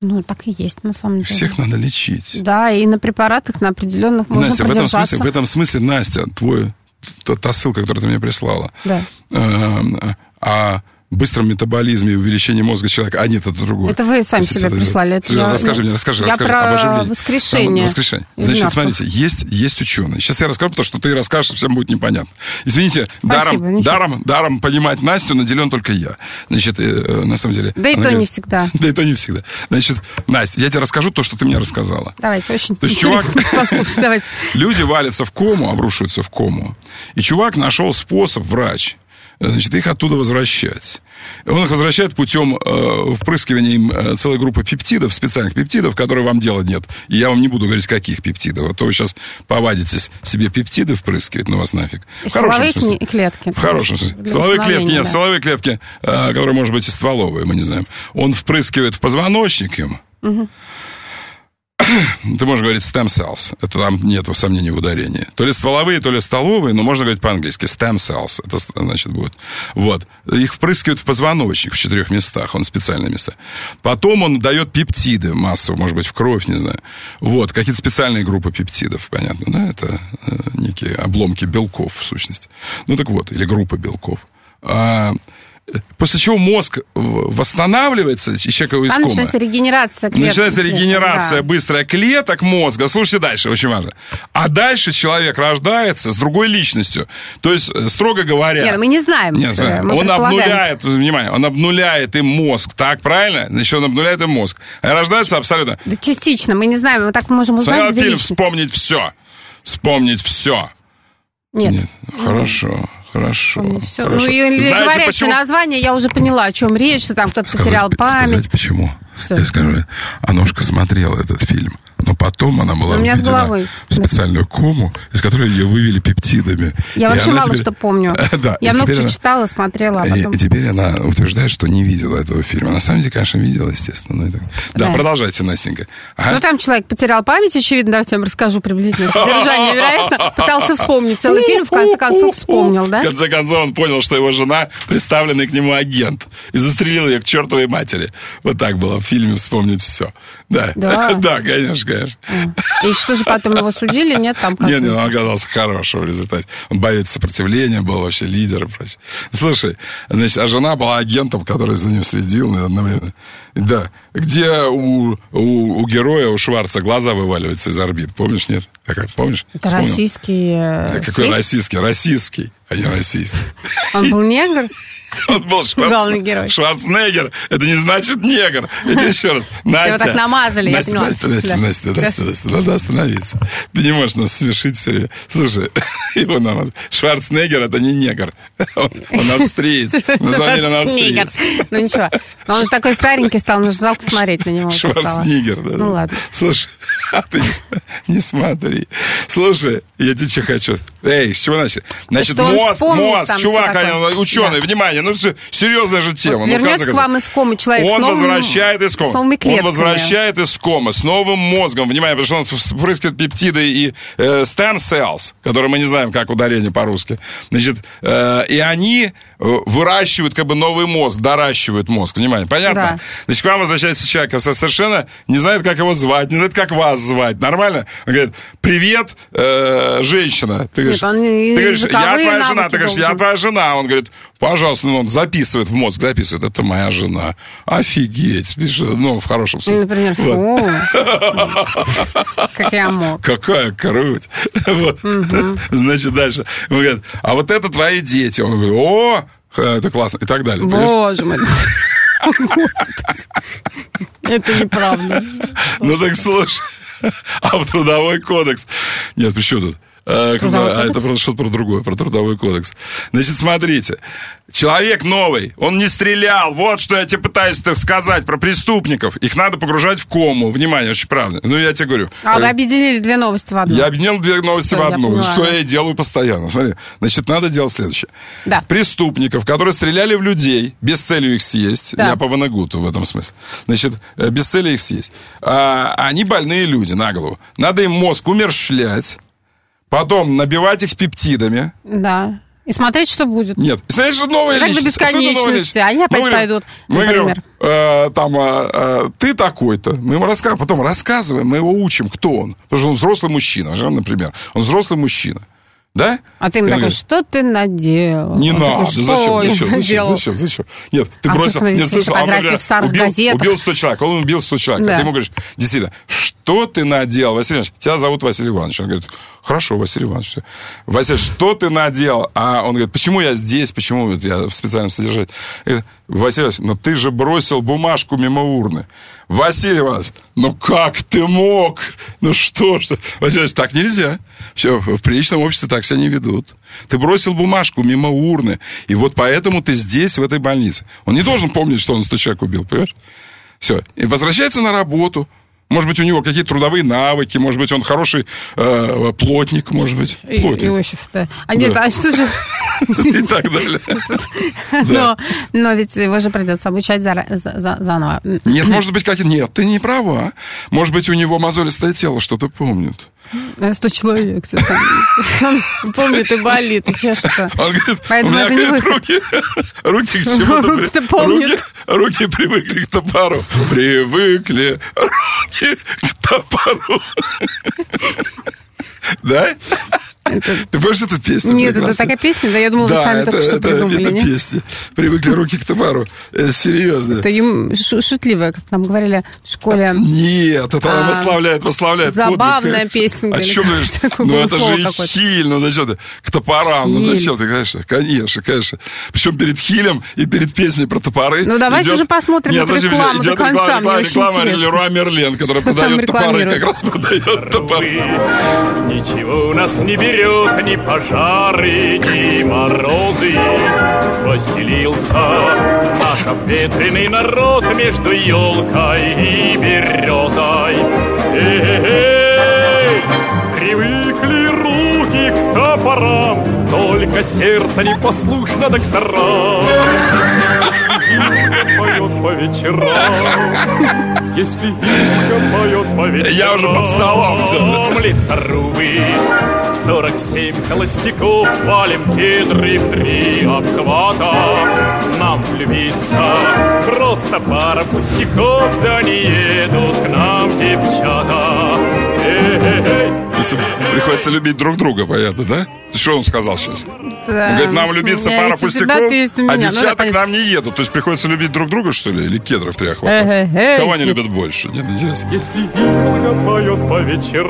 Ну, так и есть, на самом деле. Всех надо лечить. Да, и на препаратах, на определенных можно Настя, продержаться. в этом смысле, Настя, та ссылка, которую ты мне прислала, да. о быстром метаболизме и увеличении мозга человека. А нет, это другое. Это вы сами себе прислали. Расскажи мне про об оживлении. воскрешение. Значит, смотрите, есть ученые. Сейчас я расскажу, потому что ты расскажешь, всем будет непонятно. Извините, даром понимать Настю наделен только я. Значит, на самом деле... Да и то не всегда. Да и то не всегда. Значит, Настя, я тебе расскажу то, что ты мне рассказала. Давайте, очень интересно послушать. Давайте. Люди валятся в кому, обрушиваются в кому. И чувак нашел способ, врач, значит, их оттуда возвращать. Он их возвращает путем впрыскивания им целой группы пептидов, специальных пептидов, которые вам делать нет. И я вам не буду говорить, каких пептидов. А то вы сейчас повадитесь себе пептиды впрыскивать, ну вас нафиг. В хорошем смысле. Клетки. В хорошем смысле. Стволовые клетки, нет, стволовые клетки, которые, может быть, и стволовые, мы не знаем. Он впрыскивает в позвоночник им. Угу. Ты можешь говорить stem cells. Это там нет сомнений в ударении. То ли стволовые, то ли столовые, но можно говорить по-английски. Stem cells. Это значит будет. Вот. Их впрыскивают в позвоночник в 4 местах. Он специальные места. Потом он дает пептиды массово, может быть, в кровь, не знаю. Вот. Какие-то специальные группы пептидов, понятно, да? Это некие обломки белков, в сущности. Ну, так вот. Или группы белков. После чего мозг восстанавливается, и человек его из комы. Начинается регенерация клеток. Начинается регенерация быстрая клеток мозга. Слушайте дальше, очень важно. А дальше человек рождается с другой личностью. То есть, строго говоря... Нет, мы не знаем. Он обнуляет, внимание, он обнуляет им мозг. Так, правильно? Значит, он обнуляет им мозг. А рождается абсолютно... Да частично, мы не знаем. Мы так можем узнать, смотрел фильм «Вспомнить все». Вспомнить все. Нет. Хорошо. Ну, говорящее название, я уже поняла, о чем речь, что там кто-то потерял память. Сказать почему? Что? Я скажу, Аношка смотрела этот фильм, но потом она была введена в специальную кому, из которой ее вывели пептидами. Я вообще мало что помню. Да, я много чего читала, смотрела, а потом... И теперь она утверждает, что не видела этого фильма. На самом деле, конечно, видела, естественно. Да, продолжайте, Настенька. Ну, там человек потерял память, очевидно, давайте я вам расскажу приблизительно содержание, вероятно. Пытался вспомнить целый фильм, в конце концов вспомнил, да? В конце концов он понял, что его жена представленный к нему агент, и застрелил ее к чертовой матери. Вот так было в фильме «Вспомнить все». Да, да, конечно. И что же, потом его судили? Нет, там как-то... Нет, он оказался хорошим в результате. Он боец сопротивления, был вообще лидер и прочее. Слушай, значит, а жена была агентом, который за ним следил одновременно. Да, где у героя, у Шварца глаза вываливаются из орбит. Помнишь, нет? Помнишь? Это российский... Какой российский? Российский, а не российский. Он был негр? Он был Шварценеггер. Это не значит негр. Я тебе еще раз. Настя. Его так намазали, я поняла. Настя, надо остановиться. Ты не можешь нас смешить все время. Слушай, его намазали. Шварценеггер это не негр. Он австриец. На самом деле он австриец. Ну ничего. Но он же такой старенький стал, нужно жалко смотреть на него. Шварценеггер, да. Ну ладно. Слушай, ты не смотри. Слушай, я тебе что хочу. Эй, с чего начали? Значит, мозг, чувак, ученый, внимание. Ну, серьезная же тема. Вот вернется к вам из комы человек он возвращает из комы. Он возвращает из комы с новым мозгом. Внимание, потому что он впрыскивает пептиды и stem cells, которые мы не знаем, как ударение по-русски. Значит, и они выращивают как бы новый мозг, доращивают мозг. Внимание, понятно? Да. Значит, к вам возвращается человек, совершенно не знает, как его звать, не знает, как вас звать. Нормально? Он говорит, привет, женщина. Ты говоришь, я твоя жена. Ты говоришь, я твоя жена. Он говорит, пожалуйста, он записывает в мозг, это моя жена. Офигеть. Ну, в хорошем смысле. Например, как я мог. Какая круть. Вот. Значит, дальше. Он говорит, а вот это твои дети. Он говорит, о, это классно. И так далее. Боже мой. Господи. Это неправда. Ну так слушай. А в Трудовой кодекс... Нет, почему тут? Это просто что-то про другое, про Трудовой кодекс. Значит, смотрите. Человек новый, он не стрелял. Вот что я тебе пытаюсь сказать про преступников. Их надо погружать в кому. Внимание, очень правильно. Ну, я тебе говорю. А вы объединили две новости в одну. Я объединил две новости в одну. Что я и делаю постоянно. Смотри. Значит, надо делать следующее. Да. Преступников, которые стреляли в людей, без цели их съесть. Да. Я по Ванагуту в этом смысле. Значит, без цели их съесть. Они больные люди на голову. Надо им мозг умерщвлять. Потом набивать их пептидами. Да. И смотреть, что будет. Нет. Знаешь, же новая личность. До бесконечности. Они опять пойдут, например. Мы говорим, ты такой-то. Мы ему потом рассказываем, мы его учим, кто он. Потому что он взрослый мужчина, например. Он взрослый мужчина. Да? А ты ему такой, что ты наделал? Не надо. Зачем? Нет, ты бросил... Нет, слышал, он, например, убил 100 человек. Он убил 100 человек. Да. А ты ему говоришь, действительно, что ты наделал? Василий Иванович, тебя зовут Василий Иванович. Он говорит, хорошо, Василий Иванович. Василий, что ты наделал? А он говорит, почему я здесь? Почему я в специальном содержании? Василий Иванович, ну ты же бросил бумажку мимо урны. Василий Иванович, ну как ты мог? Ну что? Василий Иванович, так нельзя. Все, в приличном обществе так себя не ведут. Ты бросил бумажку мимо урны, и вот поэтому ты здесь, в этой больнице. Он не должен помнить, что он 100 человек убил, понимаешь? Все. И возвращается на работу. Может быть, у него какие-то трудовые навыки, может быть, он хороший плотник, может быть. Иосиф, да. А нет, а что же... И так далее. Но ведь его же придется обучать заново. Нет, может быть, какие-то... Нет, ты не права. Может быть, у него мозолистое тело что-то помнит. 100 человек, он помнит и болит, и чешется. Он говорит, у меня, говорит, руки к чему-то... Руки привыкли к топору. Привыкли руки к топору. Да? Ты помнишь эту песню? Нет, это такая песня, да, я думала, вы сами только что придумали. Это песня. Привыкли руки к топору. Серьезно. Это шутливая, как нам говорили в школе. Нет, это она восславляет. Забавная песня. А что говоришь? Ну, это же Хиль, ну зачем ты? К топорам, ну зачем ты, конечно. Причем перед Хилем и перед песней про топоры. Ну, давайте уже посмотрим эту рекламу до конца. Реклама Леруа Мерлен, которая продает топоры, как раз продает топоры. Ничего у нас не берет ни пожары, ни морозы. Поселился наш обветренный народ между елкой и березой. Привыкли руки к топорам, только сердце непослушно докторам. Поет по вечерам, если Юлька поет по вечерам. Я уже под столом все. Лесорубы, 47 холостяков, валим кедры в 3 обхвата. Нам влюбиться просто пара пустяков, да не едут к нам девчата. Приходится любить друг друга, понятно, да? Что он сказал сейчас? Да. Он говорит, нам любиться пара пустяков, а девчата к нам не едут. То есть приходится любить друг друга, что ли? Или кедры в 3 охвата? Кого они любят больше? Нет, интересно. Если Юлька поет по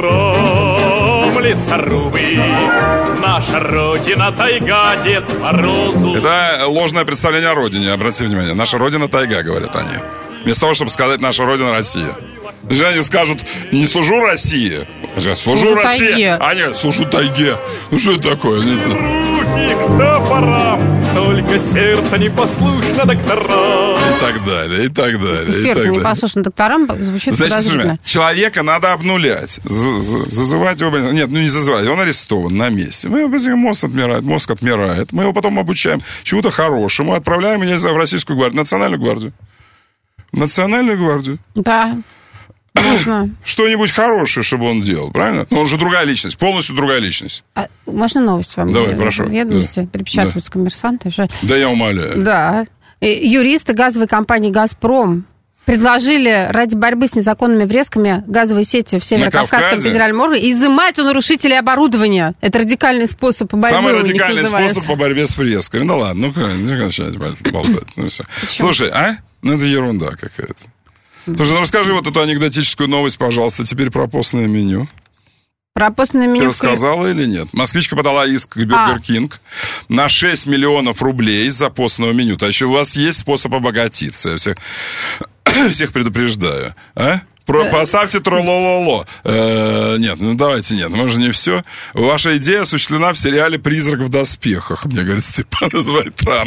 вечерам, лесорубы, наша родина тайга, Дед Морозу. Это ложное представление о родине, обратите внимание. Наша родина тайга, говорят они. Вместо того, чтобы сказать наша родина Россия. Они скажут, не служу России, служу России, а нет, служу тайге. Ну что это такое? Руки к топорам, только сердце непослушно докторам. И так далее, и так далее. Сердце непослушно докторам звучит подозрительно. Человека надо обнулять, зазывать его. Нет, ну не зазывать, он арестован на месте. Мы мозг отмирает, мы его потом обучаем чему-то хорошему, отправляем, я не знаю, в Российскую гвардию, Национальную гвардию. Национальную гвардию. Да. Можно. Что-нибудь хорошее, чтобы он делал, правильно? Но он же другая личность, полностью другая личность. Можно новость вам? Давай, прошу. Ведомости перепечатываются коммерсанты. Да, я умоляю. Да. Юристы газовой компании «Газпром» предложили ради борьбы с незаконными врезками газовой сети в Северо-Кавказском федеральном округе изымать у нарушителей оборудования. Это радикальный способ по борьбе. Самый радикальный способ по борьбе с врезками. Ну ладно, ну начинайте болтать. Ну, все. Слушай, ну это ерунда какая-то. Слушай, ну расскажи вот эту анекдотическую новость, пожалуйста, теперь про постное меню. Про постное меню. Ты рассказала или нет? Москвичка подала иск к Burger King на 6 миллионов рублей из-за постного меню. Так что у вас есть способ обогатиться. Я всех предупреждаю. Поставьте тролололо. Нет, ну давайте нет, может не все. Ваша идея осуществлена в сериале «Призрак в доспехах», мне говорит Степан из Вайтрана.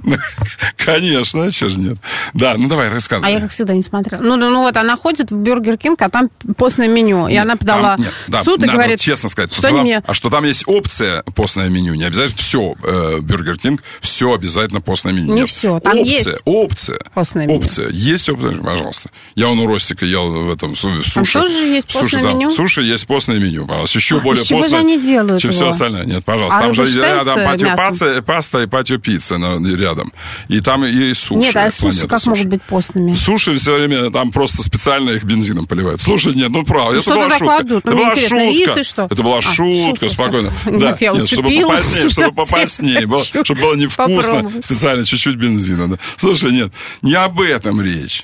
Конечно, а что же нет. Да, ну давай, рассказывай. А я, как всегда, не смотрела. Ну вот, она ходит в Burger King, а там постное меню. И она подала в суд и говорит... честно сказать, что там есть опция постное меню. Не обязательно все Burger King, все обязательно постное меню. Не все, там есть опция. Постное меню. Опция. Есть опция, пожалуйста. Я у Ростика ел в этом суши. Там тоже есть постное меню? Суши есть постное меню, пожалуйста. Еще более постное. Чего же они делают чем все остальное. Нет, пожалуйста. Там же рядом паста и патио-пицца рядом. И там и суши. Нет, а суши как могут быть постными? Суши все время там просто специально их бензином поливают. Слушай, нет, ну правда, это была шутка. Это была шутка. Это была шутка, спокойно. Нет, я уцепилась. Чтобы попаснее, чтобы было невкусно, специально чуть-чуть бензина. Слушай, нет, не об этом речь.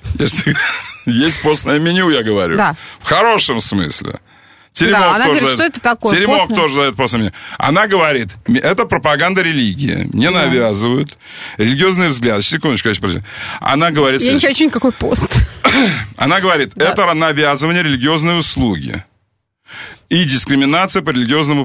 Есть постное меню, я говорю. Да. В хорошем смысле. Теремок она говорит, что это такое? Теремок тоже дает постное меню. Она говорит, это пропаганда религии. Мне навязывают религиозные взгляды. Секундочку, подожди. Она говорит... Я не хочу никакой пост. Она говорит, это навязывание религиозной услуги. И дискриминация по религиозному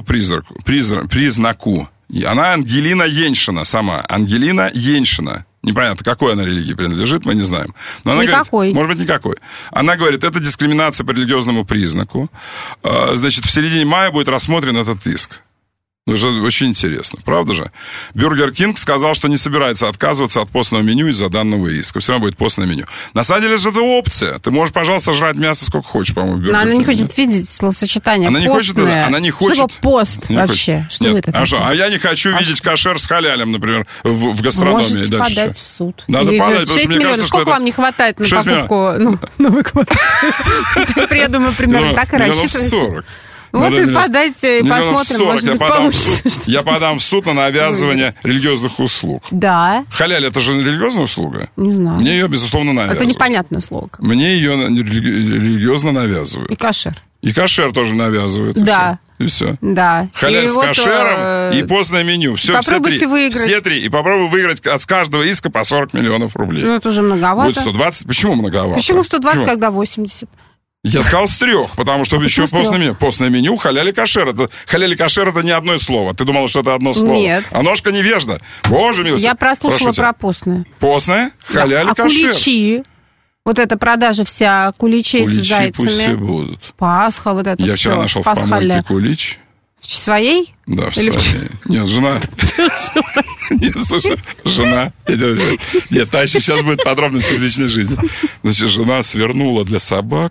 признаку. Она Ангелина Еньшина сама. Ангелина Еньшина. Непонятно, какой она религии принадлежит, мы не знаем. Но она никакой. Говорит, может быть, никакой. Она говорит, это дискриминация по религиозному признаку. Значит, в середине мая будет рассмотрен этот иск. Уже очень интересно, правда же? Бургер Кинг сказал, что не собирается отказываться от постного меню из-за данного иска. Все равно будет постное меню. На самом деле же это опция. Ты можешь, пожалуйста, жрать мясо сколько хочешь, по-моему, в Бургер Кинге. Но она не хочет видеть словосочетание она постное. Она не хочет. Что такое пост вообще? Что это такое? А я не хочу видеть кошер с халялем, например, в гастрономии. Можете подать в суд. Надо подать, потому что мне кажется, что сколько вам не хватает на покупку новой квартиры? Приеду мы примерно так и рассчитываем. 40. Вот и подайте, и посмотрим, может быть, получится. Я подам в суд на навязывание религиозных услуг. Да. Халяль, это же религиозная услуга? Не знаю. Мне ее, безусловно, навязывают. Это непонятное слово. Мне ее религиозно навязывают. И кошер. И кошер тоже навязывают. Да. И все. Да. Халяль с кошером и постное меню. Все, попробуйте выиграть. Все три. И попробуй выиграть с каждого иска по 40 миллионов рублей. Ну, это уже многовато. Будет 120. Почему многовато? Почему 120, когда 80? Я сказал с 3, потому что еще постное меню. Постное меню, халяль и кошер. Халяль и кошер это не одно слово. Ты думала, что это одно слово? Нет. А ножка невежда. Боже милостивый. Я прослушала про постное. Постное, халяль и кошер. А куличи? Вот эта продажа вся куличей с зайцами. Куличи пусть все будут. Пасха, вот это Я вчера нашел в помойке кулич. В своей? Да, в своей. Нет, жена. Нет, слушай, жена. Нет, та еще сейчас будет подробности личной жизни. Значит, жена свернула для собак.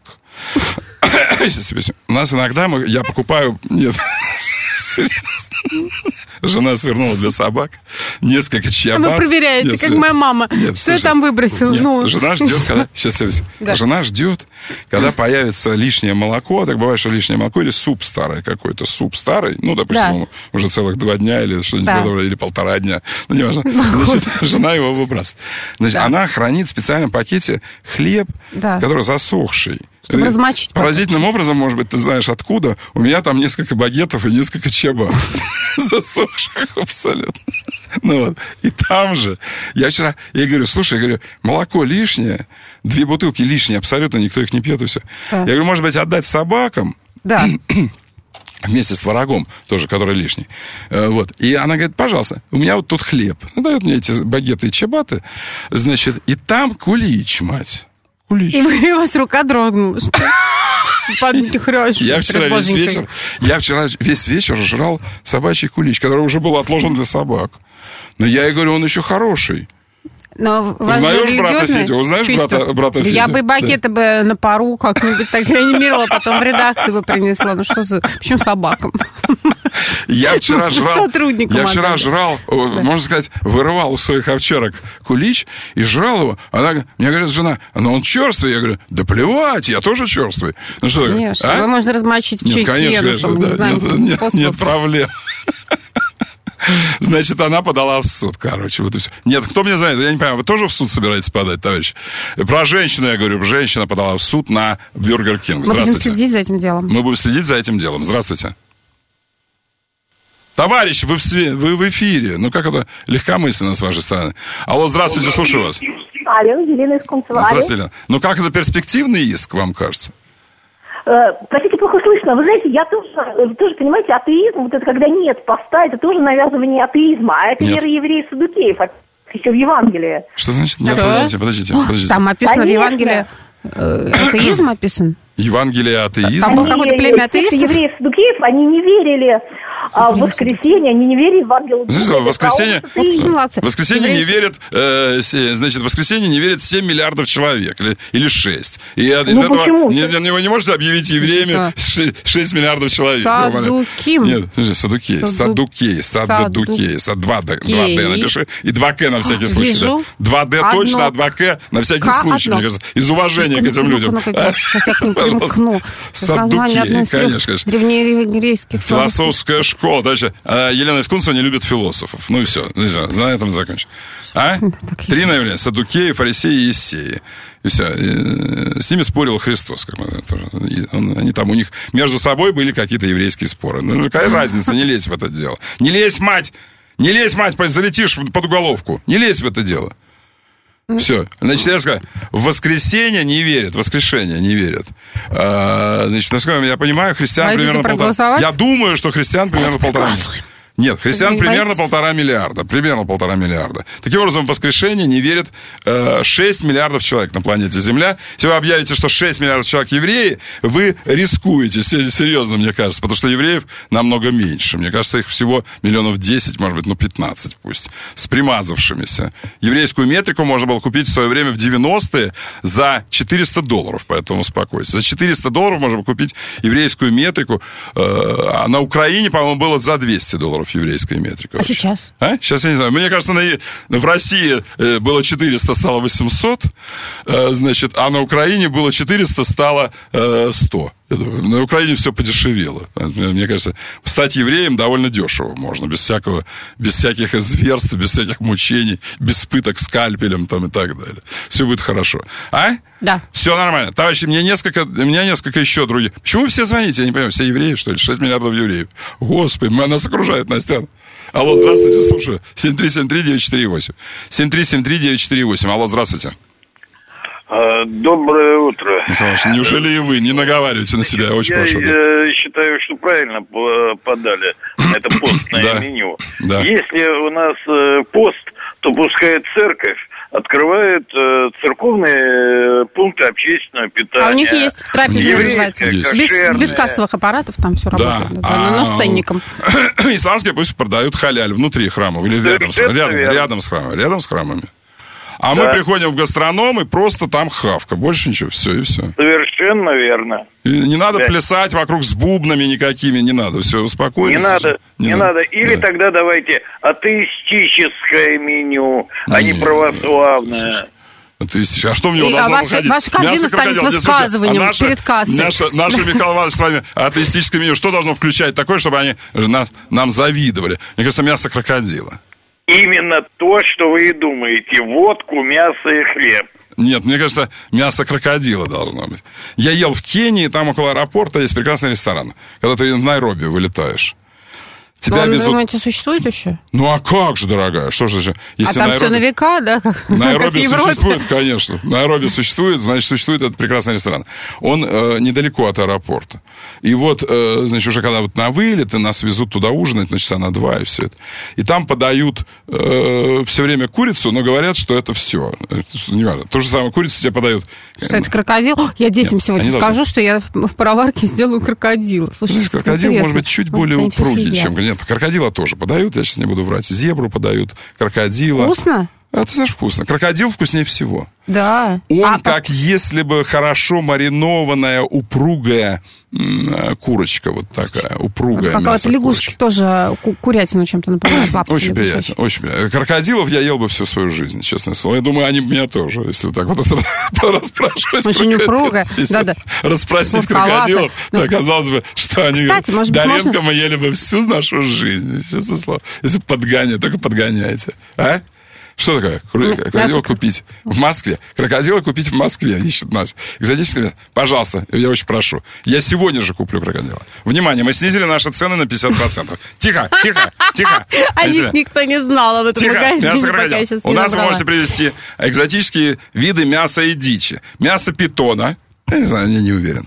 У нас иногда я покупаю... Нет, серьезно. Жена свернула для собак несколько чиабат. Вы проверяете, нет, как моя мама. Нет, что я там выбросила? Нет, ну. Жена ждет, когда... Сейчас, да. Жена ждет, когда появится лишнее молоко. Так бывает, что лишнее молоко или суп старый какой-то. Суп старый, ну, допустим, да. Уже целых 2 дня или что-нибудь подобное, или 1,5 дня. Ну, неважно. Значит, жена его выбрасывает. Значит, да. Она хранит в специальном пакете хлеб, да. который засохший. Чтобы размочить. Поразительным образом, может быть, ты знаешь, откуда. У меня там несколько багетов и несколько чиабат. Засохших абсолютно. Ну вот. И там же. Я говорю, слушай, я говорю, молоко лишнее, 2 бутылки лишние, абсолютно никто их не пьет и все. Да. Я говорю, может быть, отдать собакам. Да. Вместе с творогом, тоже, который лишний. Вот. И она говорит, пожалуйста, у меня вот тут хлеб. Дают мне эти багеты и чиабаты. Значит, и там кулич, мать. Кулич. И у вас рука дрогнула, что Я вчера весь вечер жрал собачий кулич, который уже был отложен для собак. Но я ей говорю, он еще хороший. Но узнаешь брата Федю? Узнаешь брата Федю? Я бы багеты бы на пару как-нибудь так реанимировала, потом в редакцию бы принесла. Ну что за... Почему собакам? Я вчера жрал, можно сказать, вырывал у своих овчарок кулич и жрал его. Мне говорит жена, но он черствый. Я говорю, да плевать, я тоже черствый. Ну что, конечно, его можно размочить в чайке. Нет проблем. Значит, она подала в суд, короче, вот и все. Нет, кто мне знает, я не понимаю, вы тоже в суд собираетесь подать, товарищ? Про женщину я говорю, женщина подала в суд на Бургер Кинг. Здравствуйте. Мы будем следить за этим делом. Мы будем следить за этим делом. Здравствуйте. Товарищ, вы в эфире. Ну, как это легкомысленно с вашей стороны. Алло, здравствуйте, слушаю вас. Алло, Елена из Кунцева. Здравствуйте, Елена. Ну, как это перспективный иск, вам кажется? Простите, плохо слышно. Вы знаете, я тоже, понимаете, атеизм, вот это когда нет поста, это тоже навязывание атеизма. А это вера евреев-саддукеев, еще в Евангелии. Что значит? Нет, подождите. Там описано в Евангелии, атеизм описан. Евангелие атеизма? Там было какое-то племя атеистов? Евреев-саддукеев, они не верили А в воскресенье они не верят в ангелов. В воскресенье не верят, значит, в воскресенье не верят 7 миллиардов человек или 6. И из этого не можете объявить евреями 6 миллиардов человек. Садуким. Нет, Садукей. 2D напиши. И 2К на всякий случай. 2D точно, а 2К на всякий случай. Мне кажется, из уважения к этим людям. Сейчас я к ним примкну. Садукей, конечно. Древнееврейских. Философская школа. Дальше. Елена Искунцева не любит философов. Ну и все. На этом закончим. 3 наверное. Садукеи, фарисеи и ессеи. И все. С ними спорил Христос. Они там, у них между собой были какие-то еврейские споры. Ну, какая разница, не лезь в это дело. Не лезь, мать! Не лезь, мать, залетишь под уголовку. Не лезь в это дело. Все. Значит, я сказал, в воскресенье не верят, в воскрешение не верят. Значит, насколько я понимаю, христиан примерно 1,5... Я думаю, что христиан примерно 1,5... Нет, христиан примерно 1,5 миллиарда. Примерно 1,5 миллиарда. Таким образом, в воскрешение не верят 6 миллиардов человек на планете Земля. Если вы объявите, что 6 миллиардов человек евреи, вы рискуете, серьезно, мне кажется, потому что евреев намного меньше. Мне кажется, их всего 10 миллионов, может быть, 15 пусть, с примазавшимися. Еврейскую метрику можно было купить в свое время в 90-е за $400, поэтому успокойтесь. За $400 можно было купить еврейскую метрику, а на Украине, по-моему, было за $200 еврейская метрика. А сейчас? Сейчас я не знаю. Мне кажется, в России было 400, стало 800, значит, а на Украине было 400, стало 100. На Украине все подешевело. Мне кажется, стать евреем довольно дешево можно, без всяких зверств, без всяких мучений, без пыток скальпелем там, и так далее. Все будет хорошо. Да. Все нормально. Товарищи, у меня несколько еще других. Почему вы все звоните? Я не понимаю, все евреи, что ли? 6 миллиардов евреев. Господи, нас окружает, Настя. Алло, здравствуйте, слушаю. 7373948. 7373948. Алло, здравствуйте. Доброе утро. Михаил, неужели и вы не наговариваете на себя? Я очень прошу. Я считаю, что правильно подали это постное меню. Да. Если у нас пост, то пускай церковь открывает церковные пункты общественного питания. А у них есть трапезная, называется. Без кассовых аппаратов там все работает. Но с ценником. Исламские пусть продают халяль внутри храмов или рядом с храмами. Рядом с храмами. А мы приходим в гастроном, и просто там хавка. Больше ничего, все и все. Совершенно верно. И не надо плясать вокруг с бубнами никакими, не надо. Все, успокойтесь. Не надо. Или тогда давайте атеистическое меню, а не православное. А что в него должно выходить? Ваша корзина станет высказыванием перед кассой. Наша Михаил Иванович с вами атеистическое меню. Что должно включать такое, чтобы они нам завидовали? Мне кажется, мясо крокодила. Именно то, что вы и думаете. Водку, мясо и хлеб. Нет, мне кажется, мясо крокодила должно быть. Я ел в Кении, там около аэропорта есть прекрасный ресторан. Когда ты в Найроби вылетаешь. Тебя везут... думаете, существует еще? Ну, а как же, дорогая? Что же, если там Найроби... все на века, да? Найроби существует, конечно. Найроби существует, значит, существует этот прекрасный ресторан. Он недалеко от аэропорта. И вот, значит, уже когда на вылет, нас везут туда ужинать на часа на 2 и все это. И там подают все время курицу, но говорят, что это все. Не важно. То же самое, курицу тебе подают. Что это крокодил? Я детям сегодня скажу, что я в пароварке сделаю крокодила. Слушайте, крокодил может быть чуть более упругий, чем... Нет, крокодила тоже подают, я сейчас не буду врать. Зебру подают, крокодила. Вкусно? А ты знаешь, вкусно. Крокодил вкуснее всего. Да. Он как если бы хорошо маринованная, упругая курочка вот такая, упругая. Вот какая-то лягушка тоже курятину чем-то напоминает. Очень приятно, очень приятно. Крокодилов я ел бы всю свою жизнь, честное слово. Я думаю, они меня тоже, если так вот расспрашивать. Очень упругая. Да. Расспросить крокодилов, то оказалось бы, что они Доренко мы ели бы всю нашу жизнь, честное слово. Если подгоняете, только подгоняете. А? Что такое? Крокодила купить в Москве. Крокодила купить в Москве. Ищут нас. Экзотическое место. Пожалуйста, я очень прошу. Я сегодня же куплю крокодила. Внимание, мы снизили наши цены на 50%. Тихо. О них никто не знал об этом магазине. Мясо крокодила. У нас вы можете привезти экзотические виды мяса и дичи. Мясо питона. Я не знаю, я не уверен.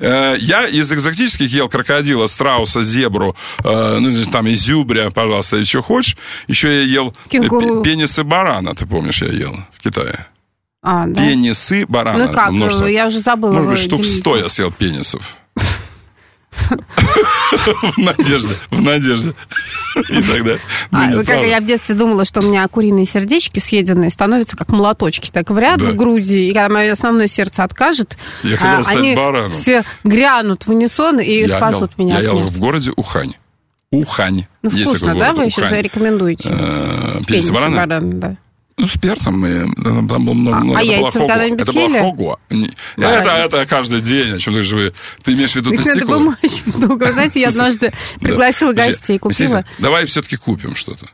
Я из экзотических ел крокодила, страуса, зебру, там изюбря, пожалуйста, или что хочешь. Еще я ел пенисы барана, ты помнишь, я ел в Китае. Да? Пенисы барана. Ну как, я уже забыла. Может быть, штук 100 я съел пенисов. В надежде. И тогда... Я в детстве думала, что у меня куриные сердечки съеденные становятся как молоточки, так вряд в груди, и когда мое основное сердце откажет, они все грянут в унисон и спасут меня. Я ел в городе Ухань. Ухань. Ну, вкусно, да? Вы еще зарекомендуете? Перец барана? Да. Ну, с перцем. Там было много. Яйца когда-нибудь ели? Это было хого. Это каждый день. О чем ты же... Ты имеешь в виду тестикулы? Надо вымачивать долго. Знаете, я однажды пригласила гостей, купила. Давай все-таки купим что-то.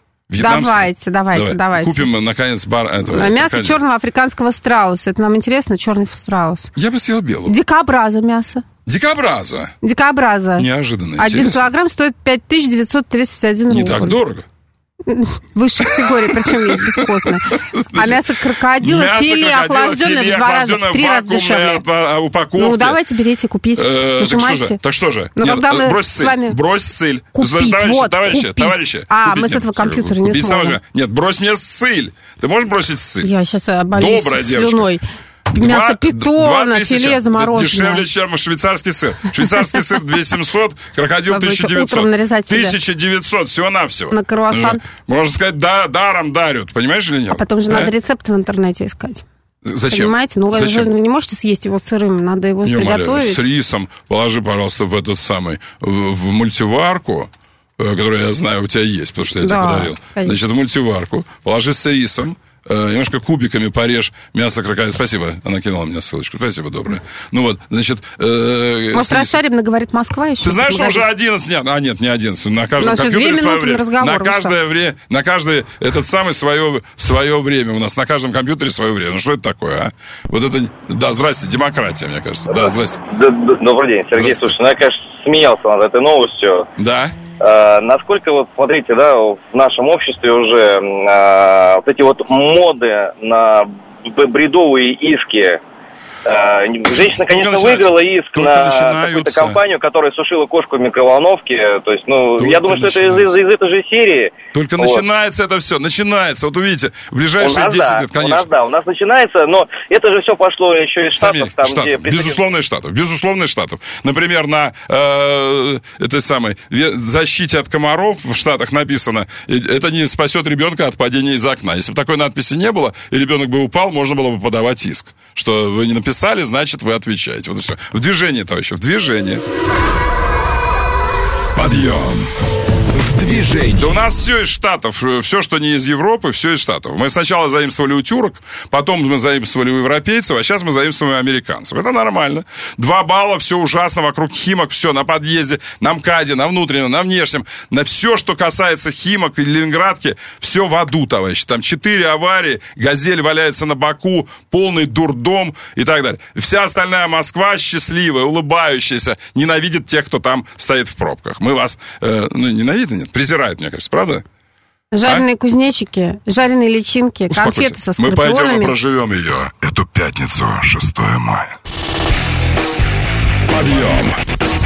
Давайте. Купим, наконец, мясо черного африканского страуса. Это нам интересно, черный страус. Я бы съел белого. Дикобраза мясо. Дикобраза. Неожиданно. 1 килограмм стоит 5931 рубль. Не так дорого. Высшей категории, причем есть бескостное. А мясо крокодила, филе охлажденное в 2 раза, в 3 раза дешевле. Упаковки. Ну, давайте, берите, купите, нажимайте. Так что же? Брось ссыль. Купить, товарищи. Мы с этого компьютера не сможем. Нет, брось мне ссыль. Ты можешь бросить ссыль? Я сейчас обольюсь слюной. Мясо питона, филе замороженное. Дешевле, чем швейцарский сыр. Швейцарский сыр 2700, крокодил 1900. 1900, всего-навсего. На круассан. Можно сказать, даром дарят, понимаешь или нет? А потом же надо рецепты в интернете искать. Зачем? Понимаете? Ну, вы же не можете съесть его сырым, надо его приготовить. С рисом положи, пожалуйста, в этот самый, в мультиварку, которую я знаю, у тебя есть, потому что я тебе подарил. Конечно. Значит, в мультиварку положи с рисом, немножко кубиками порежь мясо крокодила. Спасибо, она кинула мне ссылочку. Спасибо, доброе. Ну вот, значит... Может, расшарим, говорит Москва еще? Ты знаешь, что уже 11? Нет, не 11. На каждом компьютере свое время. На каждое этот самый свое время. У нас на каждом компьютере свое время. Ну что это такое, а? Вот это... Да, здрасте, демократия, мне кажется. Да, здрасте. Добрый день, Сергей. Слушай, я, конечно, смеялся над этой новостью. Да. Насколько, вот смотрите, да, в нашем обществе уже вот эти вот моды на бредовые иски. Женщина, конечно, выиграла иск на какую-то компанию, которая сушила кошку в микроволновке. То есть, я думаю, что это из этой же серии. Только начинается это все, начинается. Вот увидите, в ближайшие 10 лет, конечно. У нас начинается, но это же все пошло еще из Штатов. Безусловно, из Штатов. Например, на этой самой защите от комаров в Штатах написано, это не спасет ребенка от падения из окна. Если бы такой надписи не было, и ребенок бы упал, можно было бы подавать иск. Что вы не написали, значит, вы отвечаете. Вот и все. В движении, товарищи, в движении. Подъем. В движении. Да у нас все из Штатов. Все, что не из Европы, все из Штатов. Мы сначала заимствовали у тюрок, потом мы заимствовали у европейцев, а сейчас мы заимствуем у американцев. Это нормально. 2 балла, все ужасно, вокруг Химок, все на подъезде, на МКАДе, на внутреннем, на внешнем. На все, что касается Химок и Ленинградки, все в аду, товарищи. Там 4 аварии, «Газель» валяется на боку, полный дурдом и так далее. Вся остальная Москва счастливая, улыбающаяся, ненавидит тех, кто там стоит в пробках. Мы вас, ненавидят, нет, презирают, мне кажется, правда? Жареные кузнечики, жареные личинки, конфеты со скорпионами. Мы пойдем и проживем ее эту пятницу, 6 мая. Подъем.